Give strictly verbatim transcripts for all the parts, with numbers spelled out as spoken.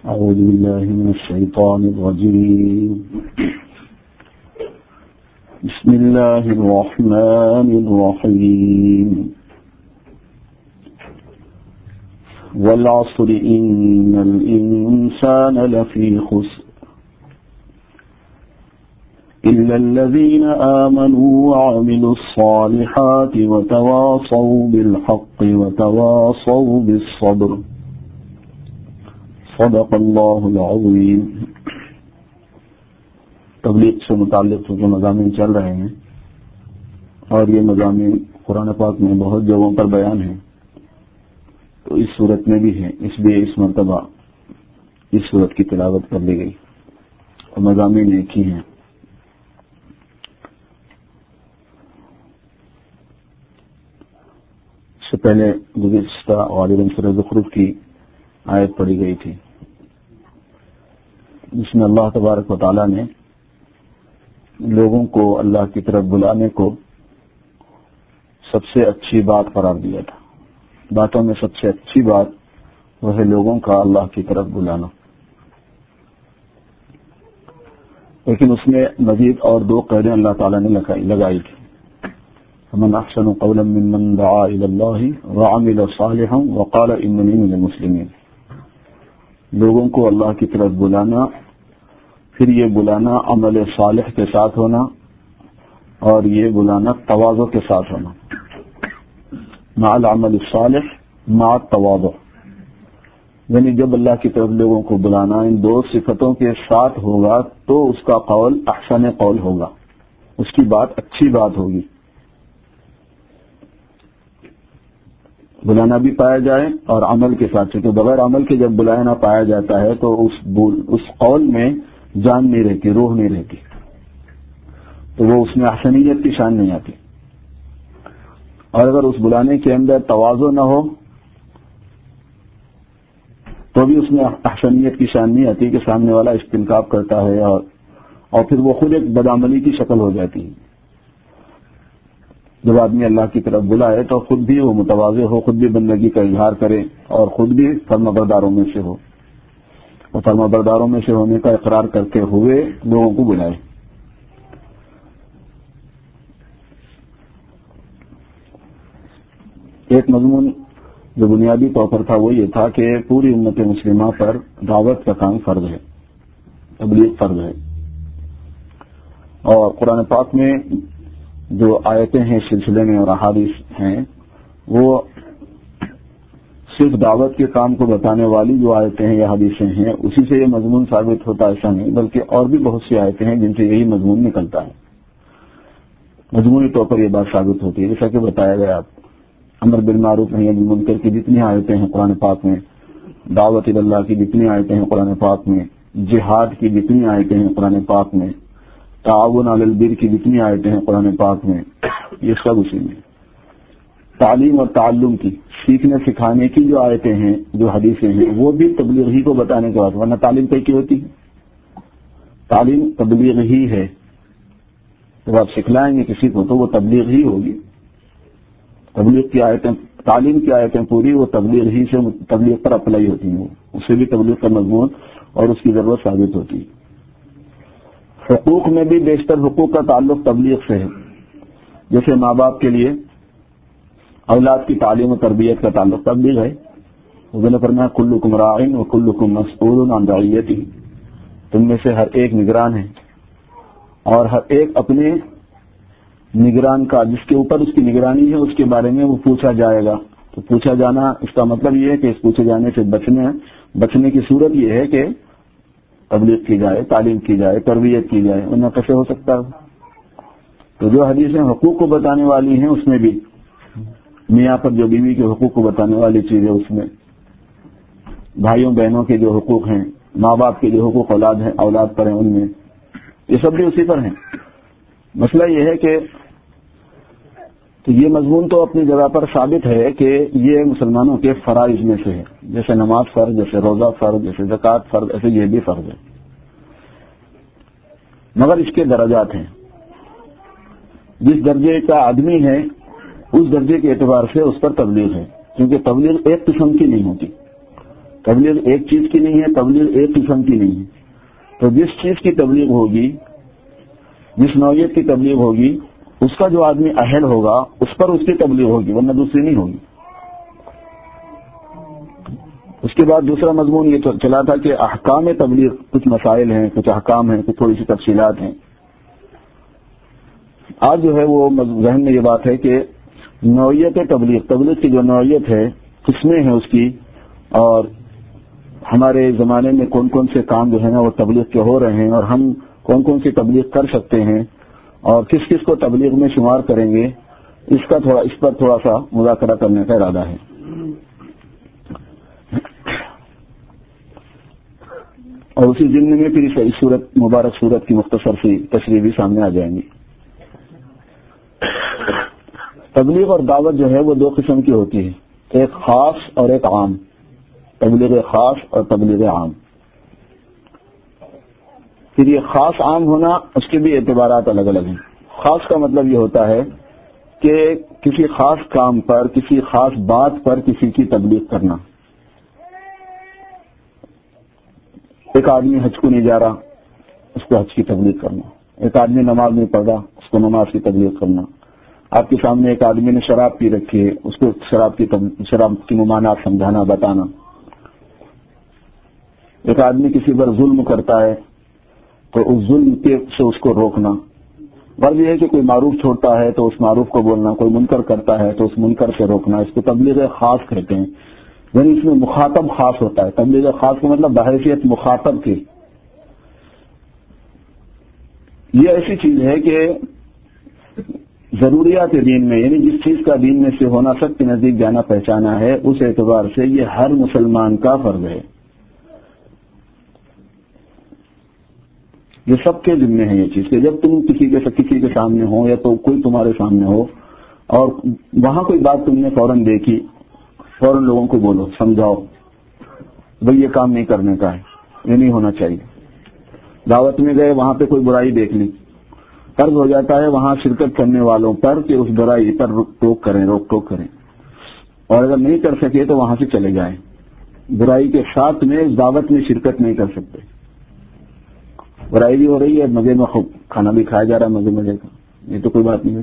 أعوذ بالله من الشيطان الرجيم بسم الله الرحمن الرحيم والعصر إن الإنسان لفي خسر إلا الذين آمنوا وعملوا الصالحات وتواصوا بالحق وتواصوا بالصبر صدق اللہ العظیم۔ تبلیغ سے متعلق جو مضامین چل رہے ہیں اور یہ مضامین قرآن پاک میں بہت جگہوں پر بیان ہیں، تو اس صورت میں بھی ہے، اس لیے اس مرتبہ اس صورت کی تلاوت کر لی گئی اور مضامین ایک ہی ہیں۔ اس سے پہلے گزشتہ غالباً سورہ زخرف کی آیت پڑھی گئی تھی، جس میں اللہ تبارک و تعالیٰ نے لوگوں کو اللہ کی طرف بلانے کو سب سے اچھی بات قرار دیا تھا۔ باتوں میں سب سے اچھی بات وہ ہے لوگوں کا اللہ کی طرف بلانا، لیکن اس میں مزید اور دو قیدیں اللہ تعالیٰ نے لگائی تھی۔ فمن احسن قولا ممن دعا الى الله وعمل صالحا وقال انني من المسلمين۔ لوگوں کو اللہ کی طرف بلانا، پھر یہ بلانا عمل صالح کے ساتھ ہونا، اور یہ بلانا تواضع کے ساتھ ہونا۔ مع العمل الصالح مع التواضع، یعنی جب اللہ کی طرف لوگوں کو بلانا ان دو صفتوں کے ساتھ ہوگا تو اس کا قول احسن قول ہوگا، اس کی بات اچھی بات ہوگی۔ بلانا بھی پایا جائے اور عمل کے ساتھ، کیونکہ بغیر عمل کے جب بلایا نہ پایا جاتا ہے تو اس اس قول میں جان نہیں رہتی، روح نہیں رہتی، تو وہ اس میں احسنیت کی شان نہیں آتی۔ اور اگر اس بلانے کے اندر تواضع نہ ہو تو بھی اس میں احسنیت کی شان نہیں آتی کہ سامنے والا استنکاب کرتا ہے اور اور پھر وہ خود ایک بدعملی کی شکل ہو جاتی ہے۔ جب آدمی اللہ کی طرف بلائے تو خود بھی وہ متواضع ہو، خود بھی بندگی کا اظہار کرے اور خود بھی فرمانبرداروں میں سے ہو، اور فرمانبرداروں میں سے ہونے کا اقرار کرتے ہوئے لوگوں کو بلائے۔ ایک مضمون جو بنیادی طور پر تھا وہ یہ تھا کہ پوری امت مسلمہ پر دعوت کا کام فرض ہے، تبلیغ فرض ہے، اور قرآن پاک میں جو آیتیں ہیں سلسلے میں اور احادیث ہیں وہ صرف دعوت کے کام کو بتانے والی جو آیتیں ہیں یا حدیثیں ہیں اسی سے یہ مضمون ثابت ہوتا ایسا نہیں، بلکہ اور بھی بہت سی آیتیں ہیں جن سے یہی مضمون نکلتا ہے۔ مضمونی طور پر یہ بات ثابت ہوتی ہے، جیسا کہ بتایا گیا، امر بالمعروف نہی عن المنکر کی جتنی آیتیں ہیں قرآن پاک میں، دعوت اللہ کی جتنی آیتیں ہیں قرآن پاک میں، جہاد کی جتنی آیتیں ہیں قرآن پاک میں، تعاون علی البر کی جتنی آیتیں ہیں قرآن پاک میں، یہ سب اسی میں۔ تعلیم اور تعلم کی، سیکھنے سکھانے کی جو آیتیں ہیں، جو حدیثیں ہیں، وہ بھی تبلیغ ہی کو بتانے کے بعد، ورنہ تعلیم کئی کی ہوتی ہے؟ تعلیم تبلیغ ہی ہے۔ جب آپ سکھلائیں گے کسی کو تو وہ تبلیغ ہی ہوگی۔ تبلیغ کی آیتیں، تعلیم کی آیتیں پوری وہ تبلیغ ہی سے تبلیغ پر اپلائی ہوتی ہیں، اس سے بھی تبلیغ کا مضمون اور اس کی ضرورت ثابت ہوتی ہے۔ حقوق میں بھی بیشتر حقوق کا تعلق تبلیغ سے ہے، جیسے ماں باپ کے لیے اولاد کی تعلیم و تربیت کا تعلق تبلیغ ہے۔ حضور نے فرمایا کلکم راع و کلکم مسئول عن رعیتہ، تم میں سے ہر ایک نگران ہے اور ہر ایک اپنے نگران کا، جس کے اوپر اس کی نگرانی ہے، اس کے بارے میں وہ پوچھا جائے گا۔ تو پوچھا جانا اس کا مطلب یہ ہے کہ اس پوچھے جانے سے بچنے بچنے کی صورت یہ ہے کہ تبلیغ کی جائے، تعلیم کی جائے، تربیت کی جائے، ورنہ کیسے ہو سکتا ہے؟ تو جو حدیثیں حقوق کو بتانے والی ہیں اس میں بھی میاں پر جو بیوی کے حقوق کو بتانے والی چیز ہے، اس میں بھائیوں بہنوں کے جو حقوق ہیں، ماں باپ کے جو حقوق اولاد ہیں اولاد پر ہیں، ان میں یہ سب بھی اسی پر ہیں۔ مسئلہ یہ ہے کہ تو یہ مضمون تو اپنی جگہ پر ثابت ہے کہ یہ مسلمانوں کے فرائض میں سے ہے، جیسے نماز فرض، جیسے روزہ فرض، جیسے زکوٰۃ فرض، ایسے یہ بھی فرض ہے، مگر اس کے درجات ہیں۔ جس درجے کا آدمی ہے اس درجے کے اعتبار سے اس پر تبلیغ ہے، کیونکہ تبلیغ ایک قسم کی نہیں ہوتی، تبلیغ ایک چیز کی نہیں ہے، تبلیغ ایک قسم کی نہیں ہے. تو جس چیز کی تبلیغ ہوگی، جس نوعیت کی تبلیغ ہوگی، اس کا جو آدمی اہل ہوگا اس پر اس کی تبلیغ ہوگی، ورنہ دوسری نہیں ہوگی. اس کے بعد دوسرا مضمون یہ چلا تھا کہ احکام تبلیغ، کچھ مسائل ہیں، کچھ احکام ہیں، کچھ تھوڑی سی تفصیلات ہیں. آج جو ہے وہ ذہن میں یہ بات ہے کہ نوعیت تبلیغ، تبلیغ کی جو نوعیت ہے، قسمیں ہیں اس کی، اور ہمارے زمانے میں کون کون سے کام جو ہے نا وہ تبلیغ کے ہو رہے ہیں، اور ہم کون کون سی تبلیغ کر سکتے ہیں، اور کس کس کو تبلیغ میں شمار کریں گے، اس کا تھوڑا اس پر تھوڑا سا مذاکرہ کرنے کا ارادہ ہے. اور اسی ضمن میں پھر اس صورت مبارک صورت کی مختصر سی تشریح بھی سامنے آ جائیں گی. تبلیغ اور دعوت جو ہے وہ دو قسم کی ہوتی ہے، ایک خاص اور ایک عام. تبلیغ خاص اور تبلیغ عام. پھر یہ خاص عام ہونا، اس کے بھی اعتبارات الگ الگ ہیں. خاص کا مطلب یہ ہوتا ہے کہ کسی خاص کام پر، کسی خاص بات پر کسی کی تبلیغ کرنا. ایک آدمی حج کو نہیں جا رہا، اس کو حج کی تبلیغ کرنا. ایک آدمی نماز نہیں پڑھ رہا، اس کو نماز کی تبلیغ کرنا. آپ کے سامنے ایک آدمی نے شراب پی رکھی ہے، اس کو شراب کی شراب کی ممانعت سمجھانا، بتانا. ایک آدمی کسی پر ظلم کرتا ہے تو اس ظلم کے سے اس کو روکنا. غرض یہ ہے کہ کوئی معروف چھوڑتا ہے تو اس معروف کو بولنا، کوئی منکر کرتا ہے تو اس منکر سے روکنا. اس کو تبلیغ خاص کہتے ہیں، یعنی اس میں مخاطب خاص ہوتا ہے. تبلیغ خاص کا مطلب بحیثیت مخاطب کی. یہ ایسی چیز ہے کہ ضروریات دین میں، یعنی جس چیز کا دین میں سے ہونا سب کے نزدیک جانا پہچانا ہے، اس اعتبار سے یہ ہر مسلمان کا فرض ہے. یہ سب کے ذمہ ہے یہ چیز کہ جب تم کسی کے کسی کے سامنے ہو یا تو کوئی تمہارے سامنے ہو اور وہاں کوئی بات تم نے فوراً دیکھی، فوراً لوگوں کو بولو، سمجھاؤ بھئی یہ کام نہیں کرنے کا ہے، یہ نہیں ہونا چاہیے. دعوت میں گئے، وہاں پہ کوئی برائی دیکھ لی، فرض ہو جاتا ہے وہاں شرکت کرنے والوں پر کہ اس برائی پر روک ٹوک کریں روک ٹوک کریں اور اگر نہیں کر سکے تو وہاں سے چلے جائیں. برائی کے ساتھ میں اس دعوت میں شرکت نہیں کر سکتے. برائی بھی ہو رہی ہے، مزے میں خوب کھانا بھی کھایا جا رہا ہے، مزے مزے کا، یہ تو کوئی بات نہیں ہے.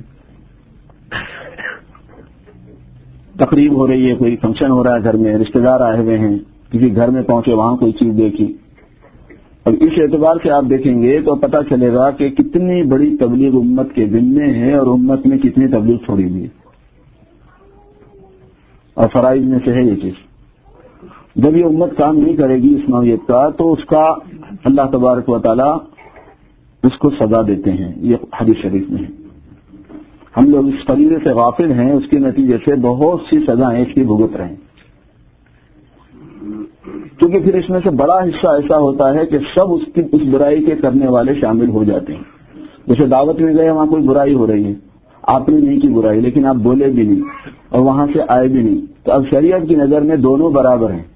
تقریب ہو رہی ہے، کوئی فنکشن ہو رہا ہے گھر میں، رشتہ دار آئے ہوئے ہیں، کسی گھر میں پہنچے، وہاں کوئی چیز دیکھی. اب اس اعتبار سے آپ دیکھیں گے تو پتہ چلے گا کہ کتنی بڑی تبلیغ امت کے ذمے ہے اور امت میں کتنی تبلیغ چھوڑی ہوئی ہے. اور فرائض میں سے ہے یہ چیز. جب یہ امت کام نہیں کرے گی اس نوعیت کا تو اس کا اللہ تبارک و تعالی اس کو سزا دیتے ہیں. یہ حدیث شریف میں ہے. ہم لوگ اس فریضے سے غافل ہیں، اس کے نتیجے سے بہت سی سزائیں اس کی بھگت رہے ہیں. کیونکہ پھر اس میں سے بڑا حصہ ایسا ہوتا ہے کہ سب اس کی اس برائی کے کرنے والے شامل ہو جاتے ہیں. جیسے دعوت میں گئے، وہاں کوئی برائی ہو رہی ہے، آپ نے نہیں کی برائی لیکن آپ بولے بھی نہیں اور وہاں سے آئے بھی نہیں، تو اب شریعت کی نظر میں دونوں برابر ہیں.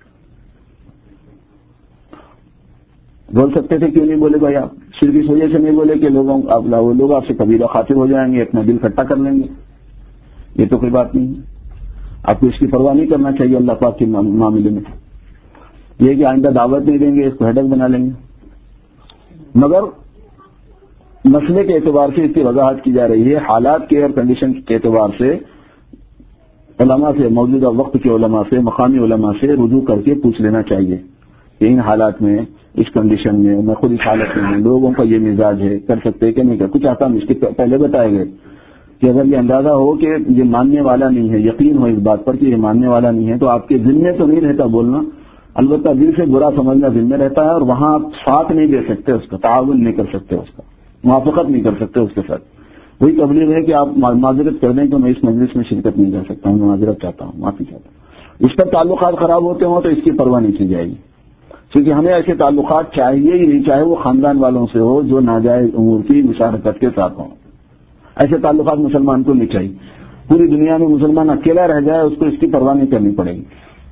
بول سکتے تھے، کیوں نہیں بولے بھائی آپ؟ صرف اس وجہ سے نہیں بولے کہ لوگوں آپ لوگ آپ سے قبیلہ خاطر ہو جائیں گے، اپنا دل کھٹا کر لیں گے. یہ تو کوئی بات نہیں ہے. آپ کو اس کی پرواہ نہیں کرنا چاہیے اللہ پاک کے معاملے میں. یہ کہ آئندہ دعوت نہیں دیں گے، اس کو ہیڈک بنا لیں گے. مگر مسئلے کے اعتبار سے اس کی وضاحت کی جا رہی ہے. حالات کے اور کنڈیشن کے اعتبار سے علماء سے، موجودہ وقت کے علماء سے، مقامی علماء سے رجوع کر کے پوچھ لینا چاہیے کہ ان حالات میں، اس کنڈیشن میں، میں خود اس حالت میں ہوں، لوگوں کا یہ مزاج ہے، کر سکتے کہ نہیں کر. کچھ احکام اس کے پہلے بتائے گئے کہ اگر یہ اندازہ ہو کہ یہ ماننے والا نہیں ہے، یقین ہو اس بات پر کہ یہ ماننے والا نہیں ہے، تو آپ کے ذمے تو نہیں رہتا بولنا، البتہ دل سے برا سمجھنا ذمہ رہتا ہے. اور وہاں آپ ساتھ نہیں دے سکتے، اس کا تعاون نہیں کر سکتے، اس کا موافقت نہیں کر سکتے اس کے ساتھ. وہی تبلیغ ہے کہ آپ معذرت کر دیں کہ میں اس مجلس میں شرکت نہیں کر سکتا ہوں، میں معذرت چاہتا ہوں، معافی چاہتا ہوں. اس پر تعلقات خراب ہوتے ہوں تو اس کی پرواہ نہیں کی جائے گی. کیونکہ ہمیں ایسے تعلقات چاہیے ہی نہیں، چاہے وہ خاندان والوں سے ہو جو ناجائز امور کی مشارکت کے ساتھ ہوں. ایسے تعلقات مسلمان کو نہیں چاہیے. پوری دنیا میں مسلمان اکیلا رہ جائے، اس کو اس کی پرواہ نہیں کرنی پڑے گی.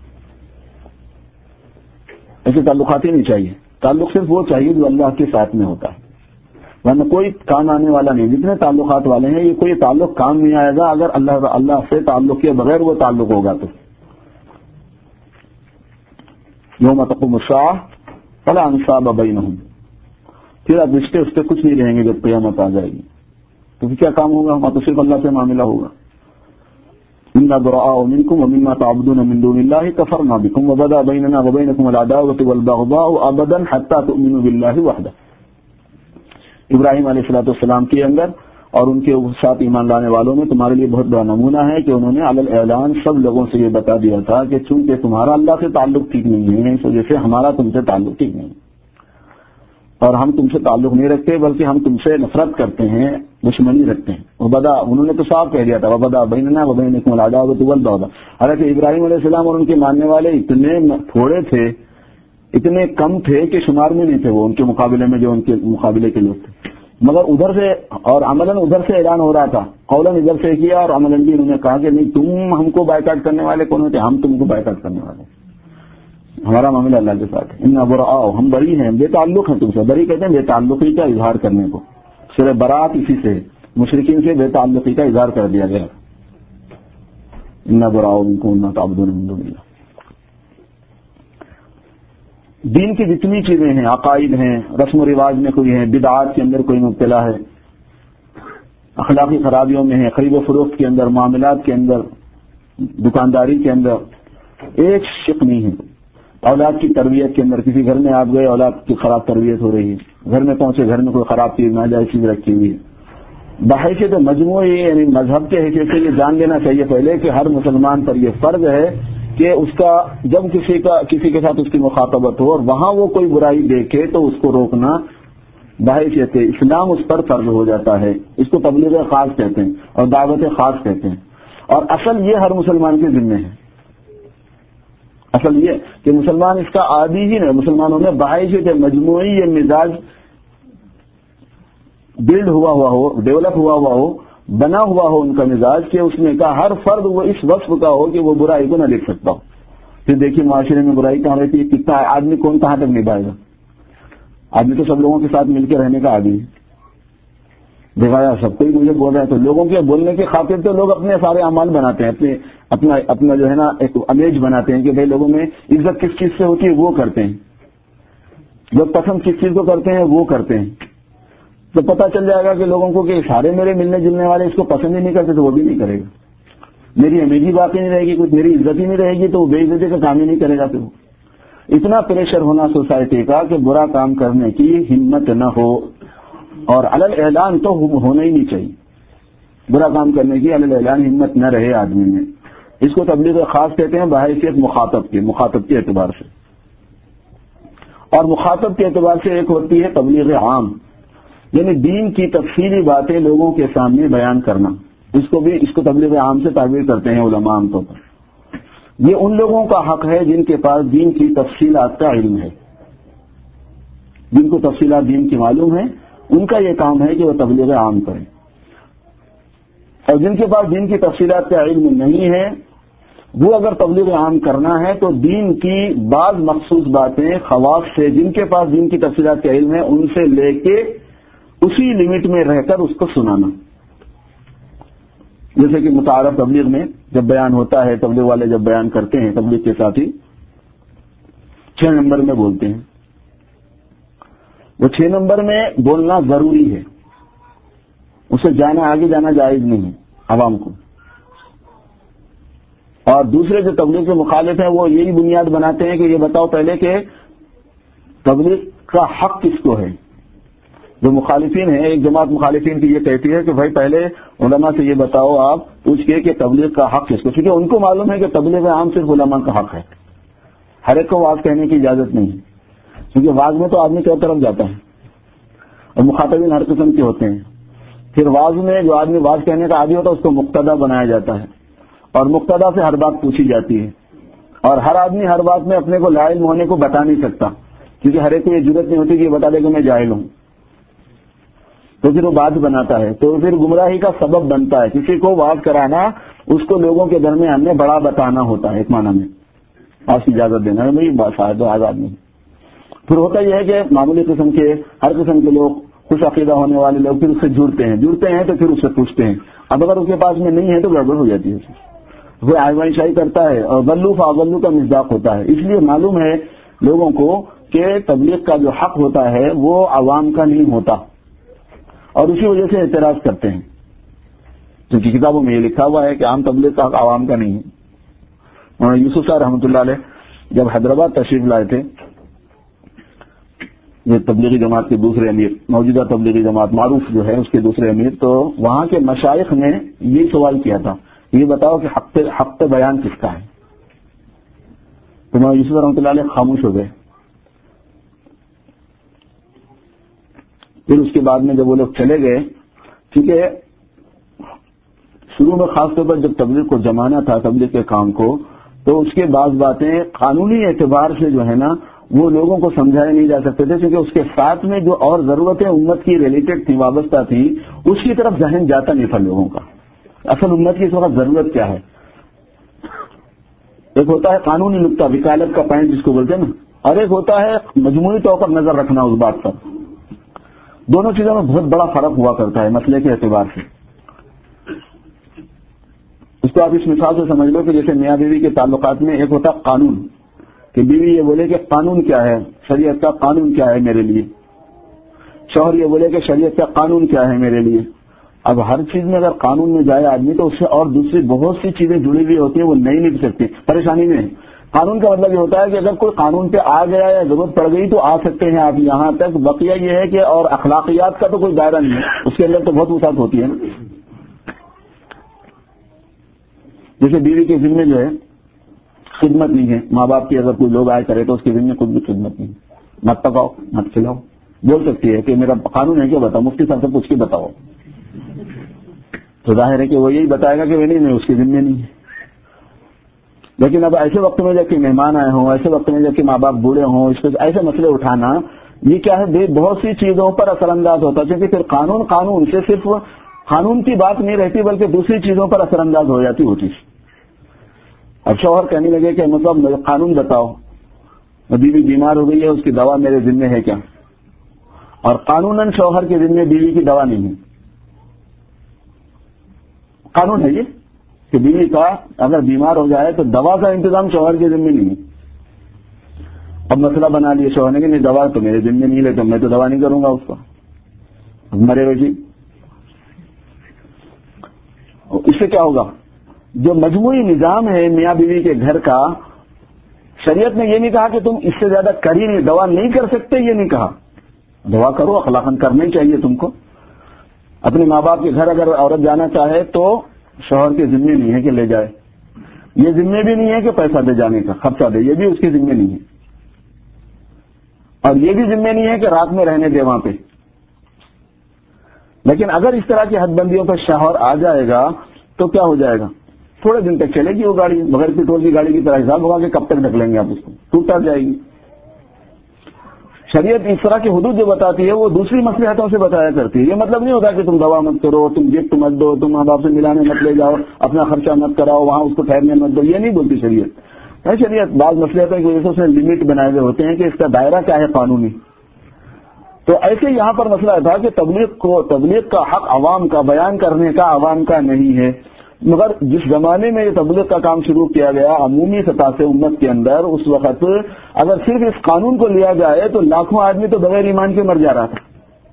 ایسے تعلقات ہی نہیں چاہیے. تعلق صرف وہ چاہیے جو اللہ کے ساتھ میں ہوتا ہے، ورنہ کوئی کام آنے والا نہیں. جتنے تعلقات والے ہیں، یہ کوئی تعلق کام نہیں آئے گا اگر اللہ اللہ سے تعلق کے بغیر وہ تعلق ہوگا تو. یوم تقوم الساعہ فلا انصاب بینہم، پھر اب رشتے اس پہ کچھ نہیں رہیں گے جب قیامت آ جائے گی. تو پھر کیا کام ہوگا؟ ہمارا تو صرف اللہ سے معاملہ ہوگا. انا براء منکم ومما تعبدون من دون اللہ کفرنا بکم وبدا بیننا وبینکم العداوۃ والبغضاء ابدا حتی تؤمنوا باللہ وحدہ. ابراہیم علیہ الصلوۃ والسلام کے اندر اور ان کے ساتھ ایمان لانے والوں میں تمہارے لیے بہت بڑا نمونہ ہے کہ انہوں نے علی الاعلان سب لوگوں سے یہ بتا دیا تھا کہ چونکہ تمہارا اللہ سے تعلق ٹھیک نہیں ہے، اس وجہ سے ہمارا تم سے تعلق ٹھیک نہیں ہے، اور ہم تم سے تعلق نہیں رکھتے بلکہ ہم تم سے نفرت کرتے ہیں، دشمنی رکھتے ہیں. وبدا انہوں نے تو صاف کہہ دیا تھا وبدا بیننا وبینکم العداوۃ والبغضاء. حالانکہ ابراہیم علیہ السلام اور ان کے ماننے والے اتنے تھوڑے تھے، اتنے کم تھے کہ شمار میں نہیں تھے وہ ان کے مقابلے میں جو ان کے مقابلے کے لوگ تھے، مگر ادھر سے اور عملاً ادھر سے اعلان ہو رہا تھا، قولاً ادھر سے کیا اور عملاً بھی انہوں نے کہا کہ نہیں تم ہم کو بائیکاٹ کرنے والے کون ہوتے، ہم تم کو بائیکاٹ کرنے والے، ہمارا معاملہ اللہ کے ساتھ ہے. انا براء، ہم بری ہیں، بے تعلق ہیں تم سے. بری کہتے ہیں بے تعلقی کا اظہار کرنے کو، صرف برات اسی سے مشرکین سے بے تعلقی کا اظہار کر دیا گیا. انا براء منکم ومما تعبدون من دون اللہ. دین کی جتنی چیزیں ہیں، عقائد ہیں، رسم و رواج میں کوئی ہیں، بدعات کے اندر کوئی مبتلا ہے، اخلاقی خرابیوں میں ہے، خرید و فروخت کے اندر، معاملات کے اندر، دکانداری کے اندر ایک شک نہیں ہے. اولاد کی تربیت کے اندر کسی گھر میں آپ گئے، اولاد کی خراب تربیت ہو رہی ہے، گھر میں پہنچے گھر میں کوئی خراب چیز ناجائز چیز رکھی ہوئی ہے. بحیثیت مجموعی یعنی مذہب کے حیثیت سے یہ جان لینا چاہیے پہلے کہ ہر مسلمان پر یہ فرض ہے کہ اس کا جب کسی کا کسی کے ساتھ اس کی مخاطبت ہو اور وہاں وہ کوئی برائی دیکھے تو اس کو روکنا بحیثیت اسلام اس پر فرض ہو جاتا ہے. اس کو تبلیغ خاص کہتے ہیں اور دعوت خاص کہتے ہیں، اور اصل یہ ہر مسلمان کے ذمہ ہے. اصل یہ کہ مسلمان اس کا عادی ہی نہیں، مسلمانوں میں بحیثیت مجموعی یہ مزاج بلڈ ہوا ہوا ہو، ڈیولپ ہوا ہوا ہو، بنا ہوا ہو ان کا مزاج کہ اس میں کا ہر فرد وہ اس وصف کا ہو کہ وہ برائی کو نہ دیکھ سکتا ہو. پھر دیکھیے معاشرے میں برائی کہاں رہتی ہے، کتنا آدمی کون کہاں تک نبھائے گا. آدمی تو سب لوگوں کے ساتھ مل کے رہنے کا عادی ہے. دکھایا سب کوئی مجھے بول رہا ہے تو لوگوں کے بولنے کی خاطر تو لوگ اپنے سارے اعمال بناتے ہیں، اپنے اپنا اپنا جو ہے نا ایک امیج بناتے ہیں کہ بھائی لوگوں میں عزت کس چیز سے ہوتی ہے وہ کرتے ہیں، لوگ پسند کس چیز کو کرتے ہیں وہ کرتے ہیں. تو پتہ چل جائے گا کہ لوگوں کو کہ سارے میرے ملنے جلنے والے اس کو پسند ہی نہیں کرتے تو وہ بھی نہیں کرے گا. میری امیج ہی باقی نہیں رہے گی، کچھ میری عزت ہی نہیں رہے گی تو وہ بے عزتی کا کام ہی نہیں کرے گا. پھر اتنا پریشر ہونا سوسائٹی کا کہ برا کام کرنے کی ہمت نہ ہو، اور علی الاعلان تو ہونا ہی نہیں چاہیے. برا کام کرنے کی علی الاعلان ہمت نہ رہے آدمی میں. اس کو تبلیغ خاص کہتے ہیں بحیثیت مخاطب کے مخاطب کے اعتبار سے. اور مخاطب کے اعتبار سے ایک ہوتی ہے تبلیغ عام، یعنی دین کی تفصیلی باتیں لوگوں کے سامنے بیان کرنا. اس کو بھی اس کو تبلیغ عام سے تعبیر کرتے ہیں علماء عام طور پر. یہ ان لوگوں کا حق ہے جن کے پاس دین کی تفصیلات کا علم ہے، جن کو تفصیلات دین کی معلوم ہے، ان کا یہ کام ہے کہ وہ تبلیغ عام کریں. اور جن کے پاس دین کی تفصیلات کا علم نہیں ہے وہ اگر تبلیغ عام کرنا ہے تو دین کی بعض مخصوص باتیں خواص سے جن کے پاس دین کی تفصیلات کا علم ہے ان سے لے کے اسی لمٹ میں رہ کر اس کو سنانا. جیسے کہ متعارف تبلیغ میں جب بیان ہوتا ہے، تبلیغ والے جب بیان کرتے ہیں تبلیغ کے ساتھی چھ نمبر میں بولتے ہیں. وہ چھ نمبر میں بولنا ضروری ہے، اسے جانا آگے جانا جائز نہیں ہے عوام کو. اور دوسرے جو تبلیغ کے مخالف ہیں وہ یہی بنیاد بناتے ہیں کہ یہ بتاؤ پہلے کہ تبلیغ کا حق کس کو ہے. جو مخالفین ہیں، ایک جماعت مخالفین کی یہ کہتی ہے کہ بھائی پہلے علماء سے یہ بتاؤ آپ پوچھ کے کہ تبلیغ کا حق کس کو، کیونکہ ان کو معلوم ہے کہ تبلیغ عام صرف علماء کا حق ہے، ہر ایک کو واز کہنے کی اجازت نہیں ہے. کیونکہ واز میں تو آدمی کی طرف جاتا ہے اور مخاطبین ہر قسم کے ہوتے ہیں. پھر واز میں جو آدمی واز کہنے کا عادی ہوتا ہے اس کو مقتدا بنایا جاتا ہے، اور مقتدا سے ہر بات پوچھی جاتی ہے. اور ہر آدمی ہر بات میں اپنے کو لا علم ہونے کو بتا نہیں سکتا، کیونکہ ہر ایک کو یہ ضرورت نہیں ہوتی کہ یہ بتا دے کہ میں جاہل ہوں. تو پھر وہ بات بناتا ہے، تو پھر گمراہی کا سبب بنتا ہے. کسی کو واز کرانا اس کو لوگوں کے درمیان میں بڑا بتانا ہوتا ہے، ایک معنی میں آپ کی اجازت دینا ہے بھائی شاید آزاد نہیں. پھر ہوتا یہ ہے کہ معمولی قسم کے ہر قسم کے لوگ خوش عقیدہ ہونے والے لوگ پھر اس سے جڑتے ہیں جڑتے ہیں تو پھر اس سے پوچھتے ہیں. اب اگر اس کے پاس میں نہیں ہے تو گڑبڑ ہو جاتی ہے، وہ آزمائش شاہی کرتا ہے اور غلو فاغلو کا مزاق ہوتا ہے. اس لیے معلوم ہے لوگوں کو کہ تبلیغ کا جو حق ہوتا ہے وہ عوام کا نہیں ہوتا، اور اسی وجہ سے اعتراض کرتے ہیں، کیونکہ کتابوں میں یہ لکھا ہوا ہے کہ عام تبلیغ کا حق عوام کا نہیں ہے۔ مولانا یوسف صاحب رحمۃ اللہ علیہ جب حیدرآباد تشریف لائے تھے، یہ تبلیغی جماعت کے دوسرے امیر، موجودہ تبلیغی جماعت معروف جو ہے اس کے دوسرے امیر، تو وہاں کے مشائخ نے یہ سوال کیا تھا، یہ بتاؤ کہ حق حق بیان کس کا ہے؟ تو مولانا یوسف رحمۃ اللہ علیہ خاموش ہو گئے۔ پھر اس کے بعد میں جب وہ لوگ چلے گئے، کیونکہ شروع میں خاص طور پر جب تبلیغ کو جمانا تھا، تبلیغ کے کام کو، تو اس کے بعض باتیں قانونی اعتبار سے جو ہے نا وہ لوگوں کو سمجھائے نہیں جا سکتے تھے، کیونکہ اس کے ساتھ میں جو اور ضرورتیں امت کی ریلیٹڈ تھی، وابستہ تھی، اس کی طرف ذہن جاتا نہیں تھا لوگوں کا۔ اصل امت کی اس وقت ضرورت کیا ہے؟ ایک ہوتا ہے قانونی نقطہ، وکالت کا پوائنٹ جس کو بولتے ہیں نا، اور ایک ہوتا ہے مجموعی طور پر نظر رکھنا اس بات پر۔ دونوں چیزوں میں بہت بڑا فرق ہوا کرتا ہے مسئلے کے اعتبار سے۔ اس کو آپ اس مثال سے سمجھ لو کہ جیسے میاں بیوی کے تعلقات میں ایک ہوتا قانون، کہ بیوی یہ بولے کہ قانون کیا ہے، شریعت کا قانون کیا ہے میرے لیے، شوہر یہ بولے کہ شریعت کا قانون کیا ہے میرے لیے۔ اب ہر چیز میں اگر قانون میں جائے آدمی تو اس سے اور دوسری بہت سی چیزیں جڑی ہوئی ہوتی ہیں، وہ نہیں نکل سکتی، پریشانی میں ہے۔ قانون کا مطلب یہ ہوتا ہے کہ اگر کوئی قانون پہ آ گیا یا ضرورت پڑ گئی تو آ سکتے ہیں آپ یہاں تک، بقیہ یہ ہے کہ اور اخلاقیات کا تو کوئی دائرہ نہیں ہے، اس کے اندر تو بہت وسعت ہوتی ہے نا۔ جیسے بیوی کے ذمے جو ہے خدمت نہیں ہے، ماں باپ کی اگر کوئی لوگ آئے کرے تو اس کے ذمے خود بھی خدمت نہیں ہے، مت پکاؤ مت کھلاؤ، بول سکتی ہے کہ میرا قانون ہے، کیا بتاؤ، مفتی صاحب سے پوچھ کے بتاؤ، تو ظاہر ہے کہ وہ یہی بتائے گا کہ وہ نہیں نہیں اس کے ذمے نہیں ہے۔ لیکن اب ایسے وقت میں جب کہ مہمان آئے ہوں، ایسے وقت میں جب کہ ماں باپ بوڑھے ہوں، اس پہ ایسے مسئلے اٹھانا یہ کیا ہے، بہت سی چیزوں پر اثر انداز ہوتا ہے، کیونکہ پھر قانون قانون سے صرف قانون کی بات نہیں رہتی بلکہ دوسری چیزوں پر اثر انداز ہو جاتی ہوتی۔ اب شوہر کہنے لگے کہ مطلب قانون بتاؤ، بیوی بیمار ہو گئی ہے، اس کی دوا میرے ذمے ہے کیا؟ اور قانوناً شوہر کے ذمے بیوی کی دوا نہیں ہے، قانون ہے یہ کہ بیوی کا اگر بیمار ہو جائے تو دوا کا انتظام شوہر کے ذمے نہیں ہے۔ اب مسئلہ بنا لیا شوہر نے کہ نہیں دوا تو میرے ذمے نہیں لے، تو میں تو دوا نہیں کروں گا اس کو، مرے ہوئے جی۔ اس سے کیا ہوگا؟ جو مجموعی نظام ہے میاں بیوی کے گھر کا، شریعت نے یہ نہیں کہا کہ تم اس سے زیادہ کر ہی نہیں، دوا نہیں کر سکتے، یہ نہیں کہا، دوا کرو، اخلاقاً کرنا ہی چاہیے تم کو۔ اپنے ماں باپ کے گھر اگر عورت جانا چاہے تو شوہر کے ذمے نہیں ہے کہ لے جائے، یہ ذمے بھی نہیں ہے کہ پیسہ دے جانے کا، خرچہ دے، یہ بھی اس کے ذمے نہیں ہے، اور یہ بھی ذمے نہیں ہے کہ رات میں رہنے دے وہاں پہ۔ لیکن اگر اس طرح کی حد بندیوں پر شوہر آ جائے گا تو کیا ہو جائے گا؟ تھوڑے دن تک چلے گی وہ گاڑی، بغیر پیٹرول کی گاڑی کی طرح حساب ہوگا کہ کب تک ڈھک لیں گے آپ اس کو، ٹوٹا جائے گی۔ شریعت اس طرح کی حدود جو بتاتی ہے وہ دوسری مصلحتوں سے بتایا کرتی ہے۔ یہ مطلب نہیں ہوتا کہ تم دوا مت کرو، تم گفٹ مت دو، تم ماں باپ سے ملانے مت لے جاؤ، اپنا خرچہ مت کراؤ، وہاں اس کو ٹھہرنے مت دو، یہ نہیں بولتی شریعت۔ ہے شریعت بعض مصلحتوں کی وجہ سے اس نے لمٹ بنائے ہوئے ہوتے ہیں کہ اس کا دائرہ کیا ہے قانونی۔ تو ایسے یہاں پر مسئلہ تھا کہ تبلیغ کو تبلیغ کا حق عوام کا بیان کرنے کا عوام کا نہیں ہے، مگر جس زمانے میں یہ تبلیغ کا کام شروع کیا گیا عمومی سطح سے امت کے اندر، اس وقت اگر صرف اس قانون کو لیا جائے تو لاکھوں آدمی تو بغیر ایمان کے مر جا رہا تھا،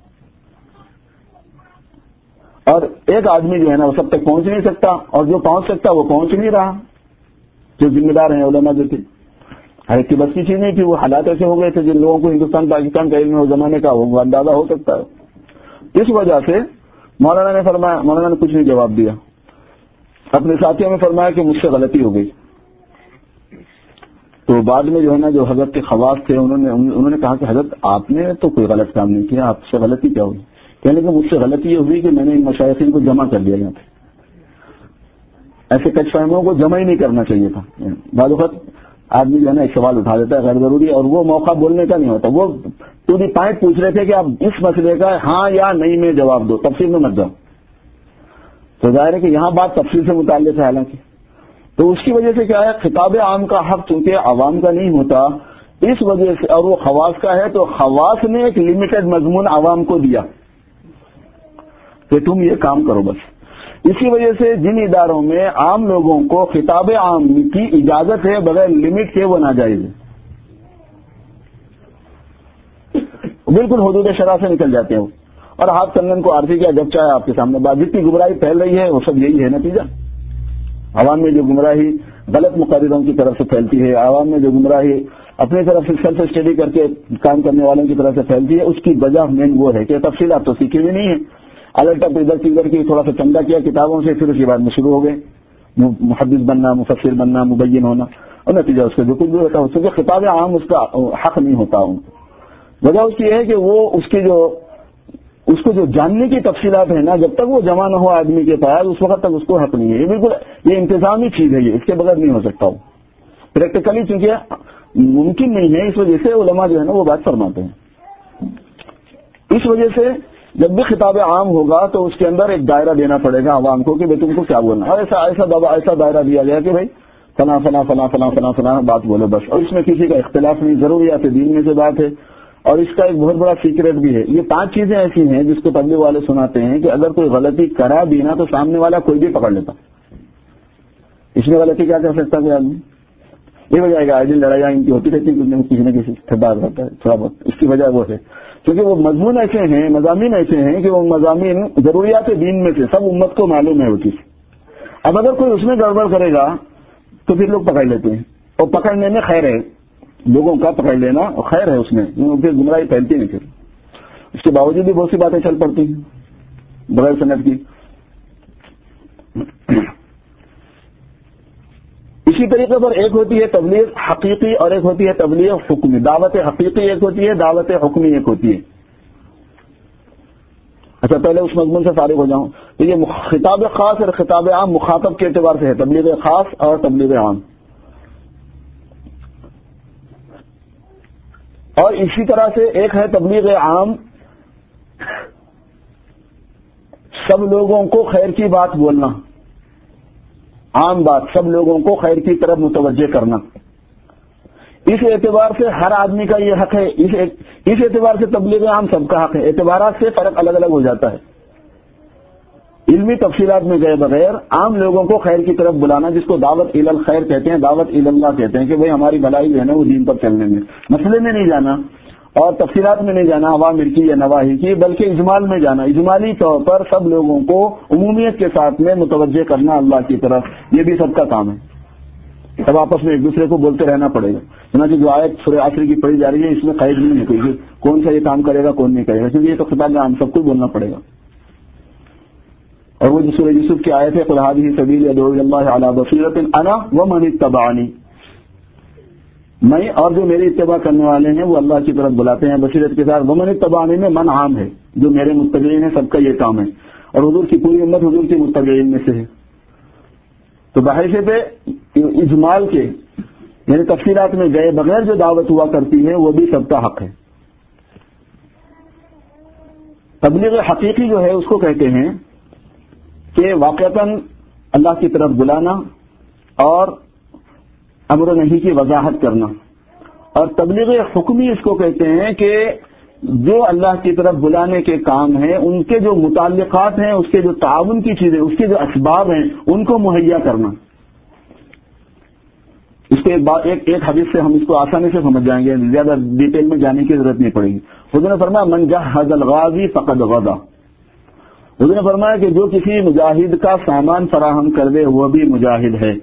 اور ایک آدمی جو ہے نا وہ سب تک پہنچ نہیں سکتا، اور جو پہنچ سکتا وہ پہنچ نہیں رہا۔ جو ذمہ دار ہیں علماء جو تھے، ہر ایک کی بس کی چیز نہیں تھی، وہ حالات ایسے ہو گئے تھے جن لوگوں کو ہندوستان پاکستان کا علم اس زمانے کا وہ اندازہ ہو سکتا ہے۔ اس وجہ سے مولانا نے فرمایا، مولانا نے کچھ نہیں جواب دیا، اپنے ساتھیوں میں فرمایا کہ مجھ سے غلطی ہو گئی۔ تو بعد میں جو ہے نا جو حضرت کے خواص تھے انہوں نے انہوں نے کہا کہ حضرت آپ نے تو کوئی غلط کام نہیں کیا، آپ سے غلطی کیا ہوئی؟ کہنے کہ مجھ سے غلطی یہ ہوئی کہ میں نے ان مشائخین کو جمع کر لیا یہاں پہ، ایسے کچھ فہموں کو جمع ہی نہیں کرنا چاہیے تھا۔ بعض وقت آدمی جو ہے نا ایک سوال اٹھا دیتا ہے غیر ضروری، اور وہ موقع بولنے کا نہیں ہوتا، وہ ٹو دی پوائنٹ پوچھ رہے تھے کہ آپ اس مسئلے کا ہاں یا نہیں میں جواب دو، تفصیل میں مت جاؤ۔ تو ظاہر ہے کہ یہاں بات تفصیل سے متعلق ہے، حالانکہ تو اس کی وجہ سے کیا ہے، خطاب عام کا حق چونکہ عوام کا نہیں ہوتا اس وجہ سے، اور وہ خواص کا ہے تو خواص نے ایک لمیٹڈ مضمون عوام کو دیا کہ تم یہ کام کرو بس۔ اسی وجہ سے جن اداروں میں عام لوگوں کو خطاب عام کی اجازت ہے بغیر لمٹ کے وہ ناجائز ہے، بالکل حدود شرع سے نکل جاتے ہیں وہ، اور ہاتھ کنگن کو عارضی کیا جب چاہے آپ کے سامنے بات. جتنی گمراہی پھیل رہی ہے وہ سب یہی ہے نتیجہ. عوام میں جو گمراہی غلط مقرروں کی طرف سے پھیلتی ہے، عوام میں جو گمراہی اپنی طرف سے سیلف اسٹڈی کر کے کام کرنے والوں کی طرف سے پھیلتی ہے، اس کی وجہ مین وہ ہے کہ تفصیلات تو سیکھی بھی نہیں ہے. الٹ اپ ادھر ادھر کی تھوڑا سا چندہ کیا کتابوں سے، پھر اس کے بعد میں شروع ہو گئے محدث بننا، مفسر بننا، مبین ہونا، اور نتیجہ اس کا جو کچھ بھی ہوتا ہے اس کے خطاب عام اس کا حق نہیں ہوتا. ان وجہ اس کی ہے کہ وہ اس کی جو اس کو جو جاننے کی تفصیلات ہیں نا، جب تک وہ جمع نہ ہو آدمی کے پاس اس وقت تک اس کو حق نہیں ہے. یہ بالکل یہ انتظامی چیز ہے، یہ اس کے بغیر نہیں ہو سکتا. وہ پریکٹیکلی چونکہ ممکن نہیں ہے، اس وجہ سے علماء جو ہے نا وہ بات فرماتے ہیں. اس وجہ سے جب بھی خطاب عام ہوگا تو اس کے اندر ایک دائرہ دینا پڑے گا عوام کو کہ بھائی تم کو کیا بولنا ہے. ایسا ایسا ایسا دائرہ دیا گیا کہ بھائی فلاں فلاں فلاں فلاں فلاں فلاں بات بولو بس، اور اس میں کسی کا اختلاف نہیں. ضروریات دین میں سے بات ہے، اور اس کا ایک بہت بڑا سیکریٹ بھی ہے. یہ پانچ چیزیں ایسی ہیں جس کو تبلیغ والے سناتے ہیں کہ اگر کوئی غلطی کرا بھی نا تو سامنے والا کوئی بھی پکڑ لیتا. اس میں غلطی کیا کر سکتا کوئی آدمی؟ یہ وجہ ہے کہ آج دن لڑائیاں ان کی ہوتی رہتی ہیں، کسی نہ کسی ٹھڈا رہتا ہے تھوڑا بہت. اس کی وجہ وہ ہے کیونکہ وہ مضمون ایسے ہیں، مضامین ایسے ہیں کہ وہ مضامین ضروریات دین میں سے سب امت کو معلوم ہے وہ چیز. اب اگر کوئی اس میں گڑبڑ کرے گا تو پھر لوگ پکڑ لیتے ہیں، اور پکڑنے میں خیر ہے، لوگوں کا پکڑ لینا اور خیر ہے اس میں، پھر گمراہی پھیلتی نہیں. پھر اس کے باوجود بھی بہت سی باتیں چل پڑتی ہیں بغیر سند کی. اسی طریقے پر ایک ہوتی ہے تبلیغ حقیقی اور ایک ہوتی ہے تبلیغ حکمی. دعوت حقیقی ایک ہوتی ہے، دعوت حکمی ایک ہوتی ہے. اچھا پہلے اس مضمون سے فارغ ہو جاؤں تو یہ خطاب خاص اور خطاب عام مخاطب کے اعتبار سے ہے، تبلیغ خاص اور تبلیغ عام. اور اسی طرح سے ایک ہے تبلیغ عام، سب لوگوں کو خیر کی بات بولنا، عام بات، سب لوگوں کو خیر کی طرف متوجہ کرنا. اس اعتبار سے ہر آدمی کا یہ حق ہے، اس اس اعتبار سے تبلیغ عام سب کا حق ہے. اعتبارات سے فرق الگ الگ ہو جاتا ہے. علمی تفصیلات میں گئے بغیر عام لوگوں کو خیر کی طرف بلانا، جس کو دعوت الی الخیر کہتے ہیں، دعوت الی اللہ کہتے ہیں، کہ بھئی ہماری بھلائی جو ہے نا وہ دین پر چلنے میں، مسئلے میں نہیں جانا اور تفصیلات میں نہیں جانا عوامر کی یا نواہی کی، بلکہ اجمال میں جانا، اجمالی طور پر سب لوگوں کو عمومیت کے ساتھ میں متوجہ کرنا اللہ کی طرف. یہ بھی سب کا کام ہے. سب آپس میں ایک دوسرے کو بولتے رہنا پڑے گا. چنانچہ جو آیت سورہ عصر کی پڑھی جا رہی ہے اس میں قید نہیں ہے کوئی کہ کون سا یہ کام کرے گا کون نہیں کرے گا، کیونکہ یہ تو خطاب عام سب کو بولنا پڑے گا. اور وہ جو سورہ یوسف کی آیت ہے قل ھذہ سبیلی ادعو الی اللہ علی بصیرۃ انا ومن اتبعنی، میں اور جو میری اتباع کرنے والے ہیں وہ اللہ کی طرف بلاتے ہیں بصیرت کے ساتھ. ومن اتبعنی میں من عام ہے، جو میرے متبعین ہیں سب کا یہ کام ہے، اور حضور کی پوری امت حضور کے متبعین میں سے ہے. تو بحیثیت اجمال کے یعنی تفصیلات میں گئے بغیر جو دعوت ہوا کرتی ہے وہ بھی سب کا حق ہے. تبلیغ حقیقی جو ہے اس کو کہتے ہیں کہ واقعتاً اللہ کی طرف بلانا اور امر و نہی کی وضاحت کرنا. اور تبلیغ حکمی اس کو کہتے ہیں کہ جو اللہ کی طرف بلانے کے کام ہیں ان کے جو متعلقات ہیں، اس کے جو تعاون کی چیزیں، اس کے جو اسباب ہیں ان کو مہیا کرنا. اس کے بعد ایک ایک حدیث سے ہم اس کو آسانی سے سمجھ جائیں گے، زیادہ ڈیٹیل میں جانے کی ضرورت نہیں پڑے گی. حضور نے فرمایا من جہز الغازی فقد غزا. حضور نے فرمایا کہ جو کسی مجاہد کا سامان فراہم کر دے وہ بھی مجاہد ہے.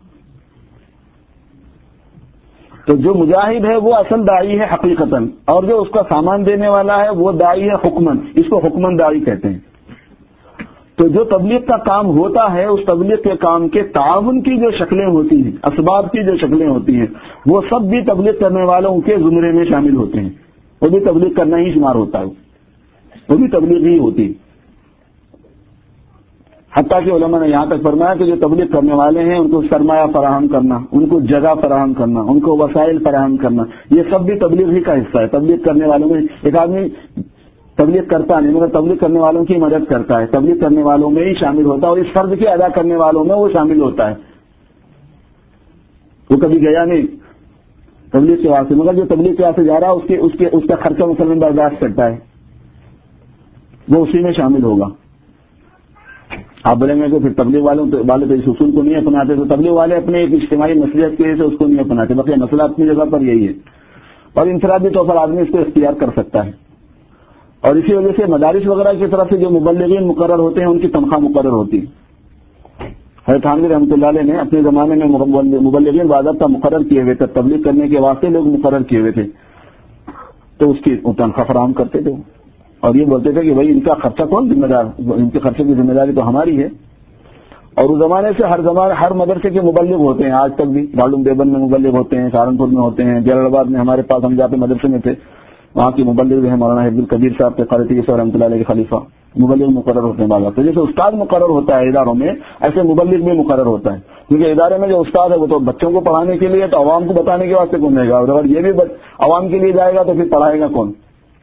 تو جو مجاہد ہے وہ اصل داعی ہے حقیقتاً، اور جو اس کا سامان دینے والا ہے وہ داعی ہے حکمن. اس کو حکمن داعی کہتے ہیں. تو جو تبلیغ کا کام ہوتا ہے اس تبلیغ کے کام کے تعاون کی جو شکلیں ہوتی ہیں، اسباب کی جو شکلیں ہوتی ہیں، وہ سب بھی تبلیغ کرنے والوں کے زمرے میں شامل ہوتے ہیں. وہ بھی تبلیغ کرنا ہی شمار ہوتا ہے، وہ بھی تبلیغ ہی ہوتی ہے. حتیٰ کہ علماء نے یہاں تک فرمایا کہ جو تبلیغ کرنے والے ہیں ان کو سرمایہ فراہم کرنا، ان کو جگہ فراہم کرنا، ان کو وسائل فراہم کرنا، یہ سب بھی تبلیغ ہی کا حصہ ہے. تبلیغ کرنے والوں میں ایک آدمی تبلیغ کرتا نہیں مگر تبلیغ کرنے والوں کی مدد کرتا ہے، تبلیغ کرنے والوں میں ہی شامل ہوتا ہے، اور اس فرض کے ادا کرنے والوں میں وہ شامل ہوتا ہے. وہ کبھی گیا نہیں تبلیغ کے واسطے، مگر جو تبلیغ کے واسطے جا رہا ہے اس کے اس کے اس کا خرچہ مسلم برداشت کرتا ہے، وہ اسی میں شامل ہوگا. آپ بولیں گے کہ پھر تبلیغ والوں والے تو اس اصول کو نہیں اپناتے، تو تبلیغ والے اپنے ایک اجتماعی مصلحت کی وجہ سے اس کو نہیں اپناتے، باقی مسئلہ اپنی جگہ پر یہی ہے. اور انفرادی طور پر آدمی اس کو اختیار کر سکتا ہے. اور اسی وجہ سے مدارس وغیرہ کی طرف سے جو مبلغین مقرر ہوتے ہیں ان کی تنخواہ مقرر ہوتی ہے۔ حضرت تھانوی رحمۃ اللہ علیہ نے اپنے زمانے میں مبلغین باضابطہ مقرر کیے ہوئے تھے، تبلیغ کرنے کے واسطے لوگ مقرر کیے ہوئے تھے، تو اس کی تنخواہ فراہم کرتے تھے اور یہ بولتے تھے کہ بھائی ان کا خرچہ کون ذمہ دار، ان کے خرچے کی ذمہ داری تو ہماری ہے۔ اور اس زمانے سے ہر زمانے ہر مدرسے کے مبلغ ہوتے ہیں، آج تک بھی دارالعلوم دیوبند میں مبلغ ہوتے ہیں، سہارنپور میں ہوتے ہیں، جلال آباد میں ہمارے پاس ہم جہاں پہ مدرسے میں تھے وہاں کی مبلغ جو ہے مولانا حفظ القدیر صاحب کے قاری رحمۃ اللہ علیہ کے خلیفہ مبلغ مقرر ہوتے ہیں باقاعدہ۔ جیسے استاد مقرر ہوتا ہے اداروں میں، ایسے مبلغ بھی مقرر ہوتا ہے، کیونکہ ادارے میں جو استاد ہے وہ تو بچوں کو پڑھانے کے لیے، تو عوام کو بتانے کے واسطے کون رہے گا، اور اگر یہ بھی عوام کے لیے جائے گا تو پھر پڑھائے گا کون؟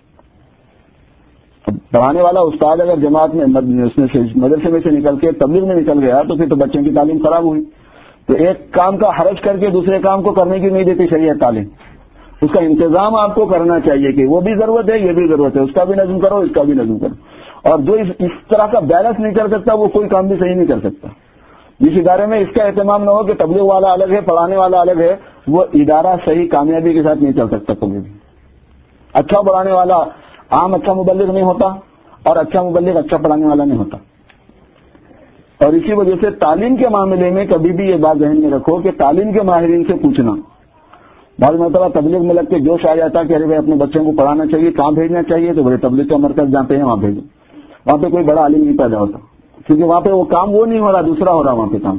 پڑھانے والا استاد اگر جماعت میں مدرسے میں سے نکل کے تبلیغ میں نکل گیا تو پھر تو بچوں کی تعلیم خراب ہوئی۔ تو ایک کام کا حرج کر کے دوسرے کام کو کرنے کی نہیں دیتی شریعت تعلیم، اس کا انتظام آپ کو کرنا چاہیے کہ وہ بھی ضرورت ہے، یہ بھی ضرورت ہے، اس کا بھی نظم کرو، اس کا بھی نظم کرو، اور جو اس طرح کا بیلنس نہیں کر سکتا وہ کوئی کام بھی صحیح نہیں کر سکتا۔ جس ادارے میں اس کا اہتمام نہ ہو کہ تبلیغ والا الگ ہے پڑھانے والا الگ ہے، وہ ادارہ صحیح کامیابی کے ساتھ نہیں چل سکتا کبھی بھی۔ اچھا پڑھانے والا عام اچھا مبلغ نہیں ہوتا اور اچھا مبلغ اچھا پڑھانے والا نہیں ہوتا۔ اور اسی وجہ سے تعلیم کے معاملے میں کبھی بھی یہ بات ذہن میں رکھو کہ تعلیم کے ماہرین سے پوچھنا۔ بعض مرتبہ تبلیغ میں لگ کے جوش آ جاتا کہ ارے بھائی اپنے بچوں کو پڑھانا چاہیے، کہاں بھیجنا چاہیے، تو بڑے تبلیغ کا مرکز جاتے ہیں وہاں بھیجو، وہاں پہ کوئی بڑا عالم نہیں پیدا ہوتا، کیونکہ وہاں پہ وہ کام وہ نہیں ہو رہا، دوسرا ہو رہا وہاں پہ کام۔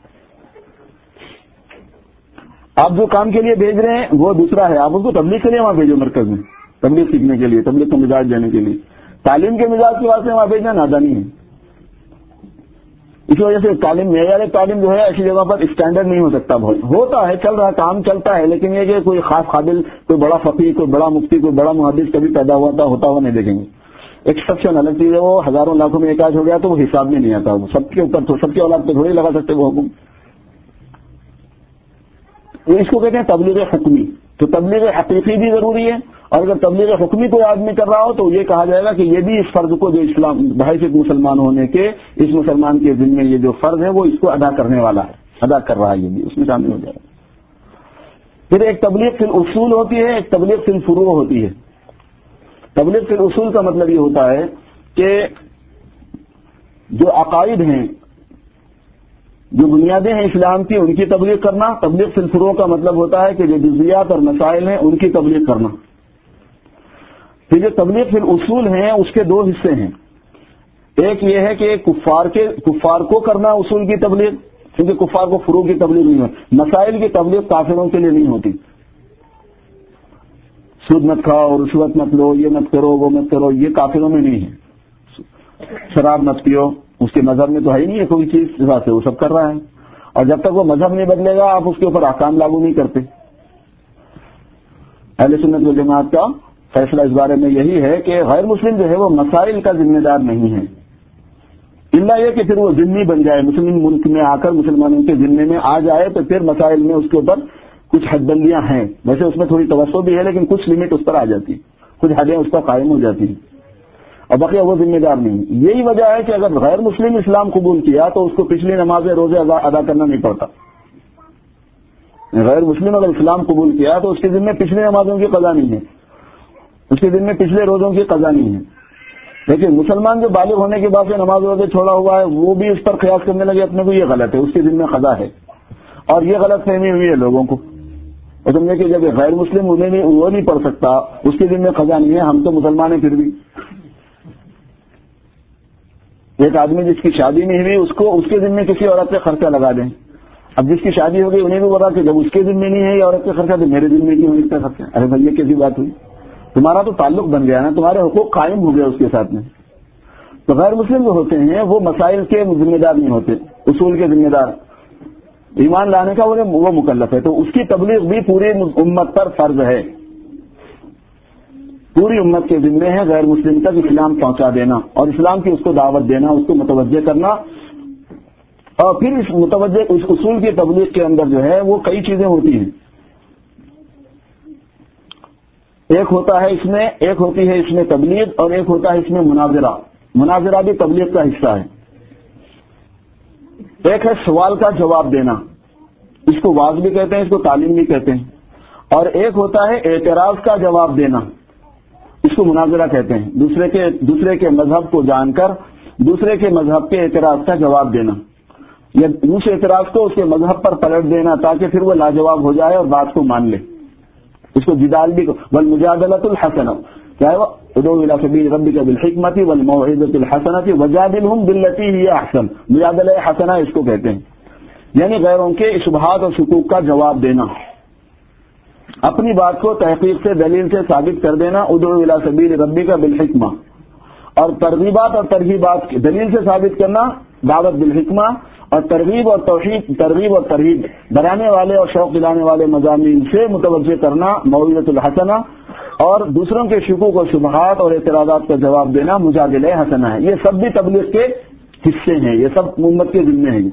آپ جو کام کے لیے بھیج رہے ہیں وہ دوسرا ہے، آپ اس کو تبلیغ کے لیے وہاں بھیجو مرکز میں، تبلیغ سیکھنے کے لیے، تبلیغ کا مزاج دینے کے لیے۔ تعلیم کے مزاج کے واسطے وہاں بھیجنا نادانی ہے۔ اس وجہ سے تعلیم معیار تعلیم جو ہے ایسی جگہ پر اسٹینڈرڈ نہیں ہو سکتا، بہت ہوتا ہے، چل رہا کام چلتا ہے، لیکن یہ کہ کوئی خاص قابل، کوئی بڑا فقیہ، کوئی بڑا مفتی، کوئی بڑا محدث کبھی پیدا ہوا تھا ہوتا ہوا نہیں دیکھیں گے۔ ایکسپشن الگ چیز ہے، وہ ہزاروں لاکھوں میں ایک آج ہو گیا تو وہ حساب میں نہیں آتا، وہ سب کے اوپر تو سب کی اولاد پہ تھوڑی لگا سکتے وہ حکم۔ اس کو کہتے ہیں تبلیغ حکمی۔ تو تبلیغ حقیقی بھی ضروری ہے، اور اگر تبلیغ حکمی کوئی آدمی کر رہا ہو تو یہ کہا جائے گا کہ یہ بھی اس فرض کو جو اسلام بحیثیت مسلمان ہونے کے، اس مسلمان کے ذمہ یہ جو فرض ہے وہ اس کو ادا کرنے والا ہے، ادا کر رہا ہے، یہ بھی اس میں شامل ہو جائے گا۔ پھر ایک تبلیغ فی الاصول ہوتی ہے، ایک تبلیغ فی الفروع ہوتی ہے۔ تبلیغ فی الاصول کا مطلب یہ ہوتا ہے کہ جو عقائد ہیں، جو بنیادیں ہیں اسلام کی، ان کی تبلیغ کرنا۔ تبلیغ فی الفروع کا مطلب ہوتا ہے کہ جو جزیات اور مسائل ہیں ان کی تبلیغ کرنا۔ پھر جو تبلیغ فی الاصول ہیں اس کے دو حصے ہیں، ایک یہ ہے کہ کفار کے کفار کو کرنا اصول کی تبلیغ، کیونکہ کفار کو فروع کی تبلیغ نہیں ہوتی، مسائل کی تبلیغ کافروں کے لیے نہیں ہوتی۔ سود مت کھاؤ، رشوت مت لو، یہ مت کرو، وہ مت کرو، یہ کافروں میں نہیں ہے۔ شراب مت پیو، اس کے مذہب میں تو ہے ہی نہیں ہے کوئی چیز، اس سے وہ سب کر رہا ہے، اور جب تک وہ مذہب نہیں بدلے گا آپ اس کے اوپر احکام لاگو نہیں کرتے۔ اہل سنت والجماعت کا فیصلہ اس بارے میں یہی ہے کہ غیر مسلم جو ہے وہ مسائل کا ذمہ دار نہیں ہے، الا یہ کہ پھر وہ ذمہ بن جائے، مسلم ملک میں آ کر مسلمانوں کے ذمے میں آ جائے تو پھر مسائل میں اس کے اوپر کچھ حد بندیاں ہیں، ویسے اس میں تھوڑی توسع بھی ہے لیکن کچھ لمٹ اس پر آ جاتی، کچھ حدیں اس پر قائم ہو جاتی ہیں، اور بقیہ وہ ذمہ دار نہیں۔ یہی وجہ ہے کہ اگر غیر مسلم اسلام قبول کیا تو اس کو پچھلی نمازیں روزے ادا کرنا نہیں پڑتا۔ غیر مسلم اگر اسلام قبول کیا تو اس کے ذمہ پچھلی نمازوں کی قضا نہیں ہے، اس کے ذمہ پچھلے روزوں کی قضا نہیں ہے۔ لیکن مسلمان جو بالغ ہونے کے بعد سے نماز روزے چھوڑا ہوا ہے وہ بھی اس پر قیاس کرنے لگے اپنے کو، یہ غلط ہے، اس کے ذمہ قضا ہے، اور یہ غلط فہمی ہوئی ہے لوگوں کو، اور سمجھے کہ جب غیر مسلم انہیں نہیں وہ نہیں پڑھ سکتا، اس کے ذمہ قضا نہیں ہے، ہم تو مسلمان ہیں پھر بھی۔ ایک آدمی جس کی شادی نہیں ہوئی اس کو اس کے ذمہ کسی عورت پہ خرچہ لگا دیں، اب جس کی شادی ہو گئی انہیں بھی بولا کہ جب اس کے ذمہ نہیں ہے یہ عورت پہ خرچہ تو میرے ذمہ کیوں اس پہ خرچہ؟ ارے بھائی یہ کیسی بات ہوئی؟ تمہارا تو تعلق بن گیا نا، تمہارے حقوق قائم ہو گیا اس کے ساتھ میں۔ تو غیر مسلم جو ہوتے ہیں وہ مسائل کے ذمہ دار نہیں ہوتے، اصول کے ذمہ دار، ایمان لانے کا وہ مکلف ہے، تو اس کی تبلیغ بھی پوری امت پر فرض ہے، پوری امت کے ذمہ ہے غیر مسلم تک اسلام پہنچا دینا اور اسلام کی اس کو دعوت دینا، اس کو متوجہ کرنا، اور پھر اس متوجہ اس اصول کی تبلیغ کے اندر جو ہے وہ کئی چیزیں ہوتی ہیں، ایک ہوتا ہے اس میں ایک ہوتی ہے اس میں تبلیغ، اور ایک ہوتا ہے اس میں مناظرہ۔ مناظرہ بھی تبلیغ کا حصہ ہے۔ ایک ہے سوال کا جواب دینا، اس کو واعظ بھی کہتے ہیں، اس کو تعلیم بھی کہتے ہیں، اور ایک ہوتا ہے اعتراض کا جواب دینا، اس کو مناظرہ کہتے ہیں، دوسرے کے دوسرے کے مذہب کو جان کر دوسرے کے مذہب کے اعتراض کا جواب دینا، یا اس اعتراض کو اس کے مذہب پر پلٹ دینا تاکہ پھر وہ لاجواب ہو جائے اور بات کو مان لے. اس کو جدال بھی والمجادلۃ الحسنہ، کیا ہے وہ ادعو الی سبیل ربک بالحکمۃ والموعظۃ الحسنۃ وجادلھم باللتی ہی احسن. مجادلہ حسنہ اس کو کہتے ہیں، یعنی غیروں کے شبہات اور شکوک کا جواب دینا، اپنی بات کو تحقیق سے دلیل سے ثابت کر دینا. ادعو الی سبیل ربک بالحکمہ، اور ترغیبات اور ترغیبات دلیل سے ثابت کرنا دعوت بالحکمہ، اور ترغیب اور توحید ترغیب اور ترغیب ڈرانے والے اور شوق دلانے والے مضامین سے متوجہ کرنا موعظۃ الحسنہ، اور دوسروں کے شکوک و شبہات اور اعتراضات کا جواب دینا مجادلہ حسنہ ہے. یہ سب بھی تبلیغ کے حصے ہیں، یہ سب امت کے ذمے ہیں.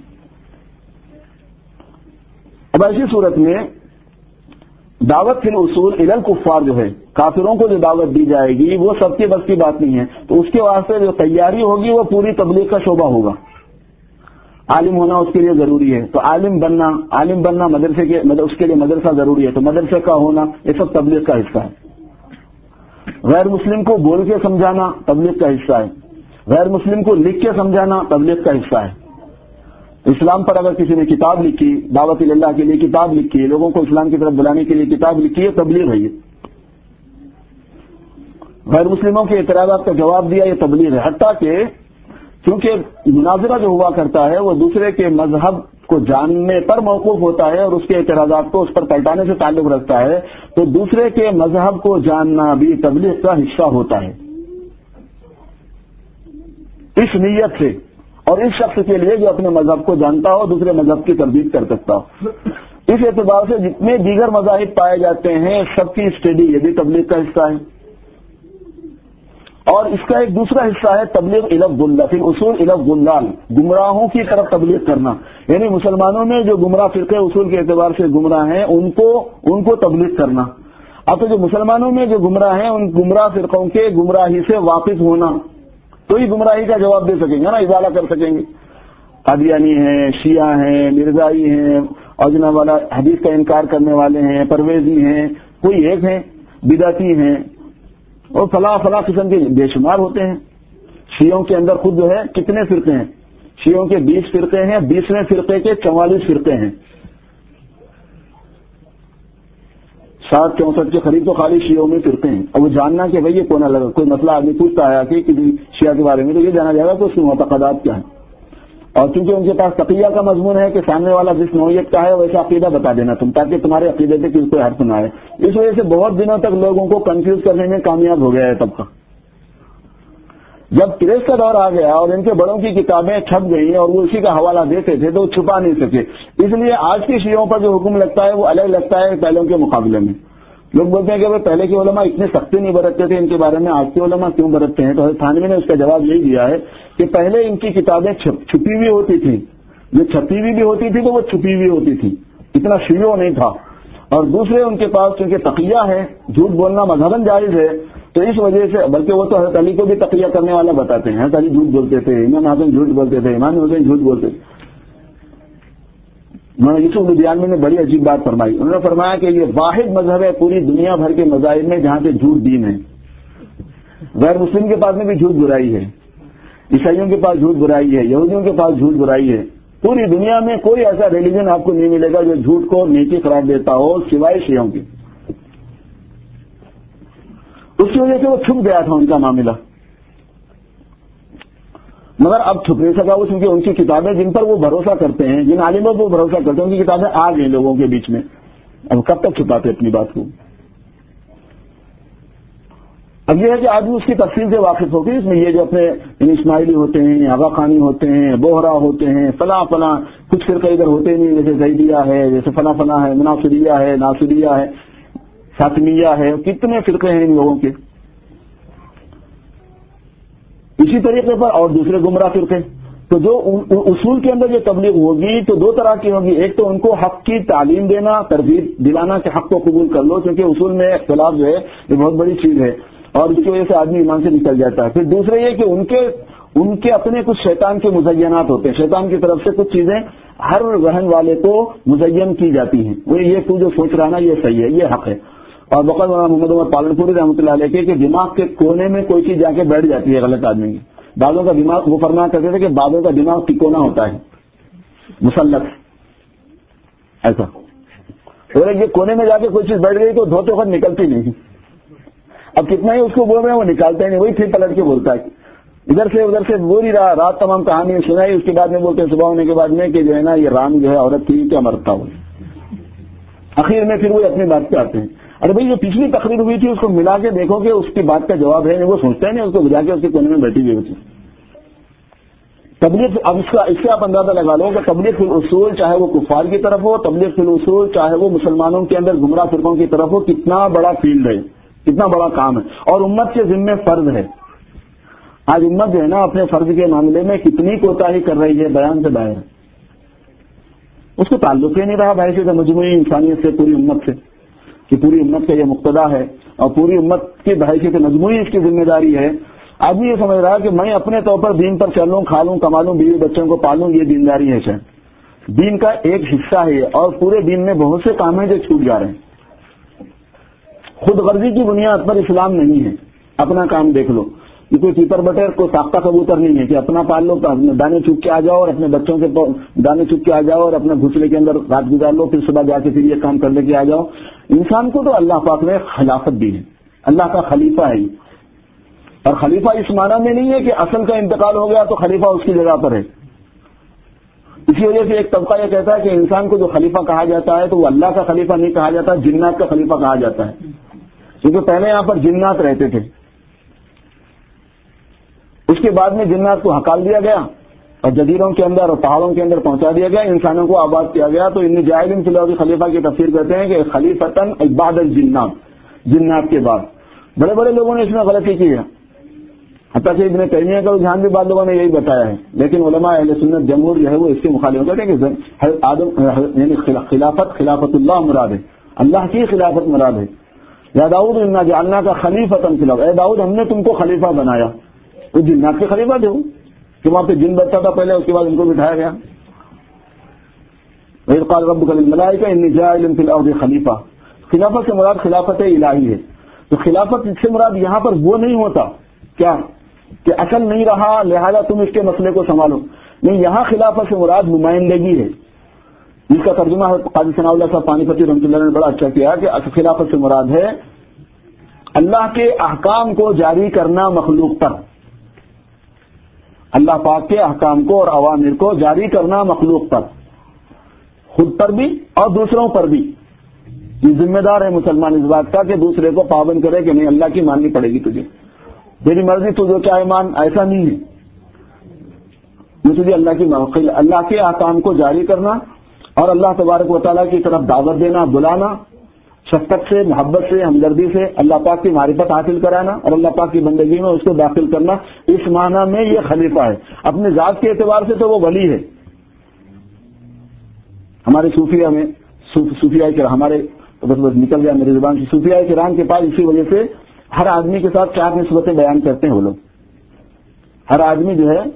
اب ایسی صورت میں دعوت فی الاصول الی الکفار جو ہے، کافروں کو جو دعوت دی جائے گی وہ سب کے بس کی بات نہیں ہے، تو اس کے واسطے جو تیاری ہوگی وہ پوری تبلیغ کا شعبہ ہوگا. عالم ہونا اس کے لیے ضروری ہے، تو عالم بننا عالم بننا مدرسے کے اس کے لیے مدرسہ ضروری ہے، تو مدرسے کا ہونا یہ سب تبلیغ کا حصہ ہے. غیر مسلم کو بول کے سمجھانا تبلیغ کا حصہ ہے، غیر مسلم کو لکھ کے سمجھانا تبلیغ کا حصہ ہے. اسلام پر اگر کسی نے کتاب لکھی، دعوت اللہ کے لیے کتاب لکھی، لوگوں کو اسلام کی طرف بلانے کے لیے کتاب لکھی ہے، تبلیغ ہے. یہ غیر مسلموں کے اعتراضات کا جواب دیا، یہ تبلیغ ہے. حتیٰ کہ کیونکہ مناظرہ جو ہوا کرتا ہے وہ دوسرے کے مذہب کو جاننے پر موقوف ہوتا ہے اور اس کے اعتراضات کو اس پر پلٹانے سے تعلق رکھتا ہے، تو دوسرے کے مذہب کو جاننا بھی تبلیغ کا حصہ ہوتا ہے. اس نیت سے اور اس شخص کے لیے جو اپنے مذہب کو جانتا ہو، دوسرے مذہب کی تردید کر سکتا ہو. اس اعتبار سے جتنے دیگر مذاہب پائے جاتے ہیں سب کی اسٹڈی یہ بھی تبلیغ کا حصہ ہے. اور اس کا ایک دوسرا حصہ ہے تبلیغ الی الضلال، فی الاصول الی الضلال، گمراہوں کی طرف تبلیغ کرنا. یعنی مسلمانوں میں جو گمراہ فرقے اصول کے اعتبار سے گمراہ ہیں ان کو ان کو تبلیغ کرنا. اب تو جو مسلمانوں میں جو گمراہ ہیں ان گمراہ فرقوں کے گمراہی سے واقف ہونا، تو ہی گمراہی کا جواب دے سکیں گے نا، ازالہ کر سکیں گے. قادیانی ہیں، شیعہ ہیں، مرزائی ہیں، اور جناب والا حدیث کا انکار کرنے والے ہیں، پرویزی ہیں، کوئی ایک ہیں، بدعتی ہیں، اور فلاں فلاں قسم کے بے شمار ہوتے ہیں. شیعوں کے اندر خود جو ہے کتنے فرقے ہیں؟ شیعوں کے بیس فرقے ہیں، بیسویں فرقے کے چوالیس فرقے ہیں. سات چونسٹھ کے قریب تو خالی شیعوں میں فرقے ہیں. اور وہ جاننا کہ بھائی یہ کون الگ کوئی مسئلہ آدمی پوچھتا ہے کہ کسی شیعہ کے بارے میں، تو یہ جانا جائے گا کہ اس کے معتقدات کیا ہیں. اور چونکہ ان کے پاس تقیہ کا مضمون ہے کہ سامنے والا جس نوعیت کا ہے ویسا عقیدہ بتا دینا تم، تاکہ تمہارے عقیدے سے کسی کو حرف نہ آئے. اس وجہ سے بہت دنوں تک لوگوں کو کنفیوز کرنے میں کامیاب ہو گیا ہے طبقہ. جب پریس کا دور آ گیا اور ان کے بڑوں کی کتابیں چھپ گئی اور وہ اسی کا حوالہ دیتے تھے تو وہ چھپا نہیں سکے. اس لیے آج کے شیعوں پر جو حکم لگتا ہے وہ الگ لگتا ہے پہلوں کے مقابلے میں. لوگ بولتے ہیں کہ وہ پہلے کے علماء اتنے سختی نہیں برتتے تھے ان کے بارے میں، آج کے علماء کیوں برتتے ہیں؟ تو حضرت تھانوی نے اس کا جواب یہی دیا ہے کہ پہلے ان کی کتابیں چھپی ہوئی ہوتی تھیں، جو چھپی ہوئی بھی ہوتی تھی تو وہ چھپی ہوئی ہوتی تھی، اتنا شیوع نہیں تھا. اور دوسرے ان کے پاس چونکہ تقیہ ہے، جھوٹ بولنا مذہباً جائز ہے، تو اس وجہ سے بلکہ وہ تو حضرت علی کو بھی تقیہ کرنے والا بتاتے ہیں. حضرت علی جھوٹ بولتے تھے، امام حسن جھوٹ بولتے تھے، امام حسین جھوٹ بولتے تھے. مولانا یوسف لدھیانوی نے بڑی عجیب بات فرمائی. انہوں نے فرمایا کہ یہ واحد مذہب ہے پوری دنیا بھر کے مذاہب میں جہاں سے جھوٹ دین ہے. غیر مسلم کے پاس میں بھی جھوٹ برائی ہے، عیسائیوں کے پاس جھوٹ برائی ہے، یہودیوں کے پاس جھوٹ برائی ہے. پوری دنیا میں کوئی ایسا ریلیجن آپ کو نہیں ملے گا جو جھوٹ کو نیکی قرار دیتا ہو سوائے شیعوں کی. اس کی وجہ سے وہ چھپ گیا تھا ان کا معاملہ، مگر اب چھپ نہیں سکا وہ، کیونکہ ان کی کتابیں جن پر وہ بھروسہ کرتے ہیں، جن عالموں پر وہ بھروسہ کرتے ہیں، ان کی کتابیں آ گئی لوگوں کے بیچ میں. اب کب تک چھپاتے اپنی بات کو؟ اب یہ ہے کہ آدمی اس کی تفصیل سے واقف ہوگی. اس میں یہ جو اپنے اسماعیلی ہوتے ہیں، آغا خانی ہوتے ہیں، بوہرا ہوتے ہیں، فلاں فلاں کچھ فرقے ادھر ہوتے نہیں، جیسے زیدیہ ہے، جیسے فلاں فلاں ہے، مناصریہ ہے، ناصریہ ہے، فاطمیہ ہے، کتنے فرقے ہیں ان لوگوں کے. اسی طریقے پر اور دوسرے گمراہ فرقے. تو جو اصول کے اندر یہ تبلیغ ہوگی تو دو طرح کی ہوگی. ایک تو ان کو حق کی تعلیم دینا، ترغیب دلانا کہ حق کو قبول کر لو، کیونکہ اصول میں اختلاف جو ہے یہ بہت بڑی چیز ہے اور اس کی وجہ سے آدمی ایمان سے نکل جاتا ہے. پھر دوسرے یہ کہ ان کے ان کے اپنے کچھ شیطان کے مزینات ہوتے ہیں، شیطان کی طرف سے کچھ چیزیں ہر ذہن والے کو مزین کی جاتی ہیں. وہ یہ تو جو سوچ رہا نا یہ صحیح ہے، یہ حق ہے. اور وقت محمد عمر پالن پوری رحمۃ اللہ علیہ کے کہ دماغ کے کونے میں کوئی چیز جا کے بیٹھ جاتی ہے غلط آدمی کی. بعضوں کا دماغ وہ فرمایا کرتے تھے کہ بعضوں کا دماغ تکونا ہوتا ہے مسلط ایسا, اور یہ کونے میں جا کے کوئی چیز بیٹھ گئی تو دھوتے وقت نکلتی نہیں. اب کتنا ہی اس کو بول رہے ہیں وہ نکالتے ہی نہیں, وہی پھر پلٹ کے بولتا ہے ادھر سے ادھر سے بول ہی رہا. رات تمام کہانی سنائی, اس کے بعد میں بولتے ہیں صبح ہونے کے بعد میں کہ جو ہے نا یہ رام جو ہے عورت تھی کیا مرتا ہو. اخیر میں پھر وہ اپنی بات پہ آتے ہیں. ارے بھائی جو پچھلی تقریر ہوئی تھی اس کو ملا کے دیکھو کہ اس کی بات کا جواب ہے, وہ سوچتا ہے نہیں, اس کو بجا کے اس کے کونے میں بیٹھی ہوئی ہوتی. تبلیغ اب اس کا اس سے آپ اندازہ لگا لو کہ تبلیغ فی الاصول چاہے وہ کفار کی طرف ہو, تبلیغ فی الاصول چاہے وہ مسلمانوں کے اندر گمراہ فرقوں کی طرف ہو, کتنا بڑا فیلڈ ہے, کتنا بڑا کام ہے, اور امت کے ذمے فرض ہے. آج امت جو ہے نا اپنے فرض کے معاملے میں کتنی کوتاہی کر رہی ہے, بیان سے باہر. اس کو تعلق ہی نہیں رہا بھائی سے مجموعی انسانیت سے, پوری امت سے, کہ پوری امت کا یہ مقتدا ہے اور پوری امت کی بحیثیت نجموئی اس کی ذمہ داری ہے. آدمی یہ سمجھ رہا ہے کہ میں اپنے طور پر دین پر چلوں, کھا لوں, کما لوں, بیوی بچوں کو پالوں, یہ دینداری ہے. شاید دین کا ایک حصہ ہے اور پورے دین میں بہت سے کام ہیں جو چھوٹ جا رہے ہیں. خود غرضی کی بنیاد پر اسلام نہیں ہے. اپنا کام دیکھ لو, یہ کوئی پیپر بٹر کوئی ساختہ کبوتر نہیں ہے کہ اپنا پال لو, دانے چوک کے آ جاؤ اور اپنے بچوں کے دانے چوک کے آ جاؤ اور اپنے گھسلے کے اندر رات گزار لو, پھر صبح جا کے پھر یہ کام کر لے کے آ جاؤ. انسان کو تو اللہ پاک نے خلافت دی ہے, اللہ کا خلیفہ ہے. اور خلیفہ اس معنی میں نہیں ہے کہ اصل کا انتقال ہو گیا تو خلیفہ اس کی جگہ پر ہے. اسی وجہ سے ایک طبقہ یہ کہتا ہے کہ انسان کو جو خلیفہ کہا جاتا ہے تو وہ اللہ کا خلیفہ نہیں کہا جاتا, جنات کا خلیفہ کہا جاتا ہے. کیونکہ پہلے یہاں پر جنات رہتے تھے, اس کے بعد میں جنات کو ہکال دیا گیا اور جزیروں کے اندر اور پہاڑوں کے اندر پہنچا دیا گیا, انسانوں کو آباد کیا گیا. تو ان جاہل فی الارض خلیفہ کی تفسیر کرتے ہیں کہ خلیفتن بعد الجنات, جنات کے بعد. بڑے بڑے لوگوں نے اس میں غلطی کی ہے, حتیٰ کہ ابن تیمیہ کا رجحان بھی بعض لوگوں نے یہی بتایا ہے. لیکن علماء اہل سنت جمہور جو ہے وہ اس کے مخالف کہتے ہیں کہ آدم یعنی خلافت خلافت اللہ مراد ہے, اللہ کی خلافت مراد ہے. یا داؤد انا جعلنا کا خلیفتن فی الارض, اے داؤد ہم نے تم کو خلیفہ بنایا. وہ جنات کے خلیفہ تھے, کہ وہاں پہ جن بچتا تھا پہلے, اس کے بعد ان کو بٹھایا گیا. وَإِذْ قَالَ رَبُّكَ لِلْمَلَائِكَةِ إِنِّي جَاعِلٌ فِي الْأَرْضِ خلیفہ. خلافت سے مراد خلافت الہی ہے. تو خلافت سے مراد یہاں پر وہ نہیں ہوتا کیا کہ اصل نہیں رہا لہذا تم اس کے مسئلے کو سنبھالو. نہیں, یہاں خلافت سے مراد نمائندگی ہے, جس کا ترجمہ قاضی ثناء اللہ صاحب پانی پتی رحمۃ اللہ نے بڑا اچھا کیا کہ خلافت سے مراد ہے اللہ کے احکام کو جاری کرنا مخلوق پر, اللہ پاک کے احکام کو اور اوامر کو جاری کرنا مخلوق پر, خود پر بھی اور دوسروں پر بھی. یہ ذمہ دار ہے مسلمان اس بات کا کہ دوسرے کو پابند کرے کہ نہیں اللہ کی ماننی پڑے گی تجھے, تیری مرضی تو جو چاہے مان, ایسا نہیں ہے. یہ تجھے اللہ کی اللہ کے احکام کو جاری کرنا اور اللہ تبارک و تعالیٰ کی طرف دعوت دینا, بلانا, شفقت سے, محبت سے, ہمدردی سے اللہ پاک کی معرفت حاصل کرانا اور اللہ پاک کی بندگی میں اس کو داخل کرنا. اس معنی میں یہ خلیفہ ہے. اپنے ذات کے اعتبار سے تو وہ ولی ہے. ہمارے صوفیہ میں صوفیہ کے ہمارے بس بس نکل گیا میری زبان سے, صوفیہ کرام کے پاس اسی وجہ سے ہر آدمی کے ساتھ چار نسبتیں بیان کرتے ہیں وہ لوگ. ہر آدمی جو ہے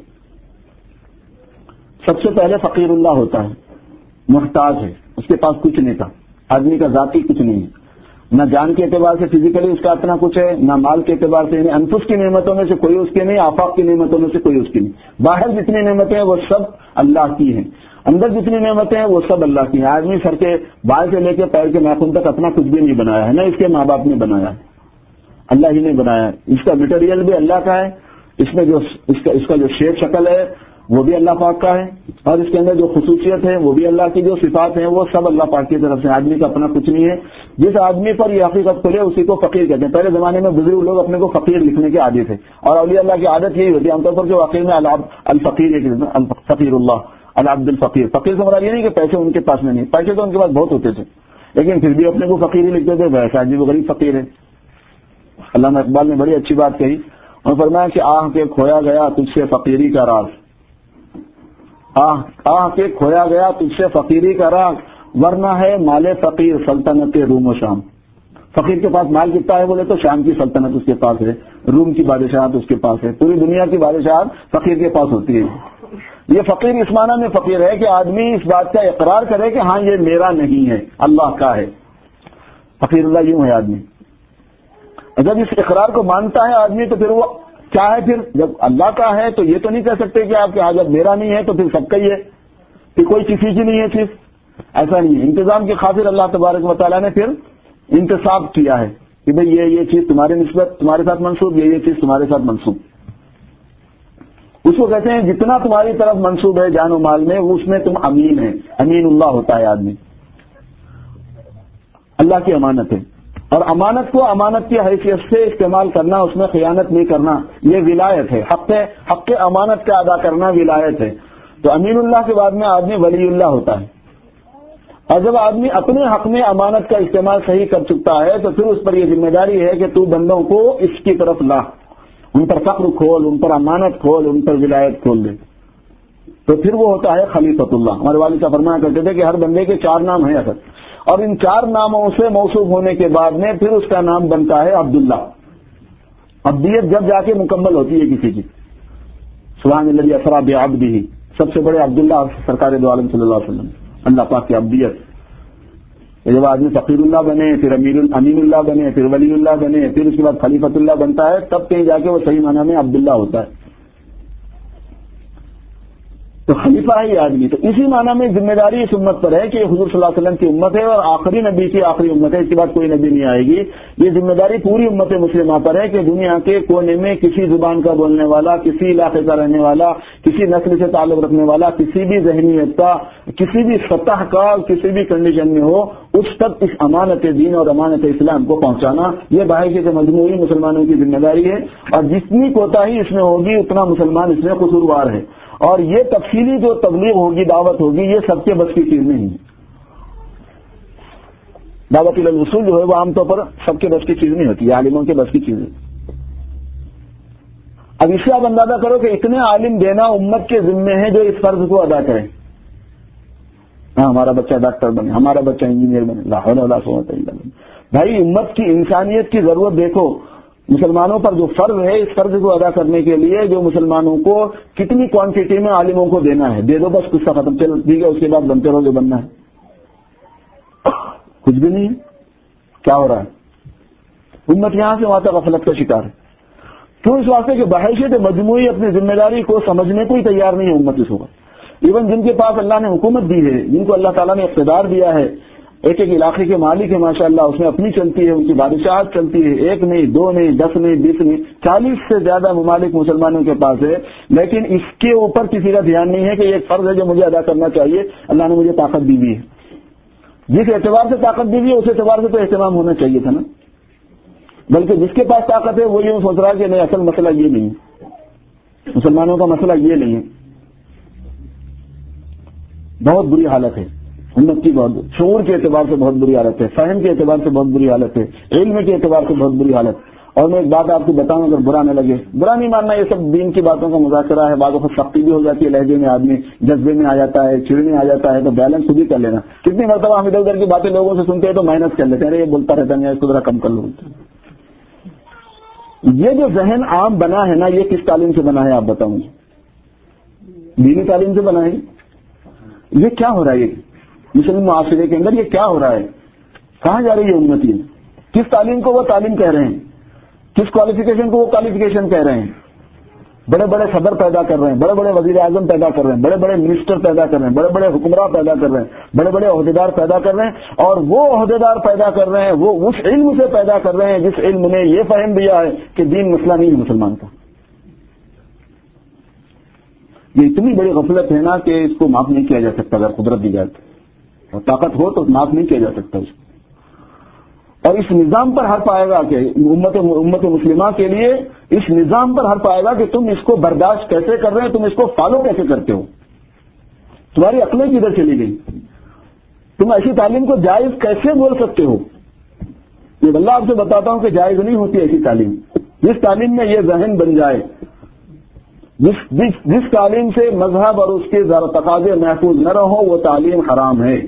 سب سے پہلے فقیر اللہ ہوتا ہے, محتاج ہے, اس کے پاس کچھ نہیں تھا. آدمی کا ذاتی کچھ نہیں ہے, نہ جان کے اعتبار سے فزیکلی اس کا اتنا کچھ ہے, نہ مال کے اعتبار سے, یعنی انفس کی نعمتوں میں سے کوئی اس کی نہیں, آفاق کی نعمتوں میں سے کوئی اس کی نہیں. باہر جتنی نعمتیں ہیں وہ سب اللہ کی ہیں, اندر جتنی نعمتیں ہیں وہ سب اللہ کی ہیں. آدمی سر کے بال سے لے کے پیر کے ناخن تک اپنا کچھ بھی نہیں بنایا ہے, نہ اس کے ماں باپ نے بنایا ہے, اللہ ہی نے بنایا ہے. اس کا مٹیریل بھی اللہ کا ہے, اس میں جو اس کا اس کا جو شیپ شکل ہے وہ بھی اللہ پاک کا ہے, اور اس کے اندر جو خصوصیت ہے وہ بھی اللہ کی, جو صفات ہیں وہ سب اللہ پاک کی طرف سے. آدمی کا اپنا کچھ نہیں ہے. جس آدمی پر یہ حقیقت کھلے اسی کو فقیر کہتے ہیں. پہلے زمانے میں بزرگ لوگ اپنے کو فقیر لکھنے کے عادی تھے, اور اولیاء اللہ کی عادت یہی ہوتی ہے عام طور پر کہ واقعی میں الفقیر فقیر اللہ العبد الفقیر. فقیر سے مراد یہ نہیں کہ پیسے ان کے پاس میں نہیں, پیسے تو ان کے پاس بہت ہوتے تھے لیکن پھر بھی اپنے کو فقیر ہی لکھتے تھے. ویسے آدمی وہ غریب فقیر ہے. علامہ اقبال نے بڑی اچھی بات کہی, اور فرمایا کہ آہ کے کھویا گیا تجھ سے فقیری کا راز, آہ آہ کے کھویا گیا تجھ سے فقیری کا راز, ورنہ ہے مال فقیر سلطنت روم و شام. فقیر کے پاس مال کتنا ہے بولے تو شام کی سلطنت اس کے پاس ہے, روم کی بادشاہت اس کے پاس ہے, پوری دنیا کی بادشاہت فقیر کے پاس ہوتی ہے. یہ فقیر اس معنی میں فقیر ہے کہ آدمی اس بات کا اقرار کرے کہ ہاں یہ میرا نہیں ہے, اللہ کا ہے. فقیر اللہ یوں ہے آدمی. اور جب اس اقرار کو مانتا ہے آدمی تو پھر وہ کیا ہے؟ پھر جب اللہ کا ہے تو یہ تو نہیں کہہ سکتے کہ آپ کے ہاں جب میرا نہیں ہے تو پھر سب کا ہی ہے، پھر کوئی کسی کی نہیں ہے. صرف ایسا نہیں ہے. انتظام کی خاطر اللہ تبارک و تعالیٰ نے پھر انتصاب کیا ہے کہ بھئی یہ یہ چیز تمہارے نسبت تمہارے ساتھ منسوب، یہ یہ چیز تمہارے ساتھ منسوب. اس کو کہتے ہیں جتنا تمہاری طرف منسوب ہے جان و مال میں وہ اس میں تم امین ہے. امین اللہ ہوتا ہے آدمی، اللہ کی امانت ہے. اور امانت کو امانت کی حیثیت سے استعمال کرنا، اس میں خیانت نہیں کرنا، یہ ولایت ہے. حق حق امانت کا ادا کرنا ولایت ہے. تو امین اللہ کے بعد میں آدمی ولی اللہ ہوتا ہے. اور جب آدمی اپنے حق میں امانت کا استعمال صحیح کر چکتا ہے تو پھر اس پر یہ ذمہ داری ہے کہ تو بندوں کو اس کی طرف لا، ان پر فخر کھول، ان پر امانت کھول، ان پر ولایت کھول دے. تو پھر وہ ہوتا ہے خلیفۃ اللہ. ہمارے والد صاحب فرمایا کرتے تھے کہ ہر بندے کے چار نام ہیں اصل، اور ان چار ناموں سے موصوف ہونے کے بعد میں پھر اس کا نام بنتا ہے عبداللہ. عبدیت جب جا کے مکمل ہوتی ہے کسی کی. سبحان الذی اسری بعبدہ، سب سے بڑے عبداللہ سرکار دو عالم صلی اللہ علیہ وسلم، اللہ پاک کی عبدیت. جب آدمی فقیر اللہ بنے، پھر امیر امین اللہ بنے، پھر ولی اللہ بنے، پھر اس کے بعد خلیفۃ اللہ بنتا ہے، تب کہیں جا کے وہ صحیح معنی میں عبداللہ ہوتا ہے. تو خلیفہ ہے یہ آدمی. تو اسی معنی میں ذمہ داری اس امت پر ہے کہ حضور صلی اللہ علیہ وسلم کی امت ہے اور آخری نبی کی آخری امت ہے، اس کے بعد کوئی نبی نہیں آئے گی. یہ ذمہ داری پوری امت مسلمہ پر ہے کہ دنیا کے کونے میں کسی زبان کا بولنے والا، کسی علاقے کا رہنے والا، کسی نسل سے تعلق رکھنے والا، کسی بھی ذہنیت کا، کسی بھی سطح کا، کسی بھی کنڈیشن میں ہو، اس تک اس امانت دین اور امانت اسلام کو پہنچانا یہ باہر سے مجموعی مسلمانوں کی ذمہ داری ہے. اور جتنی کوتاہی اس میں ہوگی اتنا مسلمان اس میں قصوروار ہے. اور یہ تفصیلی جو تبلیغ ہوگی، دعوت ہوگی، یہ سب کے بس کی چیز نہیں ہے. دعوت الرسول جو ہے وہ عام طور پر سب کے بس کی چیز نہیں ہوتی، یہ عالموں کے بس کی چیز ہے. اب اس سے آپ اندازہ کرو کہ اتنے عالم دینا امت کے ذمے ہیں جو اس فرض کو ادا کریں. ہاں ہمارا بچہ ڈاکٹر بنے، ہمارا بچہ انجینئر بنے، لا حول ولا قوت الا باللہ. بھائی امت کی انسانیت کی ضرورت دیکھو. مسلمانوں پر جو فرض ہے اس فرض کو ادا کرنے کے لیے جو مسلمانوں کو کتنی کوانٹٹی میں عالموں کو دینا ہے، دے دو بس، قصہ ختم. چلو ٹھیک ہے، اس کے بعد بنتے رہو جو بننا ہے. کچھ بھی نہیں ہے. کیا ہو رہا ہے؟ امت یہاں سے وہاں تک غفلت کا شکار ہے. کیوں؟ اس واسطے کہ بحیثیت مجموعی اپنی ذمہ داری کو سمجھنے کو ہی تیار نہیں ہے امت اس وقت. ایون جن کے پاس اللہ نے حکومت دی ہے، جن کو اللہ تعالیٰ نے اقتدار دیا ہے، ایک ایک علاقے کے مالک ہے ماشاءاللہ، اس میں اپنی چلتی ہے، ان کی بادشاہت چلتی ہے، ایک نہیں، دو نہیں، دس نہیں، بیس نہیں، چالیس سے زیادہ ممالک مسلمانوں کے پاس ہے. لیکن اس کے اوپر کسی کا دھیان نہیں ہے کہ یہ ایک فرض ہے جو مجھے ادا کرنا چاہیے. اللہ نے مجھے طاقت دی ہوئی ہے، جس اعتبار سے طاقت دی ہوئی ہے اس اعتبار سے تو اہتمام ہونا چاہیے تھا نا. بلکہ جس کے پاس طاقت ہے وہ یوں سوچ رہا ہے کہ نہیں، اصل مسئلہ یہ نہیں ہے، مسلمانوں کا مسئلہ یہ نہیں ہے. بہت بری حالت ہے امت کی، بہت شعور کے اعتبار سے بہت بری حالت ہے، فہم کے اعتبار سے بہت بری حالت ہے، علم کے اعتبار سے بہت بری حالت. اور میں ایک بات آپ کو بتاؤں، اگر برا نہ لگے، برا نہیں ماننا، یہ سب دین کی باتوں کا مذاکرہ ہے. بعض وقت سختی بھی ہو جاتی ہے لہجے میں، آدمی جذبے میں آ جاتا ہے، چڑنے آ جاتا ہے، تو بیلنس خود ہی کر لینا. کتنی مرتبہ ہم ادھر ادھر کی باتیں لوگوں سے سنتے ہیں تو محنت کر لیتے ہیں، یہ بولتا رہتا ہے، اس کو ذرا کم کر لو. یہ جو ذہن عام بنا ہے نا، یہ کس تعلیم سے بنا ہے آپ بتاؤں؟ دینی تعلیم سے بنا ہے. یہ کیا ہو رہا ہے؟ یہ مسلم معاشرے کے اندر یہ کیا ہو رہا ہے؟ کہاں جا رہی ہے امتی؟ کس تعلیم کو وہ تعلیم کہہ رہے ہیں، کس کوالیفیکیشن کو وہ کوالیفیکیشن کہہ رہے ہیں. بڑے بڑے صدر پیدا کر رہے ہیں، بڑے بڑے وزیر اعظم پیدا کر رہے ہیں، بڑے بڑے منسٹر پیدا کر رہے ہیں، بڑے بڑے حکمراں پیدا کر رہے ہیں، بڑے بڑے عہدیدار پیدا کر رہے ہیں. اور وہ عہدیدار پیدا کر رہے ہیں وہ اس علم سے پیدا کر رہے ہیں جس علم نے یہ فہم دیا ہے کہ دین مسئلہ نہیں ہے مسلمان کا. یہ اتنی بڑی غفلت ہے نا کہ اس کو معاف نہیں کیا جا سکتا. اگر قدرت دی جائے اور طاقت ہو تو معاف نہیں کیا جا سکتا اس کو. اور اس نظام پر حرف آئے گا کہ امت امت مسلمہ کے لیے اس نظام پر حرف آئے گا کہ تم اس کو برداشت کیسے کر رہے ہیں، تم اس کو فالو کیسے کرتے ہو، تمہاری عقلیں کدھر چلی گئی، تم ایسی تعلیم کو جائز کیسے بول سکتے ہو. یہ اللہ آپ سے بتاتا ہوں کہ جائز نہیں ہوتی ایسی تعلیم. جس تعلیم میں یہ ذہن بن جائے، جس جس جس تعلیم سے مذہب اور اس کے تقاضے محفوظ نہ رہو، وہ تعلیم حرام ہے.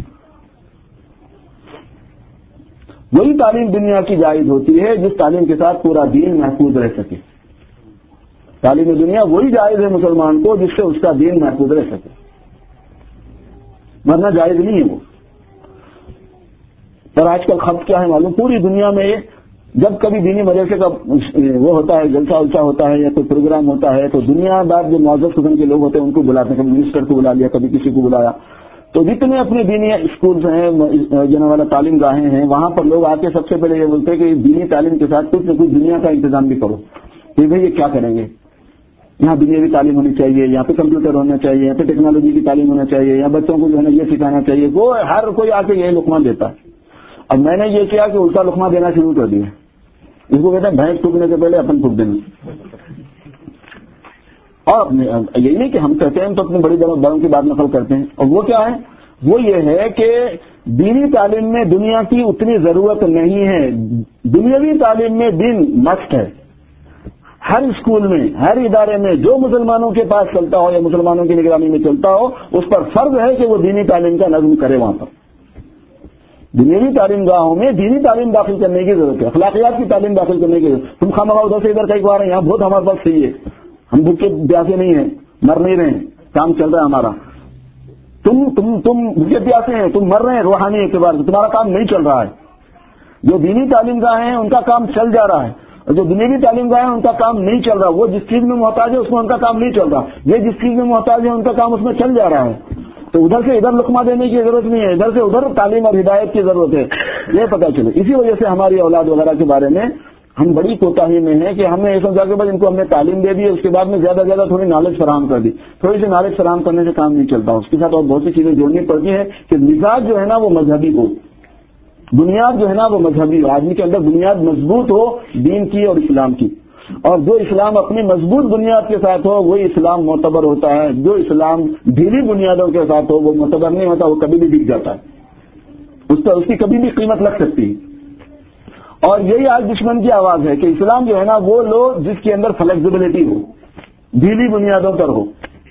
وہی تعلیم دنیا کی جائز ہوتی ہے جس تعلیم کے ساتھ پورا دین محفوظ رہ سکے. تعلیم دنیا وہی جائز ہے مسلمان کو جس سے اس کا دین محفوظ رہ سکے، ورنہ جائز نہیں ہے وہ. پر آج کل خط کیا ہے معلوم، پوری دنیا میں جب کبھی دینی مدرسے کا وہ ہوتا ہے، جلسہ السہ ہوتا ہے یا کوئی پروگرام ہوتا ہے، تو دنیا دار جو معزز قسم کے لوگ ہوتے ہیں ان کو بلاتے ہیں، کبھی منسٹر کو بلا لیا، کبھی کسی کو بلایا، تو جتنے اپنے دینی اسکولز ہیں، جنہوں والا تعلیم گاہیں ہیں، وہاں پر لوگ آ کے سب سے پہلے یہ بولتے ہیں کہ دینی تعلیم کے ساتھ کچھ نہ کچھ دنیا کا انتظام بھی کرو. کہ بھائی یہ کیا کریں گے، یہاں دنیاوی تعلیم ہونی چاہیے، یہاں پہ کمپیوٹر ہونا چاہیے، یہاں پہ ٹیکنالوجی کی تعلیم ہونا چاہیے، یا بچوں کو جو ہے نا یہ سکھانا چاہیے. وہ ہر کوئی آ کے یہی لقمہ دیتا ہے. اب میں نے یہ کیا کہ الٹا لقمہ دینا شروع کر دیا. اس کو کہتے ہیں بھینس ٹوکنے سے پہلے اپن ٹوک دینا. اور یہی نہیں کہ ہم کہتے ہیں تو اپنی بڑی بڑوں کی بات نقل کرتے ہیں. اور وہ کیا ہے، وہ یہ ہے کہ دینی تعلیم میں دنیا کی اتنی ضرورت نہیں ہے. دنیاوی تعلیم میں دین مست ہے. ہر اسکول میں، ہر ادارے میں جو مسلمانوں کے پاس چلتا ہو یا مسلمانوں کی نگرانی میں چلتا ہو، اس پر فرض ہے کہ وہ دینی تعلیم کا نظم کرے. وہاں پر دنیاوی تعلیم گاہوں میں دینی تعلیم داخل کرنے کی ضرورت ہے، اخلاقیات کی تعلیم داخل کرنے کی ضرورت. تم خواہ مخواہ ادھر سے ادھر کئی بار ہیں، یہاں بہت ہمارے پاس صحیح ہے، ہم بھوکے پیاسے نہیں ہیں، مر نہیں رہے ہیں، کام چل رہا ہے ہمارا. تم تم تم بھوکے پیاسے ہیں، تم مر رہے ہیں روحانی اعتبار سے، تمہارا کام نہیں چل رہا ہے. جو دینی تعلیم گاہیں ہیں ان کا کام چل جا رہا ہے، اور جو دنیاوی تعلیم گاہیں ہیں ان کا کام نہیں چل رہا. وہ جس چیز میں محتاج ہے اس میں ان کا کام نہیں چل رہا، یہ جس چیز میں محتاج ہے ان کا کام اس میں چل جا رہا ہے. تو ادھر سے ادھر لقمہ دینے کی ضرورت نہیں ہے، ادھر سے ادھر تعلیم اور ہدایت کی ضرورت ہے. یہ پتہ چلے. اسی وجہ سے ہماری اولاد وغیرہ کے بارے میں ہم بڑی کوتاہی میں ہیں کہ ہم نے یہ سمجھا کہ بھائی ان کو ہم نے تعلیم دے دی، اس کے بعد میں زیادہ زیادہ تھوڑی نالج فراہم کر دی. تھوڑی سی نالج فراہم کرنے سے کام نہیں چلتا، اس کے ساتھ اور بہت سی چیزیں جوڑنی پڑتی ہیں کہ مزاج جو ہے نا وہ مذہبی ہو، بنیاد جو ہے نا وہ مذہبی ہو، آدمی کے اندر بنیاد مضبوط ہو دین کی اور اسلام کی. اور جو اسلام اپنی مضبوط بنیاد کے ساتھ ہو وہی اسلام معتبر ہوتا ہے. جو اسلام ڈھیلی بنیادوں کے ساتھ ہو وہ معتبر نہیں ہوتا، وہ کبھی بھی بک جاتا ہے، اس پر اس کی کبھی بھی قیمت لگ سکتی ہے. اور یہی آج دشمن کی آواز ہے کہ اسلام جو ہے نا وہ لو جس کے اندر فلیکسیبلٹی ہو، ڈھیلی بنیادوں پر ہو،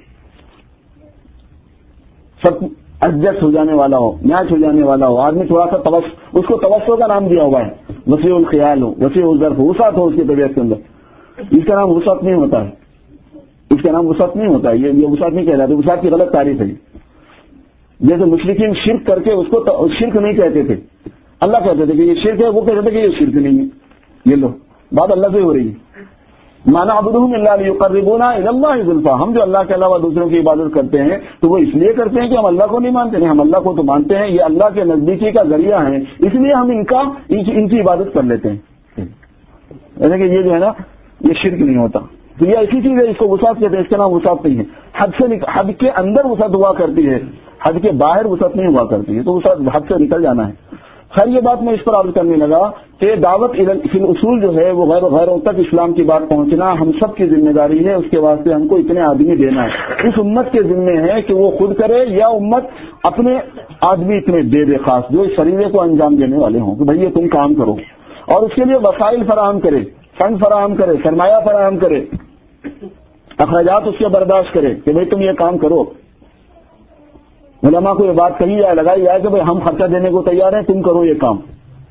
سب ایڈجسٹ ہو جانے والا ہو، میچ ہو جانے والا ہو. آدمی تھوڑا سا توس اس کو توسع کا نام دیا ہوا ہے، وسیع الخیال ہو، وسیع الظرف ہو، وسعت ہو اس کی طبیعت کے اندر. اس کا نام وسعت نہیں ہوتا ہے، اس کا نام وسعت نہیں ہوتا ہے. یہ یہ وسعت نہیں کہلاتا، وسعت کی غلط تعریف ہے. جیسے مشرکین شرک کر کے اس کو شرک نہیں کہتے تھے، اللہ کہتے تھے کہ یہ شرک ہے، وہ کہتے تھے کہ یہ شرک نہیں ہے. یہ لو بات اللہ سے ہو رہی ہے. مانا عبدہم الا لیقربونا الی اللہ زلفا. ہم جو اللہ کے علاوہ دوسروں کی عبادت کرتے ہیں تو وہ اس لیے کرتے ہیں کہ ہم اللہ کو نہیں مانتے. نہیں، ہم اللہ کو تو مانتے ہیں، یہ اللہ کے نزدیکی کا ذریعہ ہے، اس لیے ہم ان کا ان کی عبادت کر لیتے ہیں. جیسے کہ یہ جو ہے نا یہ شرک نہیں ہوتا. تو یہ ایسی چیز ہے، اس کو وسعت کہتے ہیں، اس کا نام وسعت نہیں ہے. حد سے حد کے اندر وسعت ہوا کرتی ہے، حد کے باہر وسعت نہیں ہوا کرتی ہے. تو وسعت حد سے نکل جانا ہے. خیر یہ بات میں اس پر عرض کرنے لگا کہ دعوت فی الاصول جو ہے وہ غیر غیروں تک اسلام کی بات پہنچنا ہم سب کی ذمہ داری ہے. اس کے واسطے ہم کو اتنے آدمی دینا ہے. اس امت کے ذمہ ہے کہ وہ خود کرے یا امت اپنے آدمی اتنے دے دے خاص جو اس فریضے کو انجام دینے والے ہوں کہ بھئی یہ تم کام کرو، اور اس کے لیے وسائل فراہم کرے، فنڈ فراہم کرے، سرمایہ فراہم کرے، اخراجات اس کے برداشت کرے کہ بھئی تم یہ کام کرو. علماء کو یہ بات کہی جائے، لگائی جائے کہ بھئی ہم خرچہ دینے کو تیار ہیں، تم کرو یہ کام.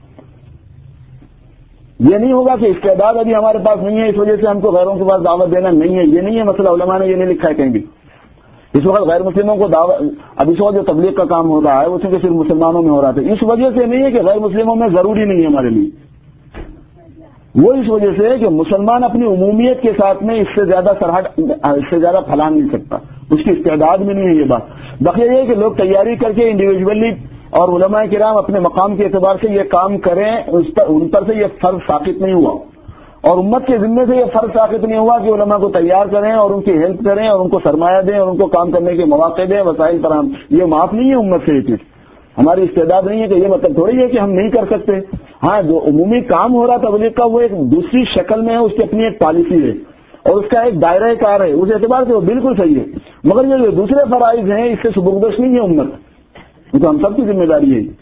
یہ نہیں ہوگا کہ استعداد ابھی ہمارے پاس نہیں ہے اس وجہ سے ہم کو غیروں کے پاس دعوت دینا نہیں ہے. یہ نہیں ہے مسئلہ، علماء نے یہ نہیں لکھا ہے کہیں بھی. اس وقت غیر مسلموں کو دعوت، اب اس وقت جو تبلیغ کا کام ہو رہا ہے وہ صرف مسلمانوں میں ہو رہا تھا. اس وجہ سے نہیں ہے کہ غیر مسلموں میں ضروری نہیں ہے ہمارے لیے، وہ اس وجہ سے کہ مسلمان اپنی عمومیت کے ساتھ میں اس سے زیادہ سرحد اس سے زیادہ پھلان نہیں سکتا، اس کی استعداد میں نہیں ہے یہ بات. بقیہ یہ کہ لوگ تیاری کر کے انڈیویجولی اور علماء کرام اپنے مقام کے اعتبار سے یہ کام کریں، اس پر ان پر سے یہ فرض ساقط نہیں ہوا، اور امت کے ذمے سے یہ فرض ساقط نہیں ہوا کہ علماء کو تیار کریں اور ان کی ہیلپ کریں اور ان کو سرمایہ دیں اور ان کو کام کرنے کے مواقع دیں، وسائل فراہم. یہ معاف نہیں ہے امت سے. یہ چیز ہماری استعداد نہیں ہے کہ یہ مطلب تھوڑی ہے کہ ہم نہیں کر سکتے. ہاں جو عمومی کام ہو رہا تبلیغ کا وہ ایک دوسری شکل میں ہے، اس کی اپنی ایک پالیسی ہے اور اس کا ایک دائرہ کار ہے، اس اعتبار سے وہ بالکل صحیح ہے. مگر یہ جو دوسرے فرائض ہیں اس سے سبکدوش نہیں ہے امت، یہ تو ہم سب کی ذمہ داری ہے.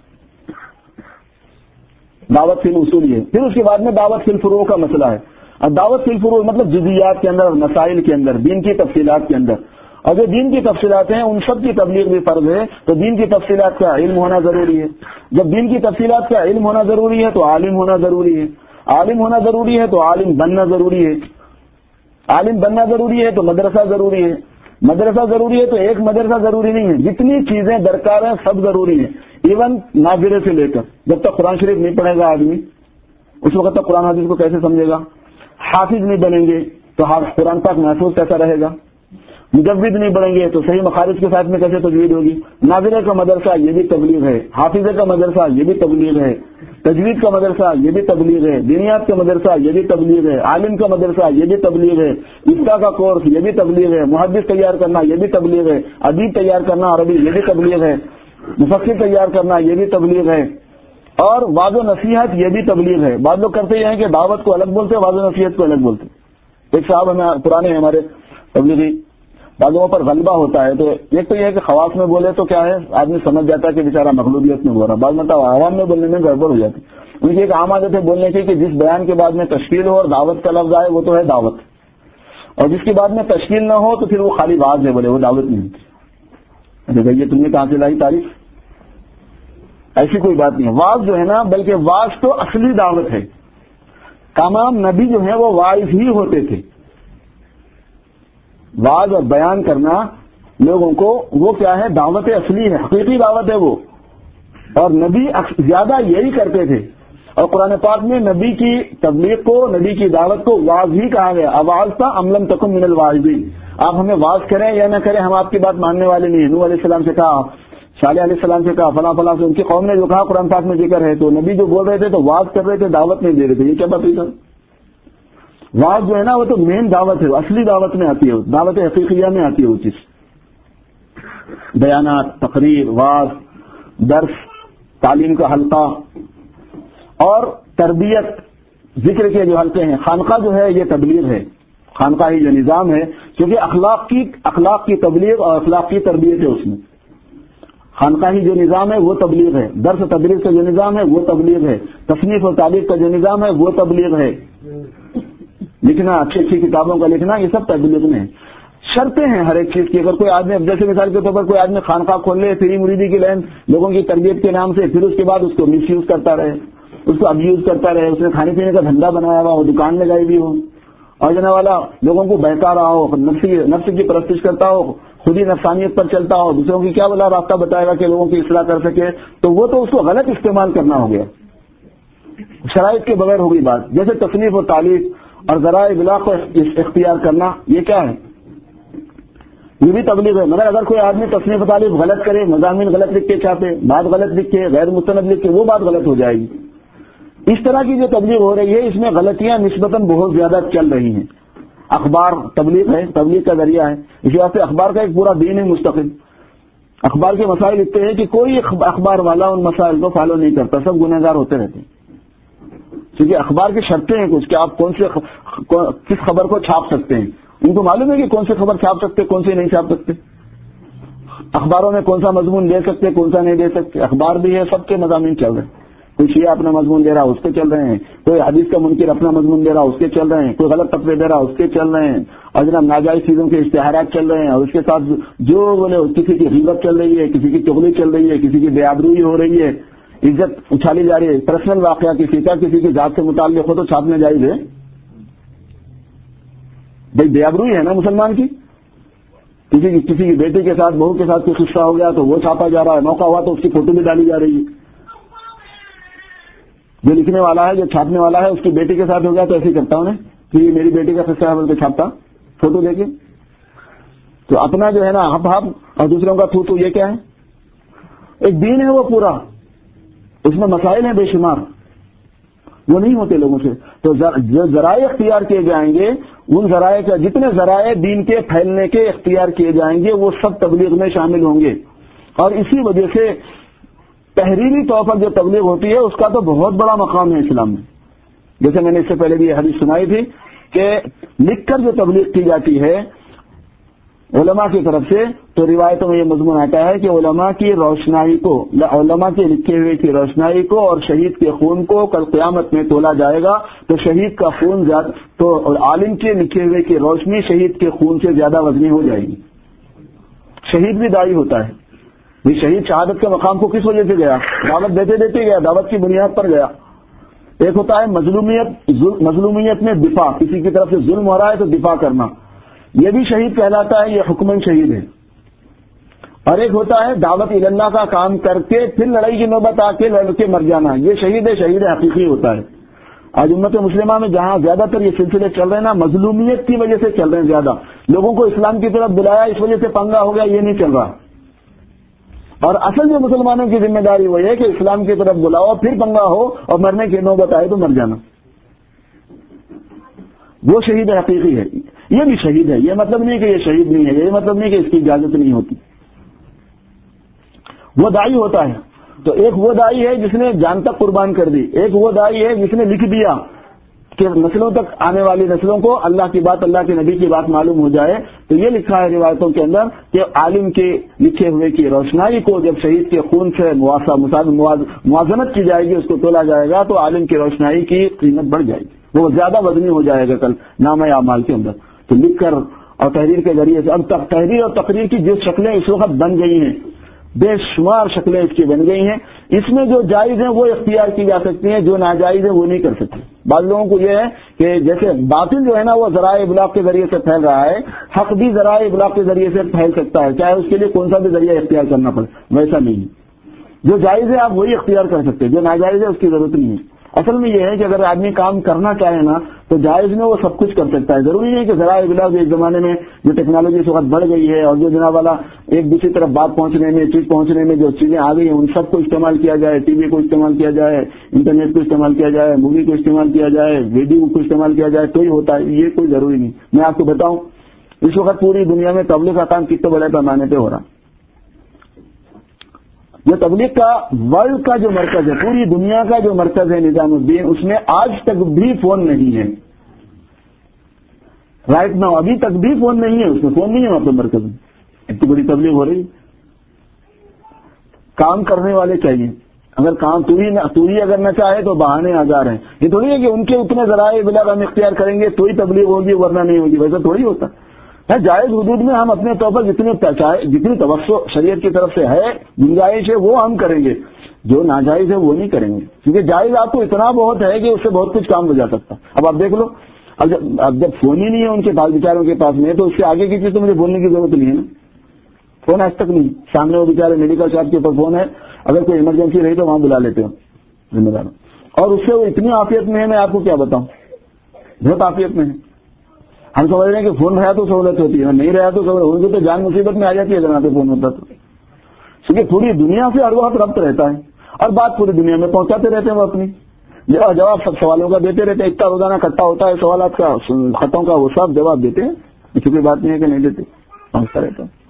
دعوت فی الاصول ہے. پھر اس کے بعد میں دعوت فی الفروع کا مسئلہ ہے. اب دعوت فی الفروع مطلب جزیات کے اندر اور مسائل کے اندر، دین کی تفصیلات کے اندر. اور جو دین کی تفصیلات ہیں ان سب کی تبلیغ بھی فرض ہے. تو دین کی تفصیلات کا علم ہونا ضروری ہے. جب دین کی تفصیلات کا علم ہونا ضروری ہے تو عالم ہونا ضروری ہے. عالم ہونا ضروری ہے تو عالم بننا ضروری ہے. عالم بننا ضروری ہے تو مدرسہ ضروری ہے. مدرسہ ضروری ہے تو ایک مدرسہ ضروری نہیں ہے، جتنی چیزیں درکار ہیں سب ضروری ہیں، ایون ناظرے سے لے کر۔ جب تک قرآن شریف نہیں پڑھے گا آدمی اس وقت تک قرآن حدیث کو کیسے سمجھے گا؟ حافظ نہیں بنیں گے تو قرآن پاک محفوظ کیسا رہے گا؟ مجوید نہیں بڑھیں گے تو صحیح مخارج کے ساتھ میں کیسے تجوید ہوگی؟ ناظرے کا مدرسہ یہ بھی تبلیغ ہے، حافظے کا مدرسہ یہ بھی تبلیغ ہے، تجوید کا مدرسہ یہ بھی تبلیغ ہے، دینیات کا مدرسہ یہ بھی تبلیغ ہے، عالم کا مدرسہ یہ بھی تبلیغ ہے، افتاء کا کورس یہ بھی تبلیغ ہے، محدث تیار کرنا یہ بھی تبلیغ ہے، ادیب تیار کرنا عربی یہ بھی تبلیغ ہے، مفسر تیار کرنا یہ بھی تبلیغ ہے، اور وعظ و نصیحت یہ بھی تبلیغ ہے۔ بعض لوگ کرتے ہیں کہ دعوت کو الگ بولتے ہیں، وعظ و نصیحت کو الگ بولتے ہیں۔ ایک صاحب ہمیں پرانے ہیں ہمارے تبلیغی، بعضوں پر غلبہ ہوتا ہے، تو ایک تو یہ ہے کہ خواص میں بولے تو کیا ہے آدمی سمجھ جاتا ہے کہ بیچارہ مغلوبیت میں بول رہا ہے، بعض مطلب عوام میں بولنے میں گڑبڑ ہو جاتی ہے۔ ان کی ایک عام عادت ہے بولنے کی کہ جس بیان کے بعد میں تشکیل ہو اور دعوت کا لفظ آئے وہ تو ہے دعوت، اور جس کے بعد میں تشکیل نہ ہو تو پھر وہ خالی واز ہے، بولے وہ دعوت نہیں ہوتی۔ ارے بھائی تم نے کہاں سے لائی تعریف؟ ایسی کوئی بات نہیں ہے۔ واز جو ہے نا، بلکہ واز تو اصلی دعوت ہے۔ تمام نبی جو ہیں وہ واعظ ہی ہوتے تھے۔ واز اور بیان کرنا لوگوں کو وہ کیا ہے؟ دعوت اصلی ہے، حقیقی دعوت ہے وہ، اور نبی زیادہ یہی کرتے تھے۔ اور قرآن پاک میں نبی کی تبلیغ کو، نبی کی دعوت کو واز ہی کہا گیا۔ اواز تھا ام لم تکن من الواعظین، آپ ہمیں واز کریں یا نہ کریں ہم آپ کی بات ماننے والے نہیں ہیں۔ نوح علیہ السلام سے کہا، صالح علیہ السلام سے کہا، فلاں فلاں سے، ان کی قوم نے جو کہا قرآن پاک میں ذکر ہے، تو نبی جو بول رہے تھے تو واز کر رہے تھے، دعوت نہیں دے رہے تھے۔ یہ کیا بات ہوئی سر؟ واز جو ہے نا وہ تو مین دعوت ہے، اصلی دعوت میں آتی ہے، دعوت حقیقیہ میں آتی ہے وہ چیز۔ بیانات، تقریر، واز، درس، تعلیم کا حلقہ اور تربیت، ذکر کے جو حلقے ہیں۔ خانقاہ جو ہے یہ تبلیغ ہے، خانقاہی جو نظام ہے، کیونکہ اخلاق کی اخلاق کی تبلیغ اور اخلاق کی تربیت ہے اس میں۔ خانقاہی جو نظام ہے وہ تبلیغ ہے، درس و تدریس کا جو نظام ہے وہ تبلیغ ہے، تصنیف اور تعلیف کا جو نظام ہے وہ تبلیغ ہے، لکھنا، اچھی اچھی کتابوں کا لکھنا، یہ سب تبلیغ میں ہے۔ شرطیں ہیں ہر ایک چیز کی۔ اگر کوئی آدمی، جیسے مثال کے طور پر کوئی آدمی خانقاہ کھول لے فری مریدی کی لائن لوگوں کی تربیت کے نام سے، پھر اس کے بعد اس کو مس یوز کرتا رہے، اس کو اب یوز کرتا رہے، اس نے کھانے پینے کا دھندا بنایا ہوا ہو، دکان لگائی بھی ہو، اور جانے والا لوگوں کو بہتا رہا ہو، نفس کی پرستش کرتا ہو، خود ہی نفسانیت پر چلتا ہو، دوسروں کی کیا بلا راستہ بتائے گا کہ لوگوں کی اصلاح کر سکے، تو وہ تو اس کو غلط استعمال کرنا ہو گیا، شرائط کے بغیر ہوگی بات۔ جیسے تصنیف و تعلیف اور ذرائع ابلاغ کو اختیار کرنا، یہ کیا ہے؟ یہ بھی تبلیغ ہے۔ مگر اگر کوئی آدمی تصنیف و تعلیف غلط کرے، مضامین غلط لکھ کے چھاپے، بات غلط لکھے، غیر مستند لکھ کے، وہ بات غلط ہو جائے گی۔ اس طرح کی جو تبلیغ ہو رہی ہے اس میں غلطیاں نسبتاً بہت زیادہ چل رہی ہیں۔ اخبار تبلیغ ہے، تبلیغ کا ذریعہ ہے، اسی واسطے اخبار کا ایک پورا دین ہے مستقل۔ اخبار کے مسائل لکھتے ہیں کہ کوئی اخبار والا ان مسائل کو فالو نہیں کرتا، سب گنہگار ہوتے رہتے ہیں، کیونکہ اخبار کی شرطیں ہیں کچھ کہ آپ کون سے کس خبر کو چھاپ سکتے ہیں۔ ان کو معلوم ہے کہ کون سی خبر چھاپ سکتے، کون سی نہیں چھاپ سکتے، اخباروں میں کون سا مضمون دے سکتے، کون سا نہیں دے سکتے۔ اخبار بھی ہے، سب کے مضامین چل رہے ہیں، کوئی شیعہ اپنا مضمون دے رہا اس کے چل رہے ہیں، کوئی حدیث کا منکر اپنا مضمون دے رہا اس کے چل رہے ہیں، کوئی غلط فتوے دے رہا اس کے چل رہے ہیں، اور جناب ناجائز چیزوں کے اشتہارات چل رہے ہیں، اور اس کے ساتھ جو بولے کسی کی غیبت چل رہی ہے، کسی کی چغلی چل رہی ہے، کسی کی بے آبروئی ہو رہی ہے، عزت اچھالی جا رہی ہے، پرسنل واقعہ کسی کا کسی کی ذات سے متعلق ہو تو چھاپنے جائز ہے۔ بھائی بے آبروئی ہے نا مسلمان کی، کسی کی کسی کی بیٹی کے ساتھ بہو کے ساتھ کوئی قصہ ہو گیا تو وہ چھاپا جا رہا ہے، موقع ہوا تو اس کی فوٹو بھی ڈالی جا رہی ہے۔ جو لکھنے والا ہے، جو چھاپنے والا ہے، اس کی بیٹی کے ساتھ ہو گیا تو ایسے ہی کرتا ہوں نے کہ یہ میری بیٹی کا قصہ ہے بول کے چھاپتا فوٹو دے کے۔ تو اپنا جو ہے نا ہپ ہپ اور دوسروں کا تھو تو، یہ کیا ہے؟ ایک دین ہے وہ پورا، اس میں مسائل ہیں بے شمار، وہ نہیں ہوتے لوگوں سے۔ تو جو ذرائع اختیار کیے جائیں گے، ان ذرائع کا جتنے ذرائع دین کے پھیلنے کے اختیار کیے جائیں گے وہ سب تبلیغ میں شامل ہوں گے۔ اور اسی وجہ سے تحریری طور پر جو تبلیغ ہوتی ہے اس کا تو بہت بڑا مقام ہے اسلام میں۔ جیسے میں نے اس سے پہلے بھی یہ حدیث سنائی تھی کہ لکھ کر جو تبلیغ کی جاتی ہے علماء کی طرف سے، تو روایتوں میں یہ مضمون آتا ہے کہ علماء کی روشنائی کو، علماء کے لکھے ہوئے کی روشنائی کو اور شہید کے خون کو کل قیامت میں تولا جائے گا، تو شہید کا خون زیادہ، تو عالم کے لکھے ہوئے کی روشنی شہید کے خون سے زیادہ وزنی ہو جائے گی۔ شہید بھی داعی ہوتا ہے، یہ شہید شہادت کے مقام کو کس وجہ سے گیا؟ دعوت دیتے دیتے گیا، دعوت کی بنیاد پر گیا۔ ایک ہوتا ہے مظلومیت، مظلومیت میں دفاع، کسی کی طرف سے ظلم ہو رہا ہے تو دفاع کرنا، یہ بھی شہید کہلاتا ہے، یہ حکمن شہید ہے. اور ایک ہوتا ہے دعوت اللہ کا کام کر کے پھر لڑائی کی نوبت آ کے لڑ کے مر جانا، یہ شہید ہے، شہید حقیقی ہوتا ہے. آج امت مسلمہ میں جہاں زیادہ تر یہ سلسلے چل رہے ہیں نا، مظلومیت کی وجہ سے چل رہے ہیں، زیادہ لوگوں کو اسلام کی طرف بلایا اس وجہ سے پنگا ہو گیا، یہ نہیں چل رہا. اور اصل جو مسلمانوں کی ذمہ داری وہ ہے کہ اسلام کی طرف بلاؤ، پھر پنگا ہو اور مرنے کی نوبت آئے تو مر جانا، وہ شہید حقیقی ہے. یہ بھی شہید ہے، یہ مطلب نہیں کہ یہ شہید نہیں ہے، یہ مطلب نہیں کہ اس کی اجازت نہیں ہوتی. وہ داعی ہوتا ہے، تو ایک وہ داعی ہے جس نے جان تک قربان کر دی، ایک وہ داعی ہے جس نے لکھ دیا کہ نسلوں تک آنے والی نسلوں کو اللہ کی بات، اللہ کے نبی کی بات معلوم ہو جائے. تو یہ لکھا ہے روایتوں کے اندر کہ عالم کے لکھے ہوئے کی روشنائی کو جب شہید کے خون سے موازنت کی جائے گی، اس کو تولا جائے گا، تو عالم کی روشنائی کی قیمت بڑھ جائے گی، وہ زیادہ وزنی ہو جائے گا کل نامہ اعمال کے اندر. تو لکھ کر اور تحریر کے ذریعے سے، اب تک تحریر اور تقریر کی جو شکلیں اس وقت بن گئی ہیں، بے شمار شکلیں اس کی بن گئی ہیں، اس میں جو جائز ہیں وہ اختیار کی جا سکتی ہیں، جو ناجائز ہیں وہ نہیں کر سکتی. بعض لوگوں کو یہ ہے کہ جیسے باطل جو ہے نا وہ ذرائع ابلاغ کے ذریعے سے پھیل رہا ہے، حق بھی ذرائع ابلاغ کے ذریعے سے پھیل سکتا ہے، چاہے اس کے لیے کون سا بھی ذریعہ اختیار کرنا پڑے. ویسا نہیں، جو جائز ہے آپ وہی اختیار کر سکتے ہیں، جو ناجائز ہے اس کی ضرورت نہیں ہے. اصل میں یہ ہے کہ اگر آدمی کام کرنا چاہے نا تو جائز میں وہ سب کچھ کر سکتا ہے. ضروری نہیں کہ ذرائع ابلاغ ایک زمانے میں جو ٹیکنالوجی اس وقت بڑھ گئی ہے اور جو جناب والا ایک دوسری طرف بات پہنچنے میں، چیز پہنچنے میں جو چیزیں آ گئی ہیں ان سب کو استعمال کیا جائے، ٹی وی کو استعمال کیا جائے، انٹرنیٹ کو استعمال کیا جائے، مووی کو استعمال کیا جائے، ویڈیو کو استعمال کیا جائے تو ہی ہوتا ہے. یہ کوئی ضروری نہیں. میں آپ کو بتاؤں اس وقت پوری دنیا میں تبلیغ کا کام کتنے بڑے پیمانے پہ ہو رہا. یہ تبلیغ کا ورلڈ کا جو مرکز ہے، پوری دنیا کا جو مرکز ہے نظام الدین، اس میں آج تک بھی فون نہیں ہے. رائٹ ناؤ ابھی تک بھی فون نہیں ہے، اس میں فون نہیں ہے وہاں پہ مرکز میں. اتنی بڑی تبلیغ ہو رہی. کام کرنے والے چاہیے. اگر کام تو ہی تو ہی اگر نہ چاہے تو بہانے آزار ہیں. یہ تھوڑی ہے کہ ان کے اتنے ذرائع ابلاغ ہم اختیار کریں گے تو ہی تبلیغ ہوگی ورنہ نہیں ہوگی، ویسا تھوڑی ہوتا ہے. جائز حدود میں ہم اپنے طور پر جتنی جتنی توسع شریعت کی طرف سے ہے، گنجائش ہے، وہ ہم کریں گے. جو ناجائز ہے وہ نہیں کریں گے، کیونکہ جائز آپ کو اتنا بہت ہے کہ اس سے بہت کچھ کام ہو جا سکتا. اب آپ دیکھ لو، اب جب اب جب فون ہی نہیں ہے ان کے پاس، بیچاروں کے پاس میں، تو اس سے آگے کی چیز تو مجھے بولنے کی ضرورت نہیں ہے نا. فون آج تک نہیں. سامنے وہ بیچارے میڈیکل شاپ کے اوپر فون ہے، اگر کوئی ایمرجنسی رہی تو وہاں بلا لیتے ہو ذمہ داروں. اور اس سے وہ اتنی عافیت میں ہے، میں آپ کو کیا بتاؤں، بہت عافیت میں ہے. ہم سمجھ رہے ہیں کہ فون رہا تو سہولت ہوتی ہے، نہیں رہا تو سہولت ہوگی تو جان مصیبت میں آ جاتی ہے اگر یہاں پہ فون ہوتا تو. کیونکہ پوری دنیا سے ہر وقت ربط رہتا ہے اور بات پوری دنیا میں پہنچاتے رہتے ہیں. وہ اپنی جواب سب سوالوں کا دیتے رہتے ہیں. اتنا روزانہ اکٹھا ہوتا ہے سوالات کا، خطوں کا، وہ سب جواب دیتے ہیں. ایسی کوئی بات نہیں ہے کہ نہیں دیتے، پہنچتا رہتا ہے.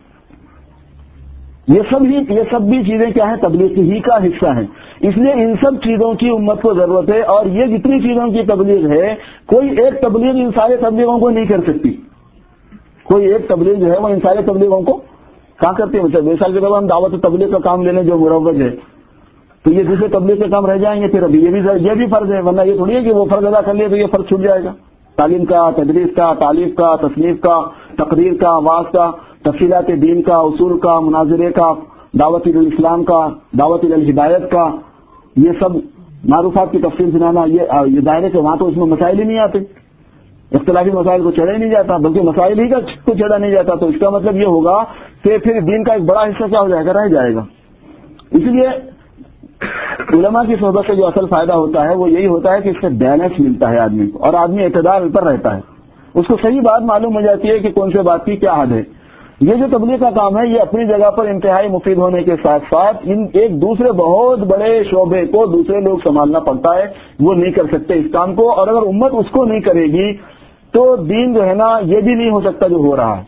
یہ سب ہی یہ سب بھی چیزیں کیا ہیں، تبلیغ ہی کا حصہ ہیں. اس لیے ان سب چیزوں کی امت کو ضرورت ہے. اور یہ جتنی چیزوں کی تبلیغ ہے، کوئی ایک تبلیغ ان سارے تبلیغوں کو نہیں کر سکتی. کوئی ایک تبلیغ جو ہے وہ ان سارے تبلیغوں کو کہاں کرتے ہیں. مطلب مثال کے طور پر ہم دعوت تبلیغ کا کام لے لیں جو مروج ہے، تو یہ دوسرے تبلیغ کے کام رہ جائیں گے. پھر ابھی یہ بھی یہ بھی فرض ہے، ورنہ یہ تھوڑی ہے کہ وہ فرض ادا کر لیا تو یہ فرض چھوٹ جائے گا. تعلیم کا، تدریس کا، تعلیف کا، تصنیف کا، تقریر کا، واعظ کا، تفصیلات دین کا، اصول کا، مناظرے کا، دعوت الاسلام کا، دعوت الہدایت کا، یہ سب معروفات کی تفصیل سنانا، یہ دائرے سے وہاں تو اس میں مسائل ہی نہیں آتے. اختلافی مسائل کو چھیڑا ہی نہیں جاتا، بلکہ مسائل ہی کا کو چھیڑا نہیں جاتا. تو اس کا مطلب یہ ہوگا کہ پھر دین کا ایک بڑا حصہ کیا ہو جائے گا، رہ جائے گا. اس لیے علماء کی صحبت سے جو اصل فائدہ ہوتا ہے وہ یہی ہوتا ہے کہ اس سے بیلنس ملتا ہے آدمی کو، اور آدمی اعتدال پر رہتا ہے. اس کو صحیح بات معلوم ہو جاتی ہے کہ کون سے بات کی کیا حد ہے. یہ جو تبلیغ کا کام ہے یہ اپنی جگہ پر انتہائی مفید ہونے کے ساتھ ساتھ ان ایک دوسرے بہت بڑے شعبے کو دوسرے لوگ سنبھالنا پڑتا ہے. وہ نہیں کر سکتے اس کام کو، اور اگر امت اس کو نہیں کرے گی تو دین جو ہے نا یہ بھی نہیں ہو سکتا جو ہو رہا ہے.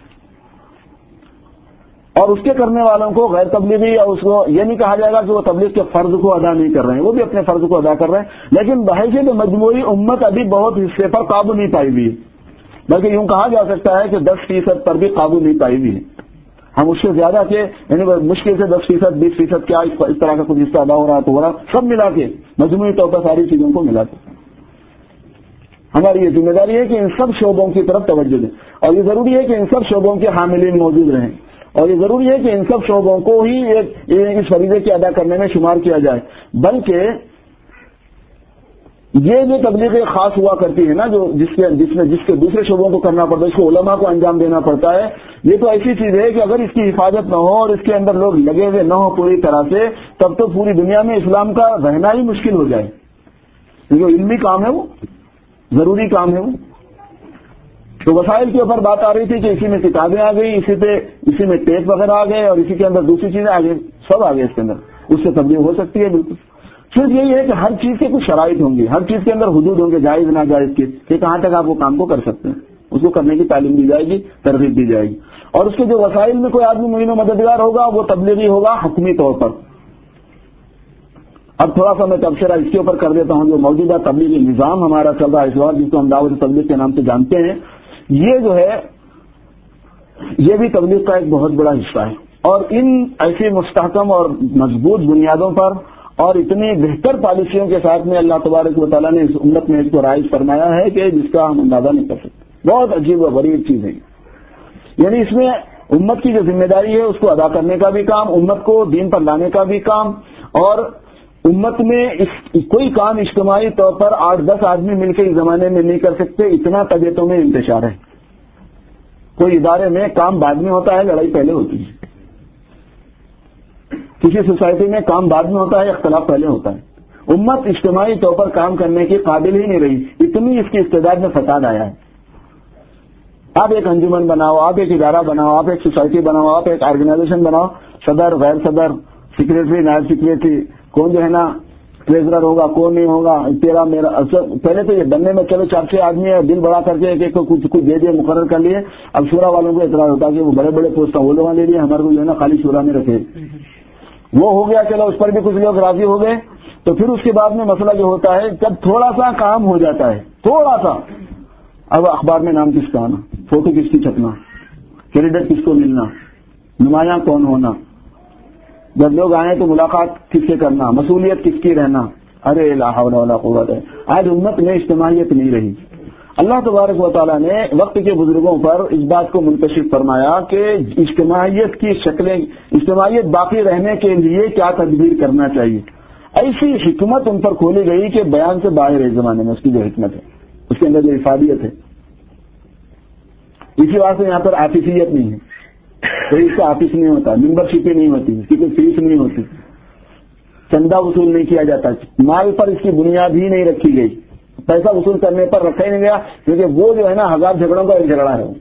اور اس کے کرنے والوں کو غیر تبلیغی، یا اس کو یہ نہیں کہا جائے گا کہ وہ تبلیغ کے فرض کو ادا نہیں کر رہے ہیں، وہ بھی اپنے فرض کو ادا کر رہے ہیں. لیکن بحیثیت مجموعی امت ابھی بہت حصے پر قابو نہیں پائی ہوئی ہے، بلکہ یوں کہا جا سکتا ہے کہ دس فیصد پر بھی قابو نہیں پائی ہوئی ہے. ہم اس سے زیادہ کے یعنی مشکل سے دس فیصد بیس فیصد کیا اس طرح کا کچھ حصہ ادا ہو رہا تو ہو رہا، سب ملا کے مجموعی طور پر ساری چیزوں کو ملا کے ہماری یہ ذمہ داری ہے کہ ان سب شعبوں کی طرف توجہ دیں. اور یہ ضروری ہے کہ ان سب شعبوں کے حاملین موجود رہیں، اور یہ ضروری ہے کہ ان سب شعبوں کو ہی اس فریضے کے ادا کرنے میں شمار کیا جائے. بلکہ یہ جو تبلیغ خاص ہوا کرتی ہے نا، جو جس کے جس میں جس کے دوسرے شعبوں کو کرنا پڑتا ہے، اس کو علماء کو انجام دینا پڑتا ہے، یہ تو ایسی چیز ہے کہ اگر اس کی حفاظت نہ ہو اور اس کے اندر لوگ لگے ہوئے نہ ہو پوری طرح سے، تب تو پوری دنیا میں اسلام کا رہنا ہی مشکل ہو جائے. جو علمی کام ہے وہ ضروری کام ہے وہ. تو وسائل کے اوپر بات آ رہی تھی کہ اسی میں کتابیں آ گئی، اسی پہ اسی میں ٹیپ وغیرہ آ گئے، اور اسی کے اندر دوسری چیزیں آ گئی، سب آ گئے اس کے اندر. اس سے تبلیغ ہو سکتی ہے بالکل. صرف یہی ہے کہ ہر چیز کے کچھ شرائط ہوں گی، ہر چیز کے اندر حدود ہوں گے، جائز ناجائز کے، کہ کہاں تک آپ وہ کام کو کر سکتے ہیں. اس کو کرنے کی تعلیم دی جائے گی، ترغیب دی جائے گی. اور اس کے جو وسائل میں کوئی آدمی معین و مددگار ہوگا وہ تبلیغی ہوگا حکمی طور پر. اب تھوڑا سا میں تبصرہ اس کے اوپر کر دیتا ہوں. جو موجودہ تبلیغی نظام ہمارا چل رہا ہے اس وقت، جس کو ہم دعوت تبلیغ کے نام سے جانتے ہیں، یہ جو ہے یہ بھی تبلیغ کا ایک بہت بڑا حصہ ہے. اور ان ایسی مستحکم اور مضبوط بنیادوں پر اور اتنی بہتر پالیسیوں کے ساتھ میں اللہ تبارک و تعالیٰ نے اس امت میں اس کو رائج فرمایا ہے کہ جس کا ہم اندازہ نہیں کر سکتے. بہت عجیب و غریب چیز ہے. یعنی اس میں امت کی جو ذمہ داری ہے اس کو ادا کرنے کا بھی کام، امت کو دین پر لانے کا بھی کام، اور امت میں اس کوئی کام اجتماعی طور پر آٹھ دس آدمی مل کے اس زمانے میں نہیں کر سکتے، اتنا طبیعتوں میں انتشار ہے. کوئی ادارے میں کام بعد میں ہوتا ہے، لڑائی پہلے ہوتی ہے. کسی سوسائٹی میں کام بعد میں ہوتا ہے، اختلاف پہلے ہوتا ہے. امت اجتماعی طور پر کام کرنے کی قابل ہی نہیں رہی، اتنی اس کی استعداد میں فساد آیا ہے. آپ ایک انجمن بناؤ، آپ ایک ادارہ بناؤ، آپ ایک سوسائٹی بناؤ، آپ ایک آرگنائزیشن بناؤ، صدر، غیر صدر، سیکریٹری، نائب سیکریٹری، کون جو ہے نا ٹریزرر ہوگا، کون نہیں ہوگا، تیرا میرا. پہلے تو یہ بننے میں چلو چار چھ آدمی ہے، دل بڑا کر کے ایک ایک کو کچھ کچھ دے دیے، مقرر کر لیے. اب شورا والوں کو اعتراض ہوتا کہ وہ بڑے بڑے پوسٹ وہ لوگ لے لیے، ہمارے کو جو ہے نا خالی شورا میں رکھے. وہ ہو گیا، چلو اس پر بھی کچھ لوگ راضی ہو گئے. تو پھر اس کے بعد میں مسئلہ جو ہوتا ہے، جب تھوڑا سا کام ہو جاتا ہے، تھوڑا سا، اب اخبار میں نام کس کا آنا، فوٹو کس کی چھپنا، کریڈٹ کس کو ملنا، نمایاں کون ہونا، جب لوگ آئیں تو ملاقات کس سے کرنا، مسئولیت کس کی رہنا. ارے لا حول ولا قوت ہے. آج امت میں اجتماعیت نہیں رہی. اللہ تبارک و تعالیٰ نے وقت کے بزرگوں پر اس بات کو منتشر فرمایا کہ اجتماعیت کی شکلیں، اجتماعیت باقی رہنے کے لیے کیا تدبیر کرنا چاہیے. ایسی حکمت ان پر کھولی گئی کہ بیان سے باہر ہے. اس زمانے میں اس کی جو حکمت ہے، اس کے اندر جو افادیت ہے، اسی واسطے یہاں پر آفیسیت نہیں ہے. کوئی اس کا آفس نہیں ہوتا، ممبر شپیں نہیں ہوتی، اس کی کوئی فیس نہیں ہوتی، چندہ وصول نہیں کیا جاتا، مال پر اس کی بنیاد ہی نہیں رکھی گئی، پیسہ وصول کرنے پر رکھا ہی نہیں گیا. کیونکہ وہ جو ہے نا ہزار جھگڑوں کا ایک جھگڑا ہے،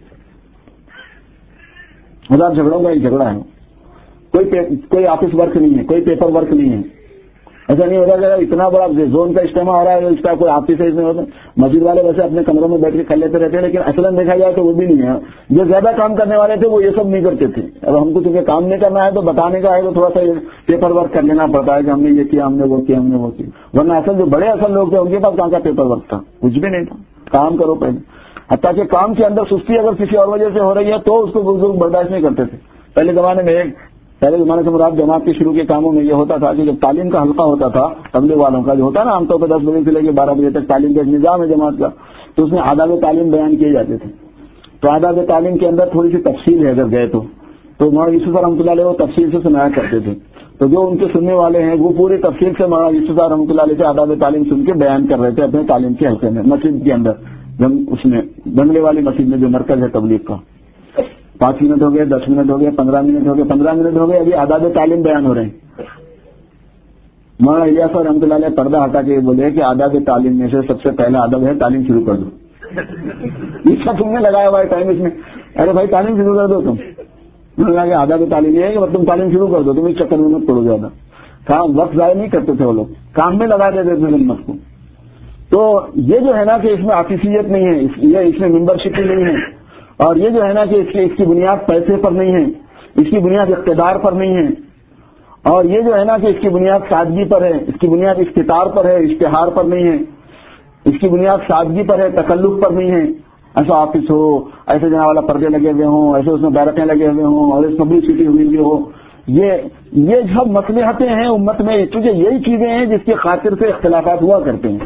ہزار جھگڑوں کا ایک جھگڑا ہے. کوئی کوئی آفس ورک نہیں ہے، کوئی پیپر ورک نہیں ہے. ایسا نہیں ہوتا کہ اتنا بڑا زون کا اجتماع ہو رہا ہے، اس کا کوئی آفس ہے، اس میں ہوتا. مسجد والے ویسے اپنے کمروں میں بیٹھ کے کر لیتے رہتے ہیں، لیکن اصلاً دیکھا جائے تو وہ بھی نہیں ہے. جو زیادہ کام کرنے والے تھے وہ یہ سب نہیں کرتے تھے. اب ہم کو چونکہ کام نہیں کرنا ہے تو بتانے کا ہے تو تھوڑا سا پیپر ورک کر لینا پڑتا ہے کہ ہم نے یہ کیا، ہم نے وہ کیا، ہم نے وہ کیا. ورنہ اصل جو بڑے اصل لوگ تھے ان کے پاس کہاں کا پیپر ورک تھا، کچھ بھی نہیں تھا. کام کرو پہلے. حتیٰ کہ کام کے اندر سستی اگر کسی اور وجہ سے ہو رہی ہے تو اس کو بزرگ برداشت نہیں کرتے تھے. پہلے زمانے میں ایک پہلے زمانے سے مراد جماعت کے شروع کے کاموں میں یہ ہوتا تھا کہ جب تعلیم کا حلقہ ہوتا تھا تبلیغ والوں کا جو ہوتا نا عام طور پہ دس بجے سے لے کے بارہ بجے تک تعلیم کا ایک نظام ہے جماعت کا، تو اس میں آداب تعلیم بیان کیے جاتے تھے. تو آداب تعلیم کے اندر تھوڑی سی تفصیل ہے اگر گئے تو تو مولانا یوسف رحمۃ اللہ علیہ وہ تفصیل سے سنایا کرتے تھے. تو جو ان کے سننے والے ہیں وہ پوری تفصیل سے مولانا یوسف رحمۃ اللہ علیہ سے آداب تعلیم سن کے بیان کر رہے تھے اپنے تعلیم کے حلقے میں، مسجد کے اندر، اس میں بنگلے والی مسجد میں جو مرکز ہے تبلیغ کا. پانچ منٹ ہو گئے، دس منٹ ہو گئے، پندرہ منٹ ہو گئے، پندرہ منٹ ہو گئے، ابھی آداب تعلیم بیان ہو رہے ہیں. مولانا الیاس رحمۃ اللہ علیہ پردہ ہٹا کے بولے کہ آداب تعلیم میں سے سب سے پہلا ادب ہے تعلیم شروع کر دو. اس کا تم نے لگایا ہوا ہے ٹائم اس میں. ارے بھائی تعلیم شروع کر دو تم. انہوں نے کہا کہ آداب تعلیم یہ ہے کہ تم تعلیم شروع کر دو، تم اس چکر میں مت پڑو زیادہ. کام وقت ضائع نہیں کرتے تھے وہ لوگ، کام میں لگا دیتے تھے امت کو. تو یہ جو ہے نا کہ اس میں آفیسیت نہیں ہے، یہ اس میں ممبر شپ نہیں ہے، اور یہ جو ہے نا کہ اس کی اس کی بنیاد پیسے پر نہیں ہے، اس کی بنیاد اقتدار پر نہیں ہے، اور یہ جو ہے نا کہ اس کی بنیاد سادگی پر ہے، اس کی بنیاد اختتار پر ہے، اشتہار پر نہیں ہے، اس کی بنیاد سادگی پر ہے، تکلف پر نہیں ہے. ایسا آفس ہو، ایسے جناب والا پردے لگے ہوئے ہوں، ایسے اس میں بیرکیں لگے ہوئے ہوں، اور اس پبلسٹی ہوئی ہوئی ہو. یہ یہ سب مصلحتیں ہیں امت میں، کیونکہ یہی چیزیں ہیں جس کی خاطر سے اختلافات ہوا کرتے ہیں.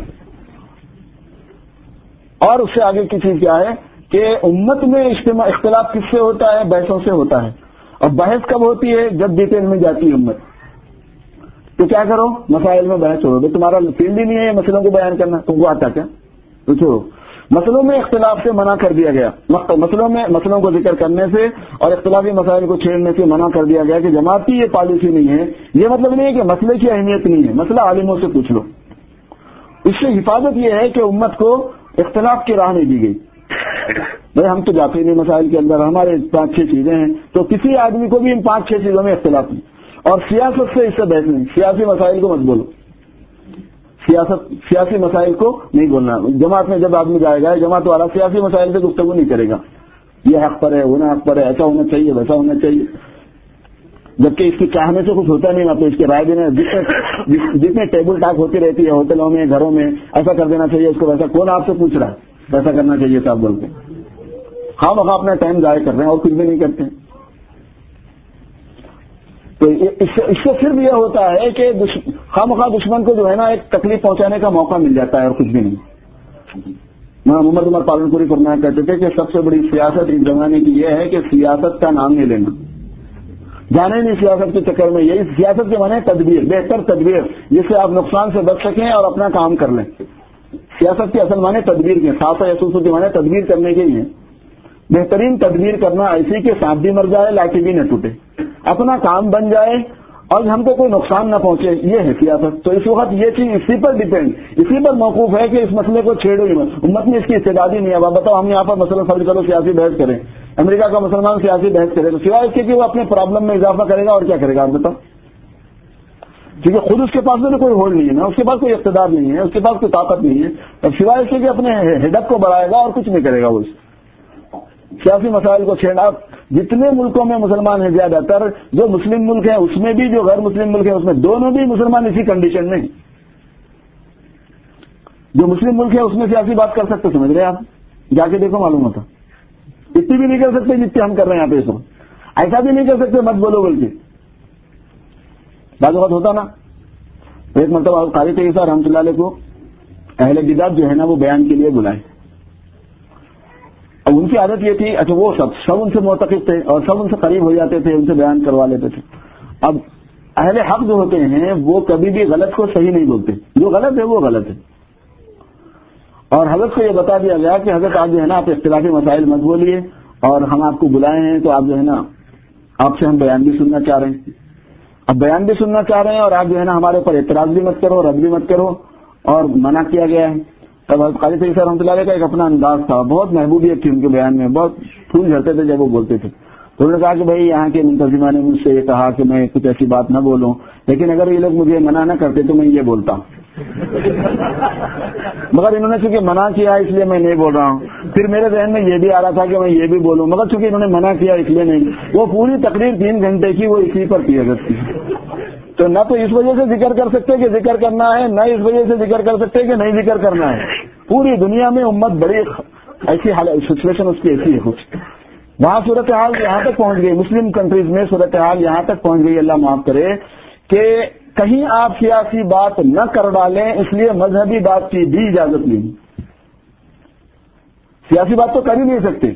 اور اس سے آگے کی چیز کیا ہے کہ امت میں اجتماع اختلاف کس سے ہوتا ہے؟ بحثوں سے ہوتا ہے. اور بحث کب ہوتی ہے؟ جب ڈیٹیل میں جاتی ہے امت. تو کیا کرو، مسائل میں بحث چھوڑو. تمہارا فیلڈ ہی نہیں ہے یہ مسئلوں کو بیان کرنا، تم کو آتا کیا؟ تو چھوڑو. مسئلوں میں اختلاف سے منع کر دیا گیا، مسئلوں میں مسئلوں کو ذکر کرنے سے اور اختلافی مسائل کو چھیڑنے سے منع کر دیا گیا کہ جماعت کی یہ پالیسی نہیں ہے. یہ مطلب نہیں ہے کہ مسئلے کی اہمیت نہیں ہے، مسئلہ عالموں سے پوچھ لو. اس سے حفاظت یہ ہے کہ امت کو اختلاف کی راہ نہیں دی گئی. بھائی ہم تو جاتے نہیں مسائل کے اندر، ہمارے پانچ چھ چیزیں ہیں، تو کسی آدمی کو بھی ان پانچ چھ چیزوں میں اختلاف نہیں. اور سیاست سے اس سے بحث نہیں، سیاسی مسائل کو مت بولو، سیاست سیاسی مسائل کو نہیں بولنا. جماعت میں جب آدمی جائے گا، جماعت والا سیاسی مسائل سے گفتگو نہیں کرے گا، یہ حق پر ہے، وہ نہ حق پر ہے، ایسا ہونا چاہیے ویسا ہونا چاہیے، جبکہ اس کی چاہنے سے کچھ ہوتا نہیں. تو اس کے رائے دینے جتنے جتنے ٹیبل ٹاک ہوتی رہتی ہے ہوٹلوں میں گھروں میں، ایسا کر دینا چاہیے اس کو، ویسا کون آپ سے پوچھ رہا ہے ویسا کرنا چاہیے صاحب بول کے. ہاں وہاں اپنا ٹائم ضائع کر رہے ہیں اور کچھ بھی نہیں کرتے ہیں. تو اس سے صرف یہ ہوتا ہے کہ خواہ مخواہ دشمن کو جو ہے نا ایک تکلیف پہنچانے کا موقع مل جاتا ہے اور کچھ بھی نہیں. محمد عمر پالن پوری فرمایا کرتے تھے کہ سب سے بڑی سیاست اس زمانے کی یہ ہے کہ سیاست کا نام نہیں لینا، جانے نہیں سیاست کے چکر میں. یہی سیاست کے معنی تدبیر، بہتر تدبیر جس سے آپ نقصان سے بچ سکیں اور اپنا کام کر لیں. سیاست کے اصل معنی تدبیر کے، خاصا یسوس کے معنی تدبیر کرنے کے ہی ہیں. بہترین تدبیر کرنا ایسی کہ سانپ بھی مر جائے لاٹھی بھی نہ ٹوٹے، اپنا کام بن جائے اور ہم کو کوئی نقصان نہ پہنچے، یہ ہے سیاست. تو اس وقت یہ چیز اسی پر ڈیپینڈ، اسی پر موقوف ہے کہ اس مسئلے کو چھیڑو ہی مت. امت میں اس کی استعداد ہی نہیں ہے. اب بتاؤ ہم یہاں پر مسئلہ فرض کرو سیاسی بحث کریں، امریکہ کا مسلمان سیاسی بحث کرے تو سوائے اس کے کہ وہ اپنے پرابلم میں اضافہ کرے گا اور کیا کرے گا آپ بتاؤ. کیونکہ خود اس کے پاس میں کوئی ہولڈ نہیں ہے نا، اس کے پاس کوئی اقتدار نہیں ہے، اس کے پاس کوئی طاقت نہیں ہے. اب سوائے اس کے کہ اپنے ہیڈک کو بڑھائے گا اور کچھ نہیں کرے گا. وہ سیاسی مسائل کو چھیڑنا. جتنے ملکوں میں مسلمان ہیں زیادہ تر جو مسلم ملک ہیں اس میں بھی، جو غیر مسلم ملک ہیں اس میں، دونوں بھی مسلمان اسی کنڈیشن میں. جو مسلم ملک ہے اس میں سیاسی بات کر سکتے، سمجھ رہے آپ، جا کے دیکھو معلوم ہوتا. اتنی بھی نہیں کر سکتے جتنے ہم کر رہے ہیں یہاں پہ اس وقت. ایسا بھی نہیں کر سکتے مت بولو بول کے. بعض وقت ہوتا نا. ایک مرتبہ قاری طیب رحمۃ اللہ علیہ کو اہل بدعت جو ہے نا وہ بیان کے لیے بلائے. اب ان کی عادت یہ تھی، اچھا وہ سب سب ان سے معتقد تھے اور سب ان سے قریب ہو جاتے تھے، ان سے بیان کروا لیتے تھے. اب اہل حق جو ہوتے ہیں وہ کبھی بھی غلط کو صحیح نہیں بولتے، جو غلط ہے وہ غلط ہے. اور حضرت کو یہ بتا دیا گیا کہ حضرت آپ جو ہے نا آپ اختلافی مسائل مت بولیے، اور ہم آپ کو بلائے ہیں تو آپ جو ہے نا آپ سے ہم بیان بھی سننا چاہ رہے ہیں. اب بیان بھی سننا چاہ رہے ہیں اور آپ جو ہے نا ہمارے اوپر اعتراض بھی مت کرو، رد بھی مت کرو، اور منع کیا گیا ہے. تب قاری طیب رحمۃ اللہ علیہ کا ایک اپنا انداز تھا، بہت محبوبیت تھی ان کے بیان میں، بہت پھول جھڑتے تھے جب وہ بولتے تھے. تو انہوں نے کہا کہ بھائی یہاں کے منتظمہ نے مجھ سے یہ کہا کہ میں کچھ ایسی بات نہ بولوں، لیکن اگر یہ لوگ مجھے منع نہ کرتے تو میں یہ بولتا ہوں. مگر انہوں نے چونکہ منع کیا اس لیے میں نہیں بول رہا ہوں. پھر میرے ذہن میں یہ بھی آ رہا تھا کہ میں یہ بھی بولوں، مگر چونکہ انہوں نے منع کیا اس لیے نہیں. وہ پوری تقریر تین گھنٹے کی وہ اسی پر کی حضرت کی. تو نہ تو اس وجہ سے ذکر کر سکتے کہ ذکر کرنا ہے، نہ اس وجہ سے ذکر کر سکتے کہ نہیں ذکر کرنا ہے. پوری دنیا میں امت بڑی ایسی سچویشن اس کی ایسی ہے کچھ. وہاں صورتحال یہاں تک پہنچ گئی، مسلم کنٹریز میں صورتحال یہاں تک پہنچ گئی، اللہ معاف کرے، کہ کہیں آپ سیاسی بات نہ کر ڈالیں اس لیے مذہبی بات کی بھی اجازت نہیں. سیاسی بات تو کر ہی نہیں سکتے.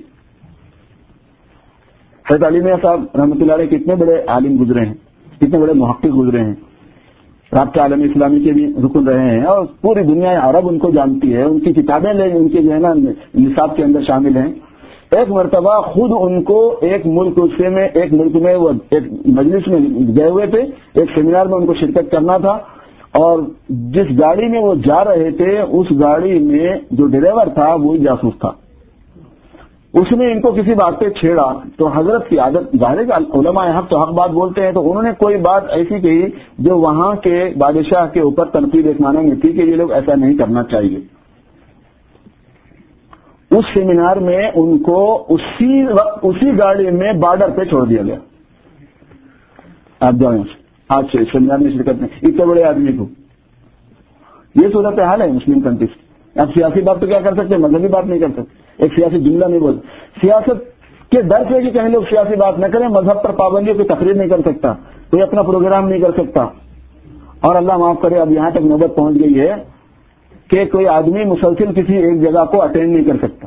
حضرت علی میاں صاحب رحمۃ اللہ علیہ کتنے بڑے عالم گزرے ہیں، کتنے بڑے محقق گزرے ہیں، رابطہ عالم اسلامی کے بھی رکن رہے ہیں، اور پوری دنیا عرب ان کو جانتی ہے، ان کی کتابیں لے ان کے جو ہے نا نصاب کے اندر شامل ہیں. ایک مرتبہ خود ان کو ایک ملک سے میں ایک ملک میں وہ ایک مجلس میں گئے ہوئے تھے، ایک سیمینار میں ان کو شرکت کرنا تھا، اور جس گاڑی میں وہ جا رہے تھے اس گاڑی میں جو ڈرائیور تھا وہی جاسوس تھا. اس نے ان کو کسی بات پہ چھیڑا تو حضرت کی عادت ظاہر علماء حق تو حق بات بولتے ہیں، تو انہوں نے کوئی بات ایسی کہی جو وہاں کے بادشاہ کے اوپر تنقید ایک معنی میں تھی کہ یہ لوگ ایسا نہیں کرنا چاہیے. اس سیمینار میں ان کو اسی وقت اسی گاڑی میں بارڈر پہ چھوڑ دیا گیا. آپ جاؤ آج سے سیمینار میں شرکت میں اتنے بڑے آدمی کو. یہ صورت حال ہے مسلم کنٹریز. آپ سیاسی بات تو کیا کر سکتے ہیں، مذہبی بات نہیں کر سکتے، ایک سیاسی جملہ نہیں بول. سیاست کے ڈر سے کہ کہیں لوگ سیاسی بات نہ کریں، مذہب پر پابندیوں کی تقریر نہیں کر سکتا، کوئی اپنا پروگرام نہیں کر سکتا. اور اللہ معاف کرے اب یہاں تک نوبت پہنچ گئی ہے کہ کوئی آدمی مسلسل کسی ایک جگہ کو اٹینڈ نہیں کر سکتا.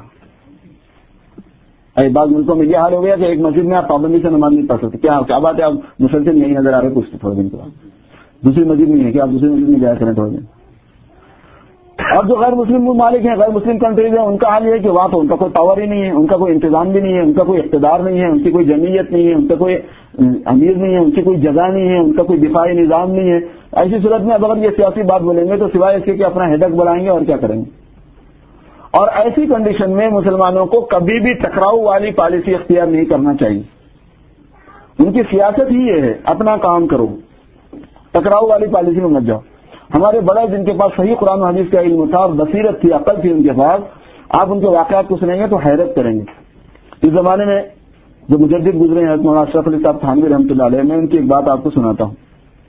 اے بعض ملکوں میں یہ حال ہو گیا کہ ایک مسجد میں آپ پابندی سے نماز نہیں پڑھ سکتے. کیا کیا بات ہے، آپ مسلسل نہیں نظر آ رہے کچھ تھوڑے دن کے بعد دوسری مسجد نہیں ہے کہ آپ دوسری مسجد میں جایا کریں تھوڑے دن. اور جو غیر مسلم ممالک ہیں, غیر مسلم کنٹریز ہیں, ان کا حال یہ ہے کہ وہاں تو ان کا کوئی پاور ہی نہیں ہے, ان کا کوئی انتظام بھی نہیں ہے, ان کا کوئی اقتدار نہیں ہے, ان کی کوئی جمعیت نہیں ہے, ان کا کوئی امیر نہیں ہے, ان کی کوئی جگہ نہیں ہے, ان کا کوئی دفاعی نظام نہیں ہے. ایسی صورت میں اب اگر یہ سیاسی بات بولیں گے تو سوائے اس کے کہ اپنا ہیڈک بڑھائیں گے اور کیا کریں گے. اور ایسی کنڈیشن میں مسلمانوں کو کبھی بھی ٹکراؤ والی پالیسی اختیار نہیں کرنا چاہیے. ان کی سیاست ہی یہ ہے, اپنا کام کرو, ٹکراؤ والی پالیسی میں مت جاؤ. ہمارے بڑے جن کے پاس صحیح قرآن و حدیث کا علم تھا اور بصیرت تھی, عقل تھی ان کے پاس, آپ ان کے واقعات کو سنیں گے تو حیرت کریں گے. اس زمانے میں جو مجدد گزرے ہیں مولانا اشرف علی صاحب تھانوی رحمۃ اللہ علیہ, میں ان کی ایک بات آپ کو سناتا ہوں.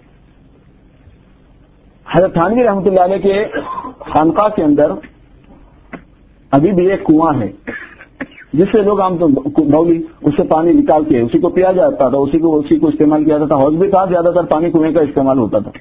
حضرت تھانوی رحمۃ اللہ علیہ کے خانقاہ کے اندر ابھی بھی ایک کنواں ہے جس سے لوگ عام بولی اس سے پانی نکال کے اسی کو پیا جاتا تھا, اسی کو اسی کو استعمال کیا جاتا تھا. حوض بھی تھا, زیادہ تر پانی کنویں کا استعمال ہوتا تھا.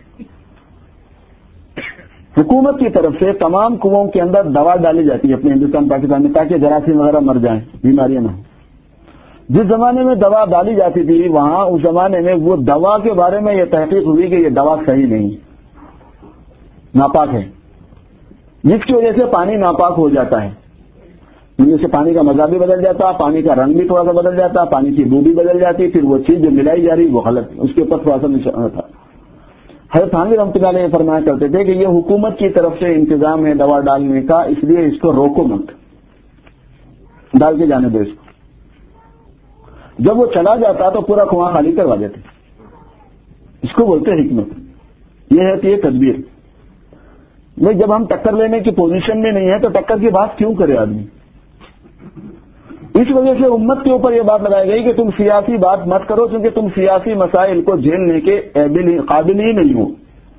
حکومت کی طرف سے تمام کنوؤں کے اندر دوا ڈالی جاتی ہے اپنے ہندوستان پاکستان میں تاکہ جراثیم وغیرہ مر جائیں, بیماریاں نہ ہوں. جس زمانے میں دوا ڈالی جاتی تھی وہاں اس زمانے میں وہ دوا کے بارے میں یہ تحقیق ہوئی کہ یہ دوا صحیح نہیں, ناپاک ہے, جس کی وجہ سے پانی ناپاک ہو جاتا ہے. ان سے پانی کا مزہ بھی بدل جاتا, پانی کا رنگ بھی تھوڑا سا بدل جاتا, پانی کی بو بھی بدل جاتی, پھر وہ چیز جو ملائی جا رہی وہ غلط, اس کے اوپر تھوڑا سا نشانہ تھا. حضرت تھانوی رحمۃ اللہ علیہ فرمایا کرتے تھے کہ یہ حکومت کی طرف سے انتظام ہے دوا ڈالنے کا, اس لیے اس کو روکو مت, ڈال کے جانے دو اس کو. جب وہ چلا جاتا تو پورا کنواں خالی کروا دیتے. اس کو بولتے ہیں حکمت. یہ ہے کہ یہ تدبیر. میں جب ہم ٹکر لینے کی پوزیشن میں نہیں ہے تو ٹکر کی بات کیوں کرے آدمی. اس وجہ سے امت کے اوپر یہ بات لگائی گئی کہ تم سیاسی بات مت کرو کیونکہ تم سیاسی مسائل کو جھیلنے کے قابل ہی نہیں ہو.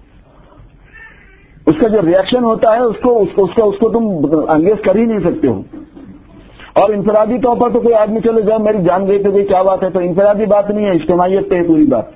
اس کا جو ریئیکشن ہوتا ہے اس کو اس کو, اس کو, اس کو تم انگیز کر ہی نہیں سکتے ہو. اور انفرادی طور پر تو کوئی آدمی چلے جاؤ میری جان گئی تو کوئی کیا بات ہے, تو انفرادی بات نہیں ہے, اجتماعیت پہ ہے پوری بات.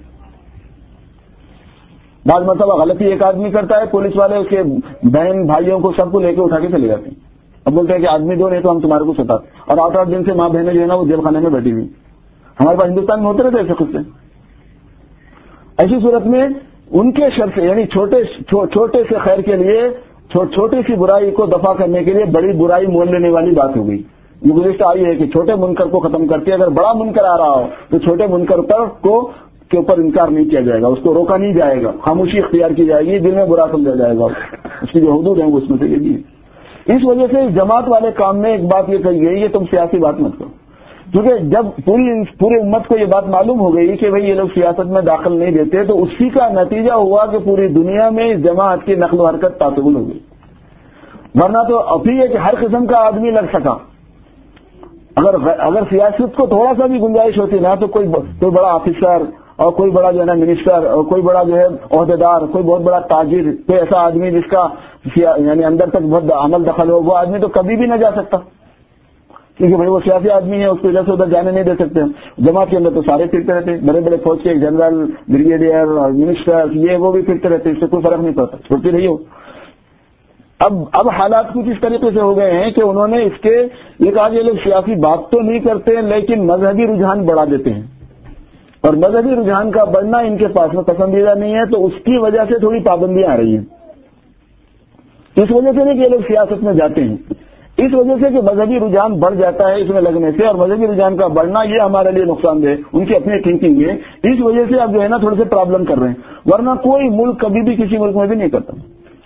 بعض مرتبہ غلطی ایک آدمی کرتا ہے, پولیس والے اس کے بہن بھائیوں کو سب کو لے کے اٹھا کے چلے جاتے ہیں. اب بولتے ہیں کہ آدمی دو نہیں تو ہم تمہارے کو ستاتے, اور آٹھ آٹھ دن سے ماں بہنیں جو ہے نا وہ جیل خانے میں بیٹھی ہوئی. ہمارے پاس ہندوستان میں ہوتے رہتے ایسے خود سے. ایسی صورت میں ان کے شر سے یعنی چھوٹے چھوٹے سے خیر کے لیے چھوٹی سی برائی کو دفع کرنے کے لیے بڑی برائی مول لینے والی بات ہو گئی. یہ گزشتہ آئی ہے کہ چھوٹے منکر کو ختم کرتے اگر بڑا منکر آ رہا ہو تو چھوٹے منکر پر کو کے اوپر انکار نہیں کیا جائے گا, اس کو روکا نہیں جائے گا, خاموشی اختیار کی جائے گی, دل میں برا سمجھا جائے گا. اس کی جو حدود ہیں وہ اس میں سے یہ بھی ہے. اس وجہ سے جماعت والے کام میں ایک بات یہ کہی گئی کہ تم سیاسی بات مت کرو, کیونکہ جب پوری پوری امت کو یہ بات معلوم ہو گئی کہ بھئی یہ لوگ سیاست میں داخل نہیں دیتے تو اسی کا نتیجہ ہوا کہ پوری دنیا میں اس جماعت کی نقل و حرکت پاسبل ہو گئی. ورنہ تو ابھی ہے کہ ہر قسم کا آدمی لگ سکا. اگر اگر سیاست کو تھوڑا سا بھی گنجائش ہوتی نا تو کوئی کوئی بڑا آفیسر اور کوئی بڑا جو ہے نا منسٹر اور کوئی بڑا جو ہے عہدیدار, کوئی بہت بڑا تاجر, کوئی ایسا آدمی جس کا یعنی اندر تک بہت عمل دخل ہو, وہ آدمی تو کبھی بھی نہ جا سکتا کیونکہ بھائی وہ سیاسی آدمی ہے, اس کو ادھر سے ادھر جانے نہیں دے سکتے. جماعت کے اندر تو سارے پھرتے رہتے, بڑے بڑے فوج کے جنرل, بریگیڈیئر اور منسٹر یہ وہ بھی پھرتے رہتے, اس سے کوئی فرق نہیں پڑتا, چھوٹی رہی ہو. اب اب حالات کچھ اس طریقے سے ہو گئے ہیں کہ انہوں نے اس کے یہ کہا کہ لوگ سیاسی بات تو نہیں کرتے لیکن مذہبی رجحان بڑھا دیتے ہیں, اور مذہبی رجحان کا بڑھنا ان کے پاس میں پسندیدہ نہیں ہے, تو اس کی وجہ سے تھوڑی پابندیاں آ رہی ہیں. اس وجہ سے نہیں کہ یہ لوگ سیاست میں جاتے ہیں, اس وجہ سے کہ مذہبی رجحان بڑھ جاتا ہے اس میں لگنے سے, اور مذہبی رجحان کا بڑھنا یہ ہمارے لیے نقصان دہ, ان کی اپنی تھنکنگ ہے. اس وجہ سے اب جو ہے نا تھوڑے سے پرابلم کر رہے ہیں, ورنہ کوئی ملک کبھی بھی کسی ملک میں بھی نہیں کرتا.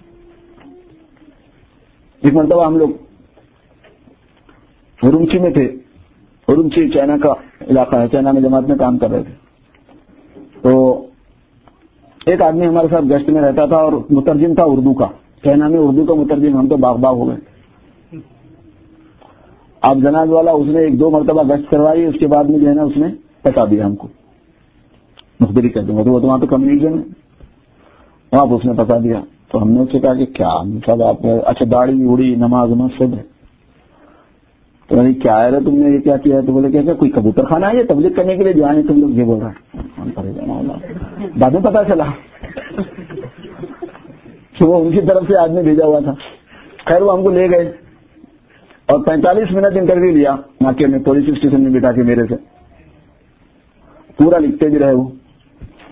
ایک مرتبہ ہم لوگ اورمچی میں تھے, اورمچی چائنا کا علاقہ ہے, چائنا میں جماعت میں کام کر رہے تھے. تو ایک آدمی ہمارے ساتھ گشت میں رہتا تھا اور مترجم تھا اردو کا, چائنا میں اردو کا مترجم. ہم تو باغ باغ ہو گئے. آپ جناز والا اس نے ایک دو مرتبہ گشت کروائی, اس کے بعد میں جو ہے نا اس نے بتا دیا ہم کو, مخبری کر دوں گا, تو وہ تو وہاں تو کمیونیکیشن ہے, وہاں پہ اس نے بتا دیا. تو ہم نے اس سے کہا کہ کیا مطلب آپ اچھا داڑھی اڑی نماز نماز سب ہے, تو بھائی کیا ہے تم نے یہ کیا کیا ہے؟ تو بولے کیا کوئی کبوتر خانہ ہے یہ تبلیغ کرنے کے لیے جو آئے تم لوگ, یہ بول رہا ہے. بعد میں پتا چلا کہ وہ ان کی طرف سے آدمی بھیجا ہوا تھا. خیر وہ ہم کو لے گئے اور پینتالیس منٹ انٹرویو لیا واقعے میں, پولیس اسٹیشن میں بٹھا کے میرے سے, پورا لکھتے بھی رہے وہ.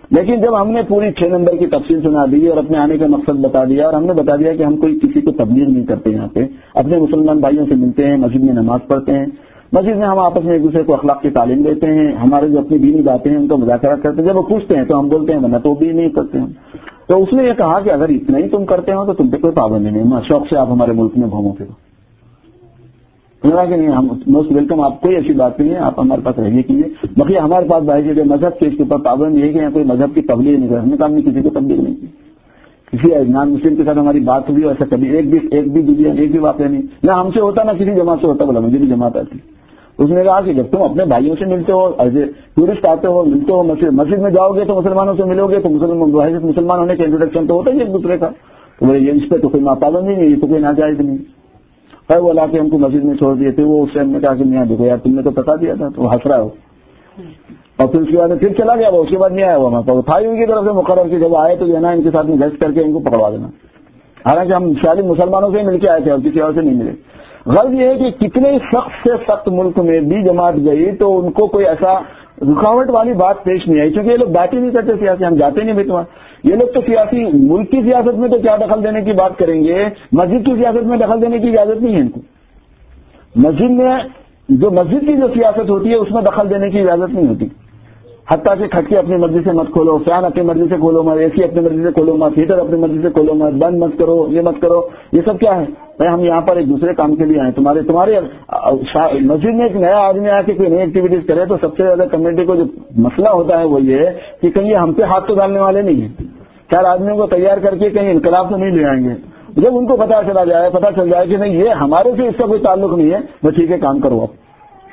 لیکن جب ہم نے پوری چھ نمبر کی تفصیل سنا دی اور اپنے آنے کا مقصد بتا دیا اور ہم نے بتا دیا کہ ہم کوئی کسی کو تبلیغ نہیں کرتے، یہاں پہ اپنے مسلمان بھائیوں سے ملتے ہیں، مسجد میں نماز پڑھتے ہیں، مسجد میں ہم آپس میں ایک دوسرے کو اخلاق کی تعلیم دیتے ہیں، ہمارے جو اپنی دینی باتیں ہیں ان کا مذاکرہ کرتے ہیں، جب وہ پوچھتے ہیں تو ہم بولتے ہیں ورنہ تو بھی نہیں کرتے ہیں. تو اس نے یہ کہا کہ اگر اتنا ہی تم کرتے ہو تو تم پہ کوئی پابندی نہیں، شوق سے آپ ہمارے ملک میں گھومو پھرو. کہ نہیں، ہم موسٹ ویلکم، آپ کوئی ایسی بات نہیں ہے، آپ ہمارے پاس رہیے کیجیے. باقی ہمارے پاس بھائی جو مذہب کے اس کے اوپر پابند یہ ہے کہ یہاں کوئی مذہب کی تبلیغ نہیں کرتے. ہم نے کہا ہم نے کسی کو تبلیغ نہیں کی، کسی نان مسلم کے ساتھ ہماری بات ہوئی ایسا کبھی ایک بھی ایک بھی دنیا ایک بھی واقعہ نہیں، نہ ہم سے ہوتا نہ کسی جماعت سے ہوتا. بولا مجھے بھی جماعت آتی. اس نے کہا کہ جب تم اپنے بھائیوں سے ملتے ہو، ایز اے ٹورسٹ آتے ہو، ملتے ہو، مسجد مسجد میں جاؤ گے تو مسلمانوں سے ملو گے تو مسلمان مسلمان ہونے کا انٹروڈکشن تو ہوتا ہی ایک دوسرے کا. تو بولے یہ اس پہ تو کوئی پابندی نہیں، یہ تو کوئی ناجائز نہیں. پھر وہ لا کے ہم کو مسجد میں چھوڑ دیے تھے. وہ اس ٹائم میں کہا کہ نہیں دیکھو یار تم نے تو بتا دیا تھا، تو وہ ہنس رہا ہو. اور پھر اس کے بعد پھر چلا گیا وہ، اس کے بعد نہیں آیا وہ ہمارے پاس. تھا ان کی طرف سے مقرر کہ جب آئے تو جو ہے نا ان کے ساتھ میں گشت کر کے ان کو پکڑوا دینا. حالانکہ ہم شاید مسلمانوں سے ہی مل کے آئے تھے اور کسی اور سے نہیں ملے. غرض یہ ہے کہ کتنے سخت سے سخت ملک میں بھی جماعت گئی تو ان کو کوئی ایسا رکاوٹ والی بات پیش نہیں آئی، کیونکہ یہ لوگ بات ہی نہیں کرتے سیاسی. ہم جاتے نہیں بیٹوا. یہ لوگ تو سیاسی ملک کی سیاست میں تو کیا دخل دینے کی بات کریں گے، مسجد کی سیاست میں دخل دینے کی اجازت نہیں ہے ان کو. مسجد میں جو مسجد کی جو سیاست ہوتی ہے اس میں دخل دینے کی اجازت نہیں ہوتی. حتیٰ کہ کھٹکے اپنی مرضی سے مت کھولو، فین اپنی مرضی سے کھولو مت، اے سی اپنی مرضی سے کھولو مت، ہیٹر اپنی مرضی سے کھولو مت، بند مت کرو، یہ مت کرو. یہ سب کیا ہے بھائی؟ ہم یہاں پر ایک دوسرے کام کے لیے آئے. تمہارے تمہارے مسجد میں ایک نیا آدمی آ کے کوئی نئی ایکٹیویٹیز کرے تو سب سے زیادہ کمیونٹی کو جو مسئلہ ہوتا ہے وہ یہ ہے کہ کہیں ہم پہ ہاتھ تو ڈالنے والے نہیں ہیں. چار آدمیوں کو تیار کر کے کہیں انقلاب تو نہیں لے آئیں گے. جب ان کو پتا چلا جائے پتا چل جائے کہ نہیں یہ ہمارے سے اس کا کوئی تعلق نہیں ہے، بس ٹھیک ہے کام کرو آپ.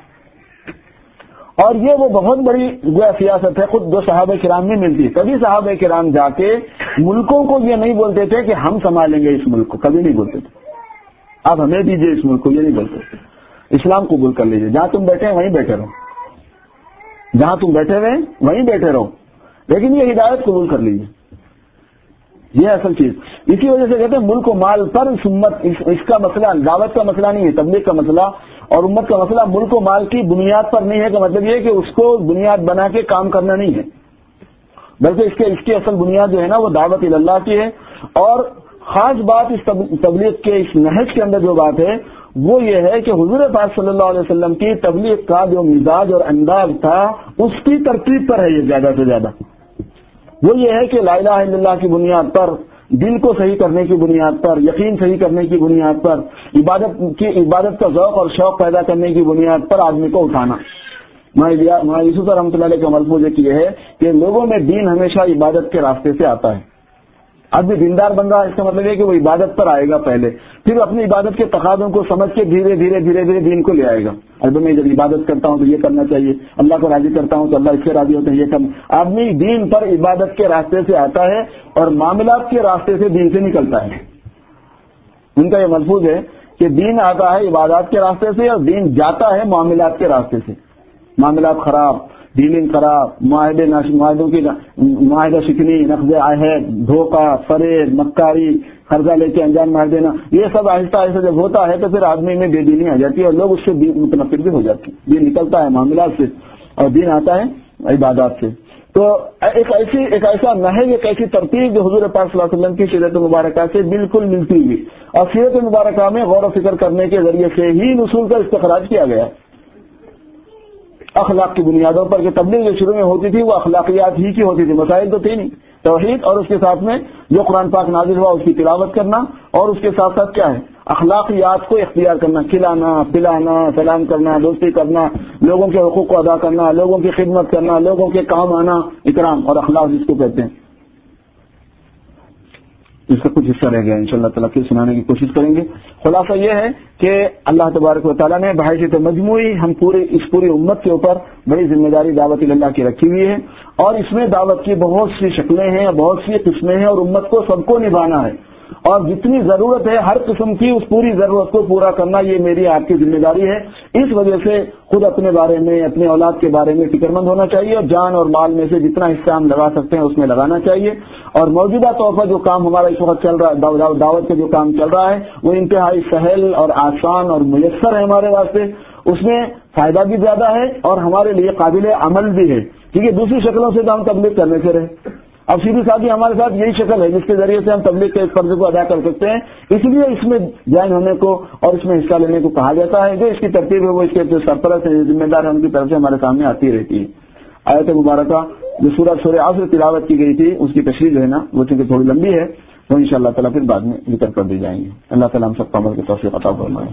اور یہ وہ بہت بڑی گویا سیاست ہے، خود دو صحابہ کرام نہیں ملتی. کبھی صحابہ کرام جا کے ملکوں کو یہ نہیں بولتے تھے کہ ہم سنبھالیں گے اس ملک کو، کبھی نہیں بولتے تھے. آپ ہمیں دیجیے اس ملک کو، یہ نہیں بولتے تھے. اسلام قبول کر لیجیے، جہاں تم بیٹھے ہیں وہیں بیٹھے رہو، جہاں تم بیٹھے ہوئے وہیں بیٹھے رہو، لیکن یہ ہدایت قبول کر لیجیے. یہ اصل چیز. اسی وجہ سے کہتے ہیں ملک و مال پر اس امت اس, اس کا مسئلہ دعوت کا مسئلہ نہیں ہے، تبلیغ کا مسئلہ اور امت کا مسئلہ ملک و مال کی بنیاد پر نہیں ہے. کہ مطلب یہ ہے کہ اس کو بنیاد بنا کے کام کرنا نہیں ہے، بلکہ اس کے اس کی اصل بنیاد جو ہے نا وہ دعوت اللہ کی ہے. اور خاص بات اس تبلیغ کے اس نہج کے اندر جو بات ہے وہ یہ ہے کہ حضور پاک صلی اللہ علیہ وسلم کی تبلیغ کا جو مزاج اور انداز تھا اس کی ترتیب پر ہے یہ زیادہ سے زیادہ. وہ یہ ہے کہ لا الہ الا اللہ کی بنیاد پر، دل کو صحیح کرنے کی بنیاد پر، یقین صحیح کرنے کی بنیاد پر، عبادت کی عبادت کا ذوق اور شوق پیدا کرنے کی بنیاد پر آدمی کو اٹھانا. مولانا یوسف رحمۃ اللہ علیہ کا ملفوظ یہ ہے کہ لوگوں میں دین ہمیشہ عبادت کے راستے سے آتا ہے. آدمی دیندار بن رہا ہے اس کا مطلب یہ کہ وہ عبادت پر آئے گا پہلے، پھر اپنی عبادت کے تقاضوں کو سمجھ کے دھیرے دھیرے دھیرے دھیرے دین کو لے آئے گا. اب میں جب عبادت کرتا ہوں تو یہ کرنا چاہیے، اللہ کو راضی کرتا ہوں تو اللہ اس سے راضی ہوتے ہیں، یہ کرنا. آدمی دین پر عبادت کے راستے سے آتا ہے اور معاملات کے راستے سے دین سے نکلتا ہے. ان کا یہ ملفوظ ہے کہ دین آتا ہے عبادات کے راستے سے اور دین جاتا ہے معاملات کے راستے سے. معاملات خراب، ڈیلنگ خراب، معاہدے معاہدوں کی معاہدہ شکنی، نقض عہد، دھوکہ، فریب، مکاری، قرضہ لے کے انجان مار دینا، یہ سب آہستہ آہستہ جب ہوتا ہے تو پھر آدمی میں بے دینی آ جاتی ہے اور لوگ اس سے متنفر بھی ہو جاتے ہیں. یہ نکلتا ہے معاملات سے اور دین آتا ہے عبادات سے. تو ایک ایسی ایک ایسا نہج، ایک ایسی ترتیب جو حضور پاک صلی اللہ علیہ وسلم کی سیرت مبارکہ سے بالکل ملتی ہوئی اور سیرت مبارکہ میں غور و فکر کرنے کے ذریعے سے ہی اصول کا استخراج کیا گیا اخلاق کی بنیادوں پر. کہ تبلیغ جو شروع میں ہوتی تھی وہ اخلاقیات ہی کی ہوتی تھی، مسائل تو تھے نہیں. توحید اور اس کے ساتھ میں جو قرآن پاک نازل ہوا اس کی تلاوت کرنا اور اس کے ساتھ ساتھ کیا ہے اخلاقیات کو اختیار کرنا، کھلانا پلانا، سلام کرنا، دوستی کرنا، لوگوں کے حقوق کو ادا کرنا، لوگوں کی خدمت کرنا، لوگوں کے کام آنا، اکرام اور اخلاق جس کو کہتے ہیں. اس کا کچھ حصہ رہ گیا، انشاءاللہ تعالیٰ پھر سنانے کی کوشش کریں گے. خلاصہ یہ ہے کہ اللہ تبارک و تعالیٰ نے بحیثیت مجموعی ہم پورے اس پوری امت کے اوپر بڑی ذمہ داری دعوت اللہ کی رکھی ہوئی ہے اور اس میں دعوت کی بہت سی شکلیں ہیں، بہت سی قسمیں ہیں اور امت کو سب کو نبھانا ہے اور جتنی ضرورت ہے ہر قسم کی اس پوری ضرورت کو پورا کرنا یہ میری آپ کی ذمہ داری ہے. اس وجہ سے خود اپنے بارے میں، اپنے اولاد کے بارے میں فکر مند ہونا چاہیے اور جان اور مال میں سے جتنا حصہ ہم لگا سکتے ہیں اس میں لگانا چاہیے. اور موجودہ طور پر جو کام ہمارا اس وقت چل رہا ہے، دعوت کا جو کام چل رہا ہے وہ انتہائی سہل اور آسان اور میسر ہے ہمارے واسطے. اس میں فائدہ بھی زیادہ ہے اور ہمارے لیے قابل عمل بھی ہے. ٹھیک ہے، دوسری شکلوں سے تو ہم تبلیغ کرنے سے رہے. اب سیدھی سادھی ہمارے ساتھ یہی شکل ہے جس کے ذریعے سے ہم تبلیغ کے اس فرض کو ادا کر سکتے ہیں. اس لیے اس میں جوائن ہونے کو اور اس میں حصہ لینے کو کہا جاتا ہے. جو اس کی ترتیب ہے وہ اس کے جو سرپرست ہیں، ذمہ دار ہیں، ان کی طرف سے ہمارے سامنے آتی رہتی ہے. آیت مبارکہ جو سورہ سورہ عصر تلاوت کی گئی تھی اس کی تشریح جو ہے نا وہ چونکہ تھوڑی لمبی ہے، وہ انشاءاللہ تعالیٰ پھر بعد میں ذکر کر دی جائیں گے. اللہ تعالیٰ ہم سب کو عمل کی توفیق عطا فرمائے.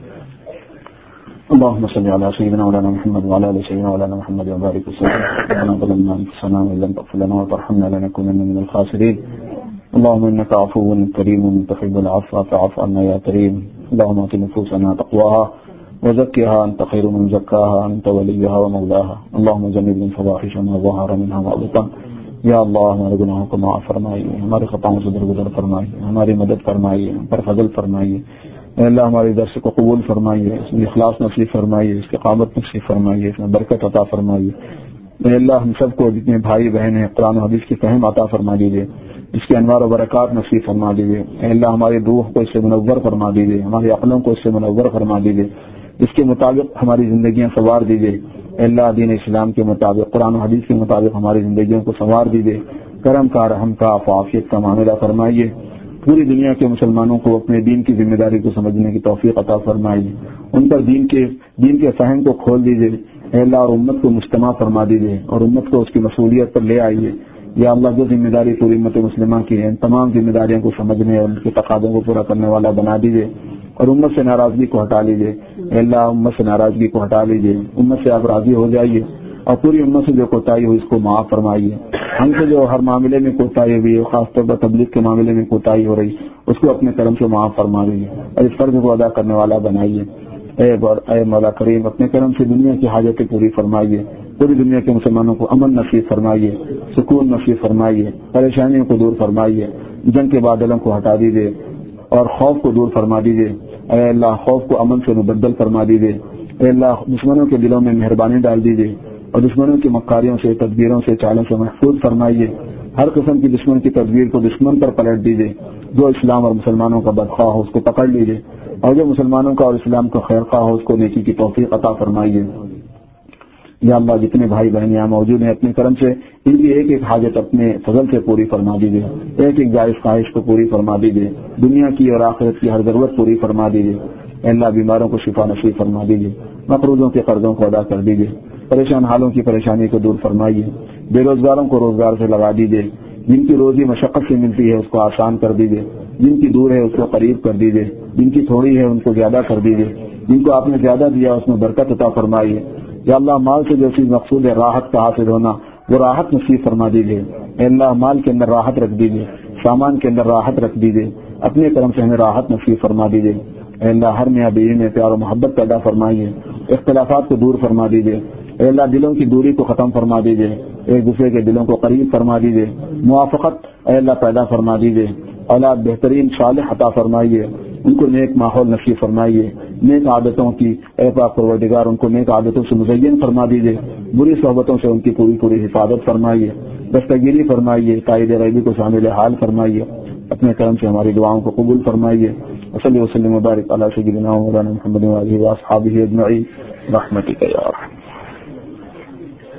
اللهم صل على سيدنا مولانا محمد وعلى ال سيدنا مولانا محمد وبارك وسلم. ربنا ظلمنا انفسنا وان لم تغفر لنا وترحمنا لنكونن من الخاسرين. اللهم انك عفو كريم تحب العفو فاعف عنا يا كريم. اللهم ات نفوسنا تقواها وزكها انت خير من زكاها انت وليها ومولاها. اللهم جنبنا الفواحش ما ظهر منها وما بطن. یا اللہ ہمارے گناہوں کو معاف فرمائیے، ہمارے خطاؤں سے درگزر فرمائیے، ہماری مدد فرمائیے، ہم پر فضل فرمائیے. اے اللہ ہمارے درس کو قبول فرمائیے، اس میں اخلاص نصیب فرمائیے، اس کی قامت نصیب فرمائیے، اس میں برکت عطا فرمائیے. اے اللہ ہم سب کو جتنے بھائی بہن ہیں قرآن و حدیث کی فہم عطا فرما دیجیے، اس کے انوار و برکات نصیب فرما دیجیے. اے اللہ ہماری روح کو اس سے منور فرما دیجیے، ہماری عقلوں کو اس سے منور فرما دیجیے، اس کے مطابق ہماری زندگیاں سنوار دیجیے. اے اللہ دین اسلام کے مطابق قرآن و حدیث کے مطابق ہماری زندگیوں کو سنوار دیجیے. کرم کا، رحم کا، عافیت کا معاملہ فرمائیے. پوری دنیا کے مسلمانوں کو اپنے دین کی ذمہ داری کو سمجھنے کی توفیق عطا فرمائیے. ان پر دین کے دین کے فہم کو کھول دیجیے. اے اللہ اور امت کو مجتمع فرما دیجیے اور امت کو اس کی مسئولیت پر لے آئیے. یا اللہ جو ذمہ داری پوری امت مسلمہ کی ہے ان تمام ذمہ داریوں کو سمجھنے اور ان کے تقاضوں کو پورا کرنے والا بنا دیجیے اور امت سے ناراضگی کو ہٹا لیجیے. اے اللہ امت سے ناراضگی کو ہٹا لیجیے، امت سے آپ راضی ہو جائیے اور پوری امت سے جو کوتاہی ہو اس کو معاف فرمائیے. ہم سے جو ہر معاملے میں کوتاہی ہوئی ہے، خاص طور پر تبلیغ کے معاملے میں کوتاہی ہو رہی، اس کو اپنے کرم سے معاف فرما دیجیے اور اس فرض کو ادا کرنے والا بنائیے. اے اے مولا کریم اپنے کرم سے دنیا کی حاجتیں پوری فرمائیے. پوری دنیا کے مسلمانوں کو امن نصیب فرمائیے، سکون نصیب فرمائیے، پریشانیوں کو دور فرمائیے، جنگ کے بادلوں کو ہٹا دیجیے اور خوف کو دور فرما دیجیے. اے اللہ خوف کو امن سے مبدل فرما دیجیے. اے اللہ دشمنوں کے دلوں میں مہربانی ڈال دیجیے اور دشمنوں کی مکاریوں سے، تدبیروں سے، چالوں سے محفوظ فرمائیے. ہر قسم کی دشمن کی تدبیر کو دشمن پر پلٹ دیجیے. جو اسلام اور مسلمانوں کا بدخواہ ہو اس کو پکڑ لیجیے اور جو مسلمانوں کا اور اسلام کا خیر خواہ ہو اس کو نیکی کی توفیق عطا فرمائیے. یا اللہ جتنے بھائی بہن یہاں موجود ہیں اپنے کرم سے ان کی ایک ایک حاجت اپنے فضل سے پوری فرما دیجیے، ایک ایک جائز خواہش کو پوری فرما دیجیے، دنیا کی اور آخرت کی ہر ضرورت پوری فرما دیجیے. اے اللہ بیماروں کو شفا نصیب فرما دیجیے، مقروضوں کے قرضوں کو ادا کر دیجیے، پریشان حالوں کی پریشانی کو دور فرمائیے، بے روزگاروں کو روزگار سے لگا دیجیے، جن کی روزی مشقت سے ملتی ہے اس کو آسان کر دیجیے، جن کی دور ہے اس کو قریب کر دیجیے، جن کی تھوڑی ہے ان کو زیادہ کر دیجیے، جن کو آپ نے زیادہ دیا اس میں برکت عطا فرمائیے. یا اللہ مال سے جو چیز مقصود ہے راحت کا حاصل ہونا وہ راحت نصیب فرما دیجیے. اے اللہ مال کے اندر راحت رکھ دیجیے، سامان کے اندر راحت رکھ دیجیے، اپنے کرم سے ہمیں راحت نصیب فرما دیجیے. اے اللہ ہر میاں بیوی میں پیار و محبت پیدا فرمائیے، اختلافات کو دور فرما دیجیے. اے اللہ دلوں کی دوری کو ختم فرما دیجیے، ایک دوسرے کے دلوں کو قریب فرما دیجیے، موافقت اے اللہ پیدا فرما دیجیے. اولاد بہترین صالح عطا فرمائیے، ان کو نیک ماحول نصیب فرمائیے، نیک عادتوں کی اے پاک پروردگار ان کو نیک عادتوں سے مزین فرما دیجیے، بری صحبتوں سے ان کی پوری پوری حفاظت فرمائیے، دستگیری فرمائیے، قائد غیبی کو شامل حال فرمائیے. اپنے کرم سے ہماری دعاؤں کو قبول فرمائیے. وصلی وسلم وبارک علی سیدنا مولانا محمد وعلى آلہ واصحابہ اجمعین برحمتک یا ارحم.